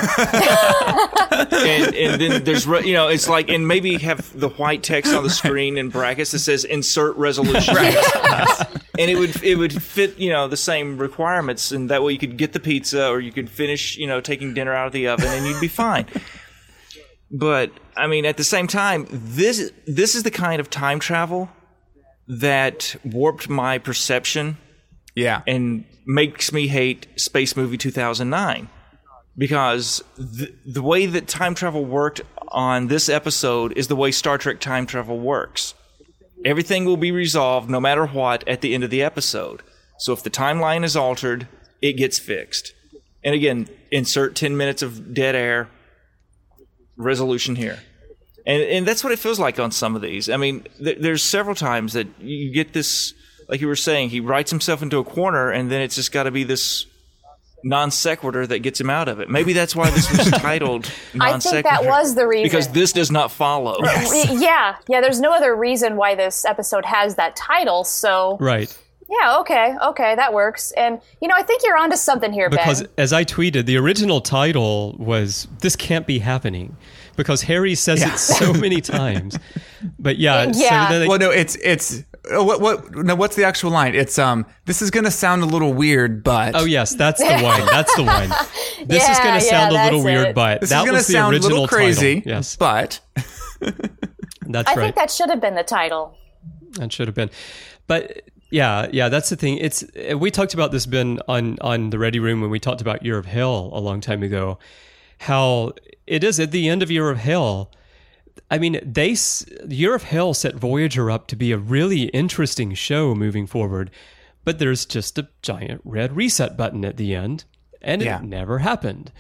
and, and then there's you know it's like and maybe have the white text on the screen in brackets that says insert resolution. Right. And it would it would fit, you know, the same requirements, and that way you could get the pizza, or you could finish, you know, taking dinner out of the oven, and you'd be fine. But I mean, at the same time, this this is the kind of time travel that warped my perception Yeah. and makes me hate Space Movie two thousand nine. Because the, the way that time travel worked on this episode is the way Star Trek time travel works. Everything will be resolved no matter what at the end of the episode. So if the timeline is altered, it gets fixed. And again, insert ten minutes of dead air, resolution here. And and that's what it feels like on some of these. I mean, th- there's several times that you get this, like you were saying, he writes himself into a corner and then it's just got to be this non sequitur that gets him out of it. Maybe that's why this was titled non I sequitur. think that was the reason. Because this does not follow. Yeah, yeah. There's no other reason why this episode has that title. So Right. yeah, okay, okay, that works. And you know, I think you're onto something here, Because Ben. as I tweeted, the original title was "This Can't Be Happening," because Harry says Yeah. it so many times. But yeah, Yeah. so then they, Well, no, it's it's oh, what what no. What's the actual line? It's um. This is gonna sound a little weird, but oh yes, that's the one. That's the one. This is Yeah, going to yeah, sound a little that's weird, it. but this that is gonna was the sound a original little crazy. title. Yes, but that's I right. think that should have been the title. That should have been. But yeah, yeah, that's the thing. It's we talked about this, Ben, on on the Ready Room when we talked about Year of Hell a long time ago. How it is at the end of Year of Hell. I mean, they Year of Hell set Voyager up to be a really interesting show moving forward, but there's just a giant red reset button at the end, and Yeah. it never happened.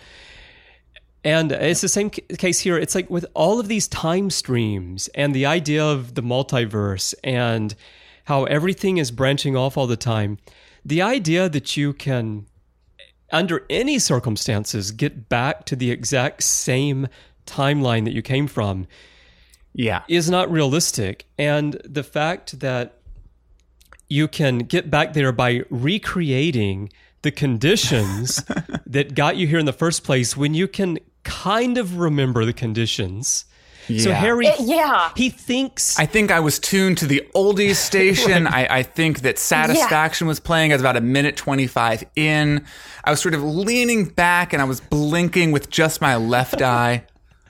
And it's the same ca- case here. It's like with all of these time streams and the idea of the multiverse and how everything is branching off all the time, the idea that you can, under any circumstances, get back to the exact same timeline that you came from yeah, is not realistic. And the fact that you can get back there by recreating the conditions that got you here in the first place when you can kind of remember the conditions. So Yeah. Harry, It- yeah. he thinks... I think I was tuned to the oldies station. I, I think that Satisfaction was playing. I was about a minute twenty-five in. I was sort of leaning back and I was blinking with just my left eye.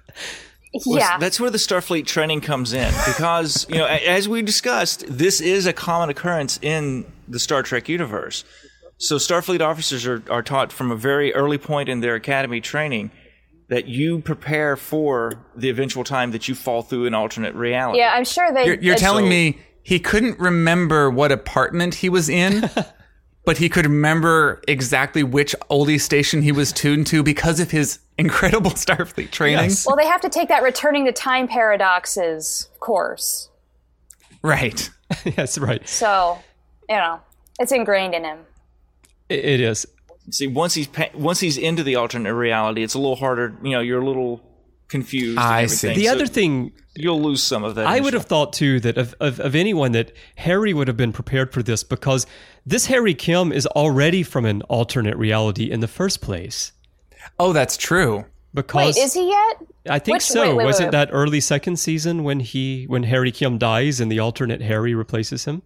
Well, Yeah. that's where the Starfleet training comes in because, you know, a- as we discussed, this is a common occurrence in the Star Trek universe. So Starfleet officers are, are taught from a very early point in their academy training that you prepare for the eventual time that you fall through an alternate reality. Yeah, I'm sure they. You're, you're uh, telling So- me he couldn't remember what apartment he was in, but he could remember exactly which oldie station he was tuned to because of his incredible Starfleet training? Yes. Well, they have to take that returning to time paradoxes course. Right. Yes, right. So, you know, it's ingrained in him. It, it is. See, once he's pa- once he's into the alternate reality, it's a little harder. You know, you're a little confused. and I everything. see. The So other thing... you'll lose some of that. I would initial- have thought too that of, of, of anyone that Harry would have been prepared for this because this Harry Kim is already from an alternate reality in the first place. Oh, that's true. Because Wait, is he yet? I think Which- so. wait, wait, Was wait, it that early second season when he when Harry Kim dies and the alternate Harry replaces him?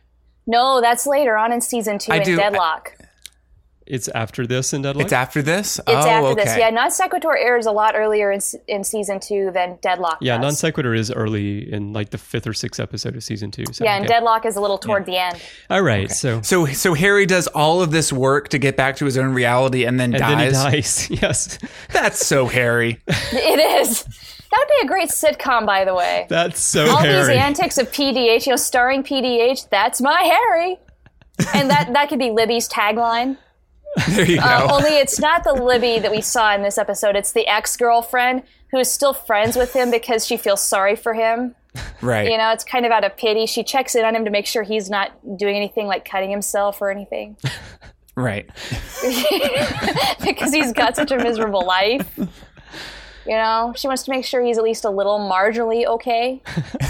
No, that's later on in season two I in do- Deadlock. It's after this in Deadlock? It's after this? It's oh, after okay. this. Yeah, Non Sequitur airs a lot earlier in, s- in season two than Deadlock yeah, does. Non Sequitur is early in like the fifth or sixth episode of season two. So, Yeah, and okay. Deadlock is a little toward the end. All right, so... So, so Harry does all of this work to get back to his own reality and then And dies. then he dies, yes. That's so Harry. It is. That would be a great sitcom, by the way. That's so All Harry. these antics of P D H, you know, starring P D H, that's my Harry. And that, that could be Libby's tagline. There you go. Uh, only it's not the Libby that we saw in this episode. It's the ex-girlfriend who is still friends with him because she feels sorry for him. right. You know, it's kind of out of pity. She checks in on him to make sure he's not doing anything like cutting himself or anything Right. because he's got such a miserable life. You know, she wants to make sure he's at least a little marginally okay.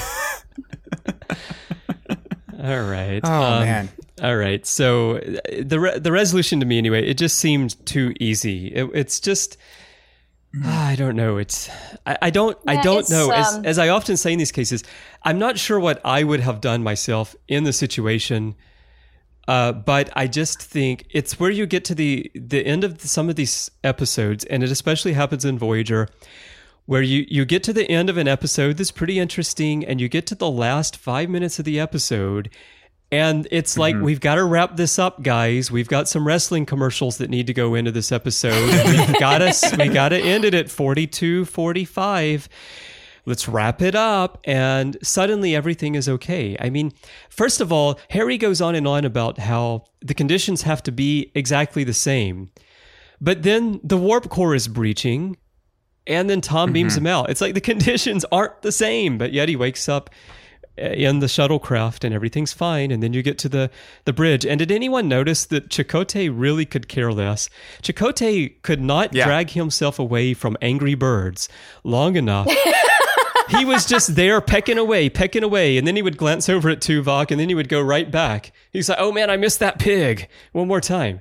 All right. Oh, Um, man. All right. So uh, the re- the resolution to me, anyway, it just seemed too easy. It, it's just, I don't know. It's I, I don't I Yeah, don't it's, know. As um, as I often say in these cases, I'm not sure what I would have done myself in the situation. Uh, but I just think it's where you get to the the end of some of these episodes, and it especially happens in Voyager, where you, you get to the end of an episode that's pretty interesting, and you get to the last five minutes of the episode, and it's like, mm-hmm. we've got to wrap this up, guys. We've got some wrestling commercials that need to go into this episode. We've got to, we got to end it at forty-two forty-five. Let's wrap it up. And suddenly everything is okay. I mean, first of all, Harry goes on and on about how the conditions have to be exactly the same. But then the warp core is breaching, and then Tom mm-hmm. beams him out. It's like the conditions aren't the same, but yet he wakes up in the shuttlecraft and everything's fine. And then you get to the, the bridge. And did anyone notice that Chakotay really could care less? Chakotay could not yeah. drag himself away from Angry Birds long enough. He was just there pecking away, pecking away. And then he would glance over at Tuvok, and then he would go right back. He's like, oh man, I missed that pig. One more time.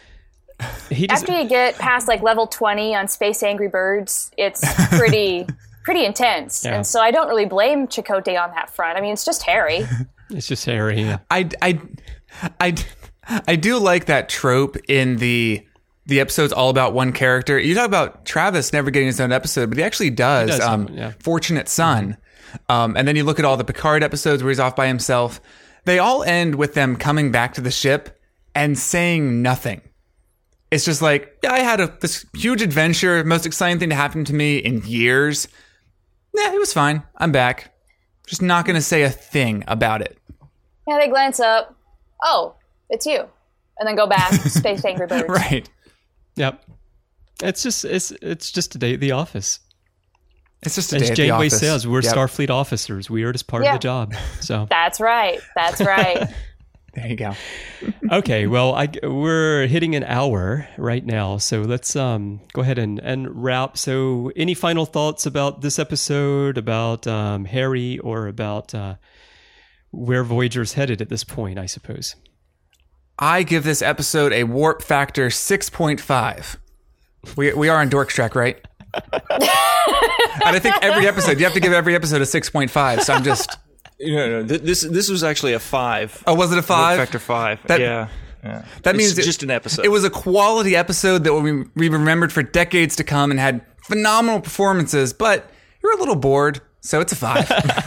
He just, After you get past like level twenty on Space Angry Birds, it's pretty... pretty intense. Yeah. And so I don't really blame Chakotay on that front. I mean, it's just Harry. It's just Harry. Yeah. I, I, I, I do like that trope in the the episode's all about one character. You talk about Travis never getting his own episode, but he actually does. He does um, yeah. Fortunate Son. Um, and then you look at all the Picard episodes where he's off by himself. They all end with them coming back to the ship and saying nothing. It's just like, yeah, I had a, this huge adventure, most exciting thing to happen to me in years. Yeah, it was fine. I'm back. Just not going to say a thing about it. Yeah, they glance up. Oh, it's you. And then go back. Space Angry Birds. Right. Yep. It's just it's it's just a day at the office. It's just a As day at Janeway the office. says, we're yep. Starfleet officers. We are just part yeah. of the job. So that's right. That's right. There you go. Okay, well, I, we're hitting an hour right now, so let's um, go ahead and, and wrap. So any final thoughts about this episode, about um, Harry, or about uh, where Voyager's headed at this point, I suppose? I give this episode a warp factor six point five. We we are on Dork Trek, right? And I think every episode, you have to give every episode a six point five, so I'm just... No, no, this this was actually a five. Oh, was it a five? Warp factor five. That, yeah, yeah. That means it's it, just an episode. It was a quality episode that we we remembered for decades to come and had phenomenal performances. But you're a little bored, so it's a five.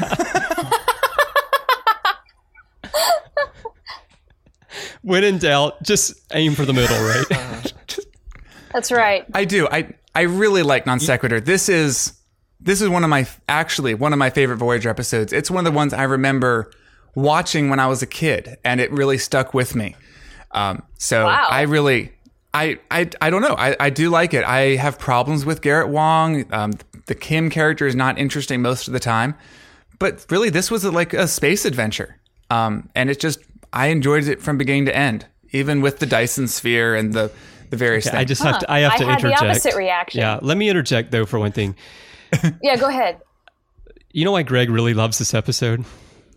When in doubt, just aim for the middle, right? That's right. I do. I I really like Non Sequitur. This is. This is one of my, actually, one of my favorite Voyager episodes. It's one of the ones I remember watching when I was a kid, and it really stuck with me. Um, so wow. I really, I, I, I don't know. I, I do like it. I have problems with Garrett Wang. Um, the Kim character is not interesting most of the time, but really this was like a space adventure. Um, and it just, I enjoyed it from beginning to end, even with the Dyson Sphere and the, the various okay, things. I just have to, I have I to had interject. the opposite reaction. Yeah. Let me interject though, for one thing. Yeah, go ahead. You know why Greg really loves this episode?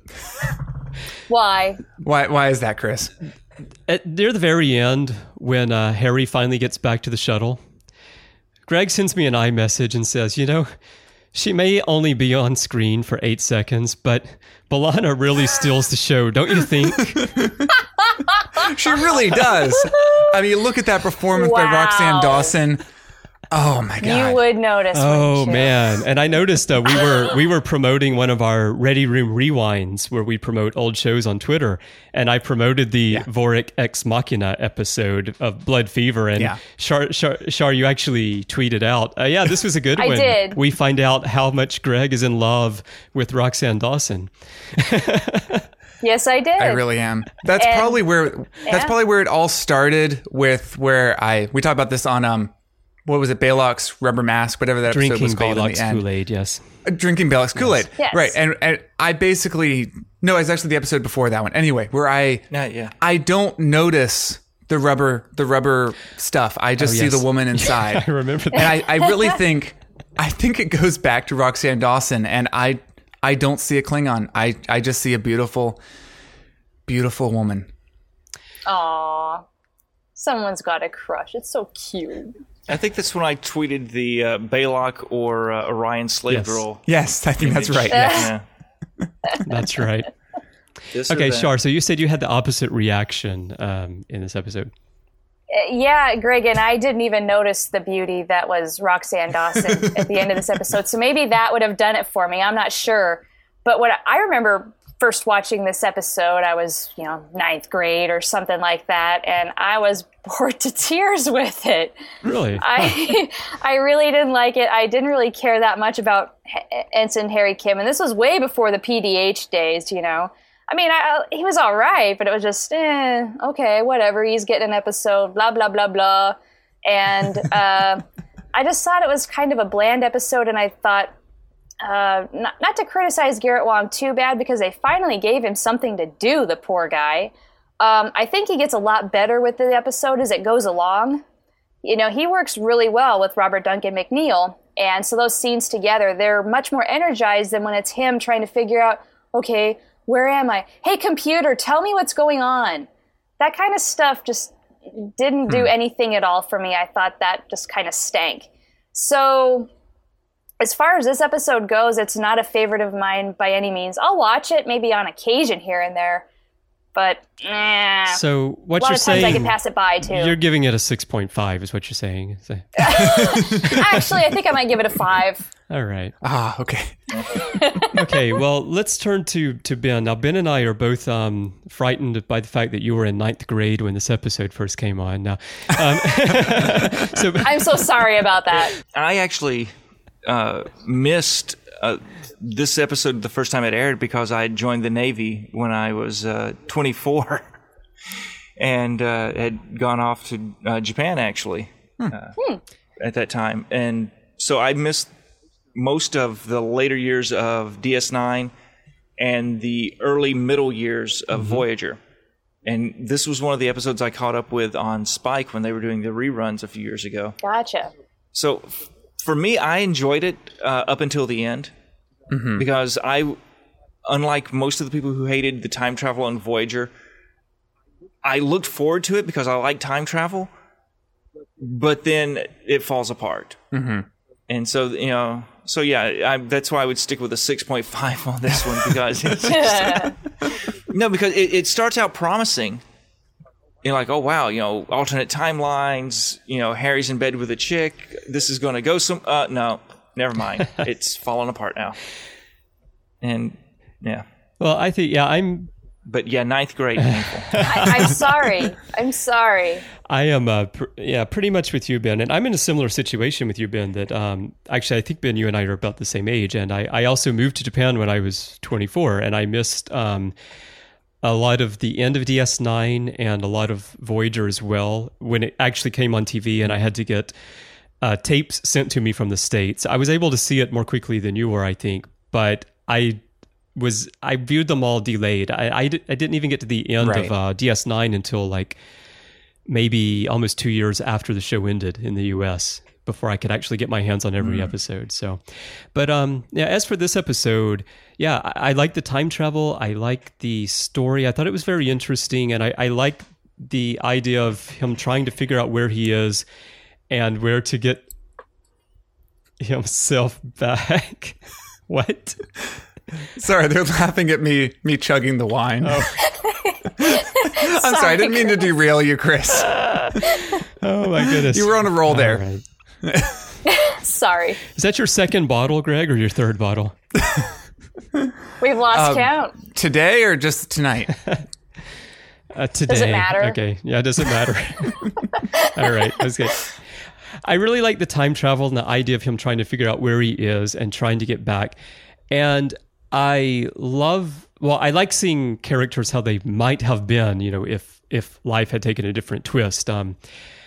Why? Why Why is that, Chris? At near the very end, when uh, Harry finally gets back to the shuttle, Greg sends me an iMessage and says, you know, she may only be on screen for eight seconds, but B'Elanna really steals the show, don't you think? She really does. I mean, look at that performance wow. by Roxanne Dawson. Oh my god! You would notice. Oh man! And I noticed uh, we were we were promoting one of our Ready Room Rewinds where we promote old shows on Twitter, and I promoted the yeah. Vorik Ex Machina episode of Blood Fever, and yeah. Shar, Shar, Shar, you actually tweeted out, uh, "Yeah, this was a good I one." did. We find out how much Greg is in love with Roxanne Dawson. Yes, I did. I really am. That's and, probably where that's yeah. probably where it all started. With where I we talked about this on um. What was it? Baylock's Rubber Mask, whatever that Drinking episode was called. Baylock's in the end. Kool-Aid, yes. Uh, Drinking Baylock's Kool-Aid, yes. right? And, and I basically no, it's actually the episode before that one. Anyway, where I Not yeah. I don't notice the rubber the rubber stuff. I just Oh, see yes. the woman inside. I remember that. And I, I really think I think it goes back to Roxanne Dawson, and I I don't see a Klingon. I I just see a beautiful, beautiful woman. Aw, someone's got a crush. It's so cute. I think that's when I tweeted the uh, Baylock or uh, Orion Slave Yes. Girl. Yes, I think that's right. Yes. Yeah. That's right. This or Okay, that. Shar, so you said you had the opposite reaction um, in this episode. Yeah, Greg, and I didn't even notice the beauty that was Roxann Dawson at the end of this episode. So maybe that would have done it for me. I'm not sure. But what I remember first watching this episode, I was, you know, ninth grade or something like that, and I was bored to tears with it. Really? I I really didn't like it. I didn't really care that much about H- Ensign Harry Kim, and this was way before the P D H days, you know. I mean, I, he was all right, but it was just, eh, okay, whatever. He's getting an episode, blah, blah, blah, blah. And uh, I just thought it was kind of a bland episode, and I thought, uh, not, not to criticize Garrett Wang too bad, because they finally gave him something to do, the poor guy. Um, I think he gets a lot better with the episode as it goes along. You know, he works really well with Robert Duncan McNeil, and so those scenes together, they're much more energized than when it's him trying to figure out, okay, where am I? Hey, computer, tell me what's going on. That kind of stuff just didn't do anything at all for me. I thought that just kind of stank. So as far as this episode goes, it's not a favorite of mine by any means. I'll watch it maybe on occasion here and there, but eh. So what a lot you're of times saying, I can pass it by too. You're giving it a six point five is what you're saying. So- Actually, I think I might give it a five. All right. Ah, okay. Okay, well, let's turn to, to Ben. Now, Ben and I are both um, frightened by the fact that you were in ninth grade when this episode first came on. Now, um, so I'm so sorry about that. I actually uh, missed uh, this episode the first time it aired because I had joined the Navy when I was uh, twenty-four and uh, had gone off to uh, Japan, actually, uh, hmm. at that time. And so I missed most of the later years of D S nine and the early middle years of mm-hmm. Voyager. And this was one of the episodes I caught up with on Spike when they were doing the reruns a few years ago. Gotcha. So f- for me, I enjoyed it uh, up until the end mm-hmm. because I, unlike most of the people who hated the time travel on Voyager, I looked forward to it because I like time travel, but then it falls apart. Mm-hmm. And so, you know, so yeah, I, that's why I would stick with a six point five on this one because it's just, no, because it, it starts out promising. You're like, oh wow, you know, alternate timelines. You know, Harry's in bed with a chick. This is going to go some. Uh, no, never mind. It's falling apart now. And yeah. Well, I think yeah, I'm. But yeah, ninth grade. Painful. I, I'm sorry. I'm sorry. I am, uh, pr- yeah, pretty much with you, Ben. And I'm in a similar situation with you, Ben, that um, actually I think, Ben, you and I are about the same age. And I, I also moved to Japan when I was twenty-four, and I missed um, a lot of the end of D S nine and a lot of Voyager as well when it actually came on T V and I had to get uh, tapes sent to me from the States. I was able to see it more quickly than you were, I think, but I was I viewed them all delayed. I, I, I didn't even get to the end right. of uh, D S nine until like maybe almost two years after the show ended in the U S before I could actually get my hands on every mm. episode. So, but um, yeah, as for this episode, yeah, I, I like the time travel. I like the story. I thought it was very interesting, and I, I like the idea of him trying to figure out where he is and where to get himself back. What? Sorry, they're laughing at me me chugging the wine. Oh. I'm sorry, sorry, I didn't mean to derail you, Chris. Oh my goodness. You were on a roll there. Right. Sorry. Is that your second bottle, Greg, or your third bottle? We've lost um, count. Today or just tonight? Uh, today. Does it matter? Okay. Yeah, does it matter? All right. That's good. I really like the time travel and the idea of him trying to figure out where he is and trying to get back. And I love, well, I like seeing characters how they might have been, you know, if if life had taken a different twist. Um,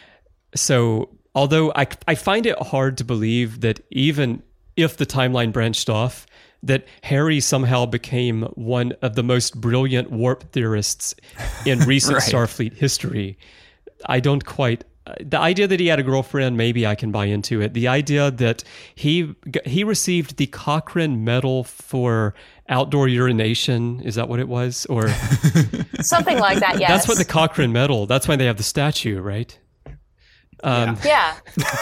so, although I, I find it hard to believe that even if the timeline branched off, that Harry somehow became one of the most brilliant warp theorists in recent right. Starfleet history. I don't quite... The idea that he had a girlfriend, maybe I can buy into it. The idea that he he received the Cochrane Medal for outdoor urination, is that what it was? Or something like that, yes. That's what the Cochrane Medal, that's why they have the statue, right? Um, yeah.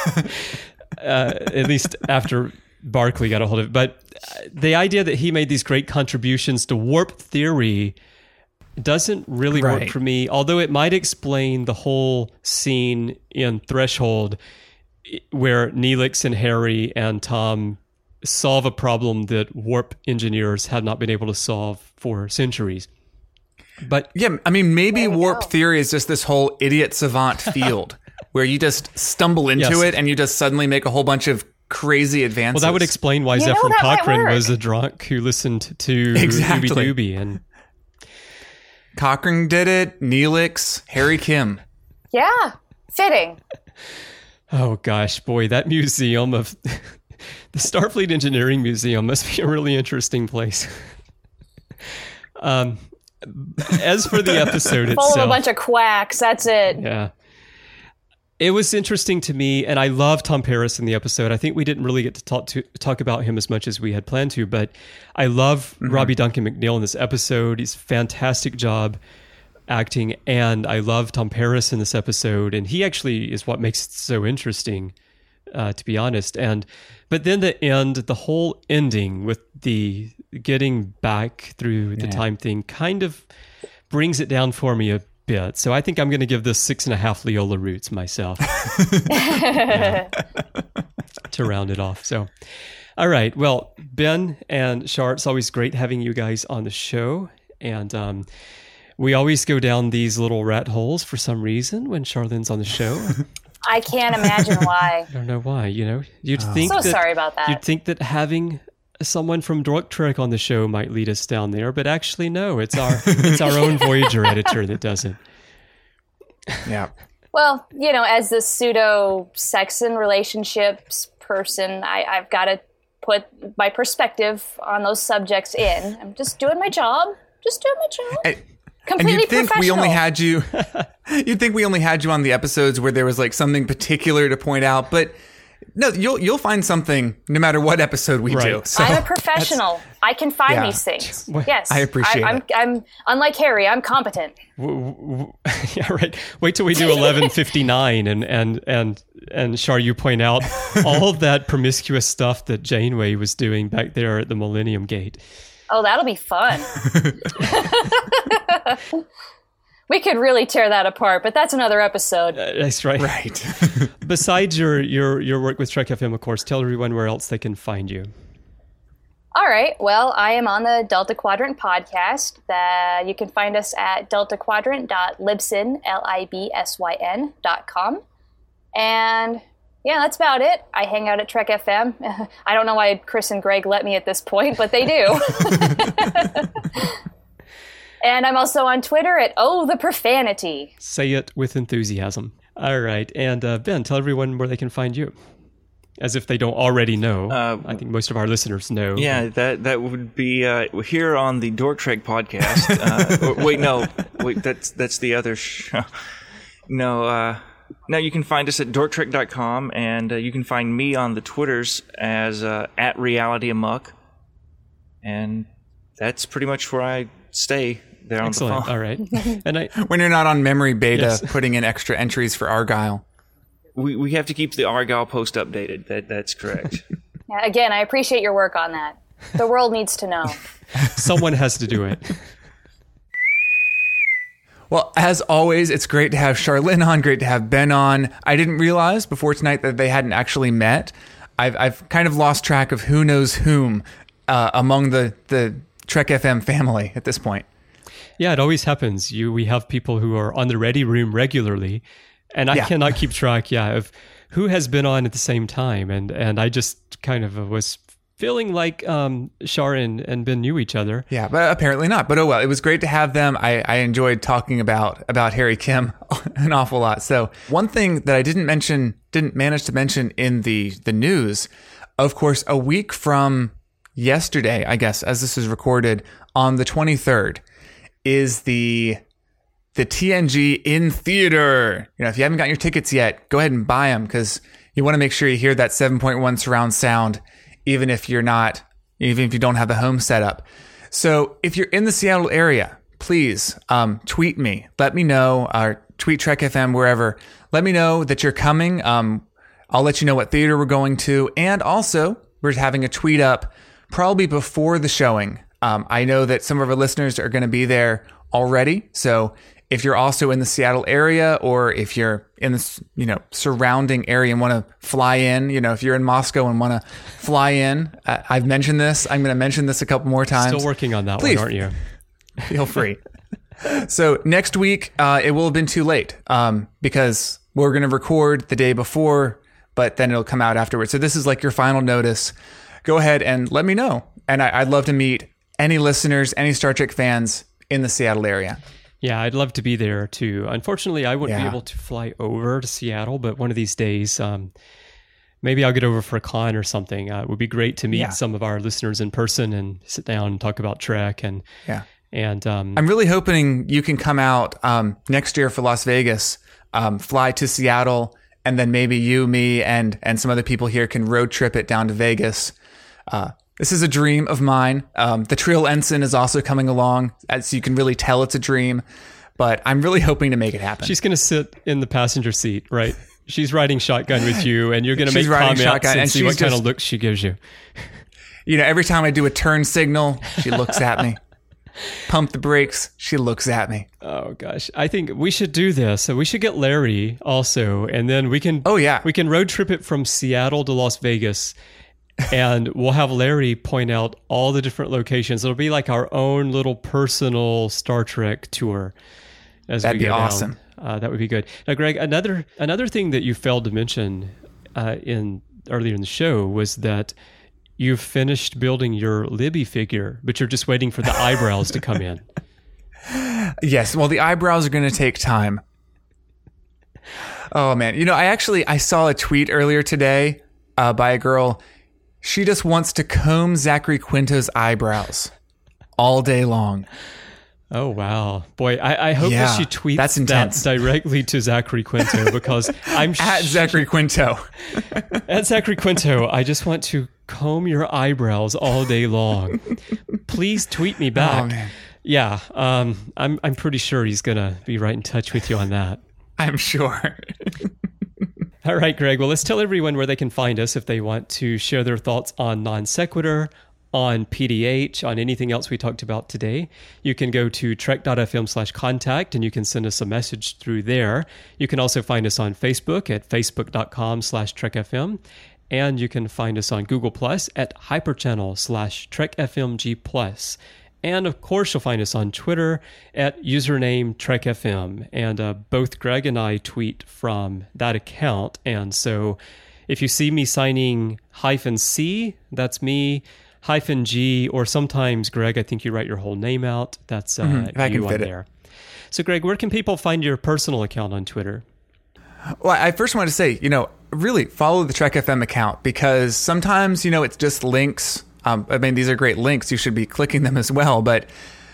uh, at least after Barclay got a hold of it. But the idea that he made these great contributions to warp theory doesn't really work Right. for me, although it might explain the whole scene in Threshold where Neelix and Harry and Tom solve a problem that warp engineers have not been able to solve for centuries. But Yeah, I mean, maybe There we warp go. theory is just this whole idiot savant field where you just stumble into Yes. it and you just suddenly make a whole bunch of crazy advances. well, that would explain why You know, Zephyr that might Cochrane work. was a drunk who listened to Exactly. Ooby Dooby. And Cochrane did it, Neelix, Harry Kim. Yeah, fitting. oh gosh, boy, that museum of the Starfleet Engineering Museum must be a really interesting place. um, as for the episode Full itself, of a bunch of quacks. That's it. yeah. It was interesting to me, and I love Tom Paris in the episode. I think we didn't really get to talk to talk about him as much as we had planned to, but I love Robbie Duncan McNeil in this episode. He's a fantastic job acting, and I love Tom Paris in this episode, and he actually is what makes it so interesting, uh, to be honest. And but then the end, the whole ending with the getting back through the time thing, kind of brings it down for me a bit. So I think I'm going to give this six and a half Leola roots myself Yeah. to round it off. So, all right. Well, Ben and Char, it's always great having you guys on the show. And um, we always go down these little rat holes for some reason when Charlene's on the show. I can't imagine why. I don't know why, you know, you'd think So that, sorry about that. You'd think that having someone from Dork Trek on the show might lead us down there, but actually no, it's our it's our own Voyager editor that does it. Yeah. Well, you know, as the pseudo sex and relationships person, I, I've got to put my perspective on those subjects in. I'm just doing my job. Just doing my job. And, and Completely you'd think we professional. only had you you'd think we only had you on the episodes where there was like something particular to point out, but no, you'll you'll find something no matter what episode we do. Right. So I'm a professional. I can find Yeah. these things. Yes, I appreciate I, I'm, it. I'm unlike Harry. I'm competent. Yeah, right. Wait till we do eleven fifty-nine and and and and Char, you point out all of that promiscuous stuff that Janeway was doing back there at the Millennium Gate. Oh, that'll be fun. We could really tear that apart, but that's another episode. That's right. right. Besides your your your work with Trek F M, of course, tell everyone where else they can find you. All right. Well, I am on the Delta Quadrant podcast. That you can find us at delta quadrant dot libsyn, L I B S Y N dot com. And yeah, that's about it. I hang out at Trek F M. I don't know why Chris and Greg let me at this point, but they do. And I'm also on Twitter at Oh the Profanity. Say it with enthusiasm. All right. And uh, Ben, tell everyone where they can find you. As if they don't already know. Uh, I think most of our listeners know. Yeah, that that would be uh, here on the Dork Trek podcast. Uh, or- wait, no, wait, that's that's the other show. No, uh, no, you can find us at dork trek dot com, and uh, you can find me on the Twitters as uh, at Reality Amok, and that's pretty much where I stay there on Excellent. the phone. All right. And I When you're not on memory beta Yes. putting in extra entries for Argyle. We we have to keep the Argyle post updated. That that's correct. Yeah, again, I appreciate your work on that. The world needs to know. someone has to do it. Well, as always, it's great to have Charlene on, great to have Ben on. I didn't realize before tonight that they hadn't actually met. I've I've kind of lost track of who knows whom uh, among the, the Trek F M family at this point. Yeah, it always happens. You we have people who are on the Ready Room regularly, and I Yeah. cannot keep track, yeah, of who has been on at the same time. And and I just kind of was feeling like um, Char and, and Ben knew each other. Yeah, but apparently not. But oh well, it was great to have them. I, I enjoyed talking about about Harry Kim an awful lot. So one thing that I didn't mention, didn't manage to mention in the the news, of course, a week from yesterday, I guess, as this is recorded on the twenty-third, is the the T N G in theater. You know, if you haven't gotten your tickets yet, go ahead and buy them because you want to make sure you hear that seven point one surround sound, even if you're not, even if you don't have the home set up. So if you're in the Seattle area, please um, tweet me. Let me know, or tweet Trek F M wherever. Let me know that you're coming. Um, I'll let you know what theater we're going to. And also, we're having a tweet up probably before the showing. Um, I know that some of our listeners are going to be there already. So if you're also in the Seattle area, or if you're in the, you know, surrounding area and want to fly in, you know, if you're in Moscow and want to fly in, uh, I've mentioned this. I'm going to mention this a couple more times. Still working on that Please. one, aren't you? Feel free. So next week, uh, it will have been too late um, because we're going to record the day before, but then it'll come out afterwards. So this is like your final notice. Go ahead and let me know. And I, I'd love to meet any listeners, any Star Trek fans in the Seattle area. Yeah, I'd love to be there too. Unfortunately, I wouldn't Yeah. be able to fly over to Seattle, but one of these days, um, maybe I'll get over for a con or something. Uh, it would be great to meet Yeah. some of our listeners in person and sit down and talk about Trek. And Yeah. and um, I'm really hoping you can come out um, next year for Las Vegas, um, fly to Seattle, and then maybe you, me, and and some other people here can road trip it down to Vegas. Uh, this is a dream of mine. Um, the Trill Ensign is also coming along, so you can really tell it's a dream. But I'm really hoping to make it happen. she's going to sit in the passenger seat, right? She's riding shotgun with you, and you're going to make She's riding comments shotgun, and, and see she's what kind of just- looks she gives you. You know, every time I do a turn signal, she looks at me. Pump the brakes, she looks at me. Oh gosh, I think we should do this. So we should get Larry also, and then we can. Oh, yeah. we can road trip it from Seattle to Las Vegas, and we'll have Larry point out all the different locations. It'll be like our own little personal Star Trek tour. As That'd we be go down. awesome. Uh, that would be good. Now, Greg, another another thing that you failed to mention uh, in earlier in the show was that you've finished building your Libby figure, but you're just waiting for the eyebrows to come in. Yes, well, the eyebrows are going to take time. Oh, man. You know, I actually, I saw a tweet earlier today uh, by a girl. She just wants to comb Zachary Quinto's eyebrows all day long. Oh, wow. Boy, I, I hope Yeah, that she tweets that's intense. that directly to Zachary Quinto, because I'm At sh- Zachary Quinto. At Zachary Quinto, I just want to comb your eyebrows all day long. Please tweet me back. Oh, man. Yeah, um, I'm I'm pretty sure he's gonna be right in touch with you on that. I'm sure. All right, Greg. Well, let's tell everyone where they can find us if they want to share their thoughts on Non Sequitur, on P D H, on anything else we talked about today. You can go to trek.fm slash contact and you can send us a message through there. You can also find us on Facebook at facebook.com slash trekfm. And you can find us on Google Plus at hyperchannel slash trekfmg plus. And of course, you'll find us on Twitter at username TrekFM. And uh, both Greg and I tweet from that account. And so if you see me signing hyphen C, that's me, hyphen G, or sometimes, Greg, I think you write your whole name out. That's uh, Mhm, if I you can on fit it. there. So, Greg, where can people find your personal account on Twitter? Well, I first want to say, you know, really follow the Trek F M account, because sometimes, you know, it's just links. Um, I mean, these are great links. You should be clicking them as well. But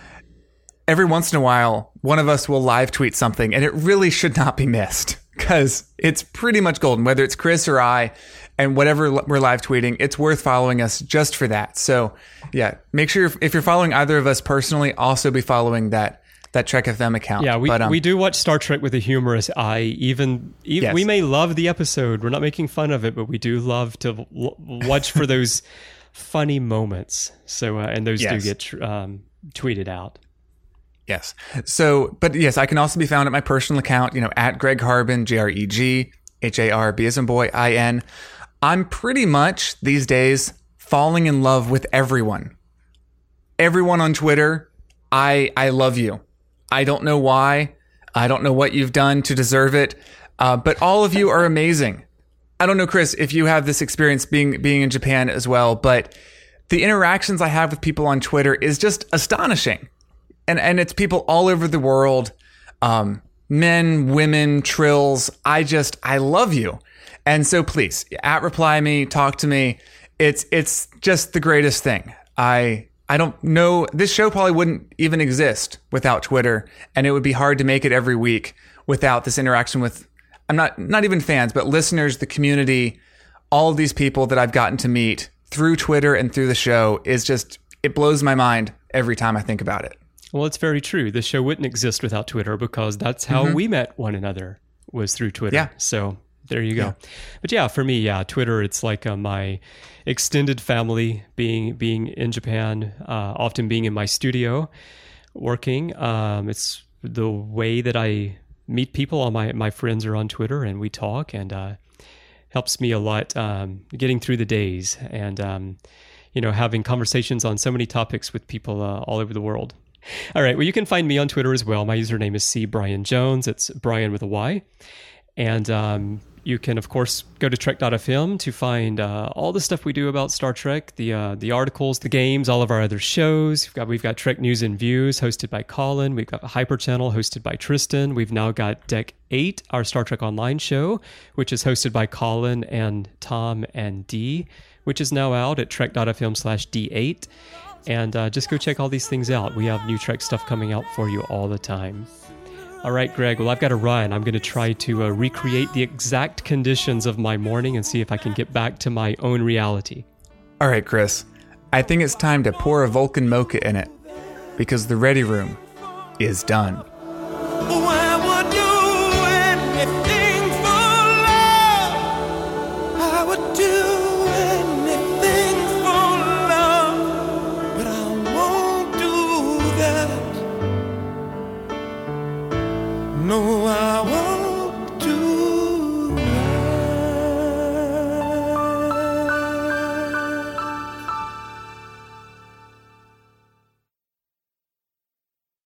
every once in a while, one of us will live tweet something, and it really should not be missed, because it's pretty much golden, whether it's Chris or I, and whatever we're live tweeting, it's worth following us just for that. So yeah, make sure if you're following either of us personally, also be following that that Trek F M account. Yeah, we, but, um, we do watch Star Trek with a humorous eye. Even, even Yes. we may love the episode. We're not making fun of it, but we do love to l- watch for those funny moments. So, uh, and those Yes. do get tr- um, tweeted out. Yes. So, but yes, I can also be found at my personal account, you know, at Greg Harbin, G R E G H A R B as in boy, I N. I'm pretty much these days falling in love with everyone. Everyone on Twitter, I I love you. I don't know why. I don't know what you've done to deserve it. Uh, but all of you are amazing. I don't know, Chris, if you have this experience being being in Japan as well, but the interactions I have with people on Twitter is just astonishing. And and it's people all over the world, um, men, women, trills. I just, I love you. And so please, at reply me, talk to me. It's it's just the greatest thing. I I don't know, this show probably wouldn't even exist without Twitter, and it would be hard to make it every week without this interaction with, I'm not not even fans, but listeners, the community, all of these people that I've gotten to meet through Twitter and through the show is just, it blows my mind every time I think about it. Well, it's very true. The show wouldn't exist without Twitter, because that's how we met one another, was through Twitter. Yeah. So there you go. Yeah. But yeah, for me, yeah, Twitter, it's like uh, my extended family being being in Japan, uh, often being in my studio working. Um, it's the way that I meet people. All my, my friends are on Twitter and we talk, and uh, helps me a lot um, getting through the days and, um, you know, having conversations on so many topics with people uh, all over the world. All right. Well, you can find me on Twitter as well. My username is C Brian Jones. It's Brian with a Y. And um, you can, of course, go to trek dot f m to find uh, all the stuff we do about Star Trek, the uh, the articles, the games, all of our other shows. We've got, we've got Trek News and Views hosted by Colin. We've got Hyper Channel hosted by Tristan. We've now got Deck eight, our Star Trek Online show, which is hosted by Colin and Tom and Dee, which is now out at trek dot f m slash d eight. And uh, just go check all these things out. We have new Trek stuff coming out for you all the time. All right, Greg, well, I've got to run. I'm going to try to uh, recreate the exact conditions of my morning and see if I can get back to my own reality. All right, Chris. I think it's time to pour a Vulcan mocha in it, because the Ready Room is done.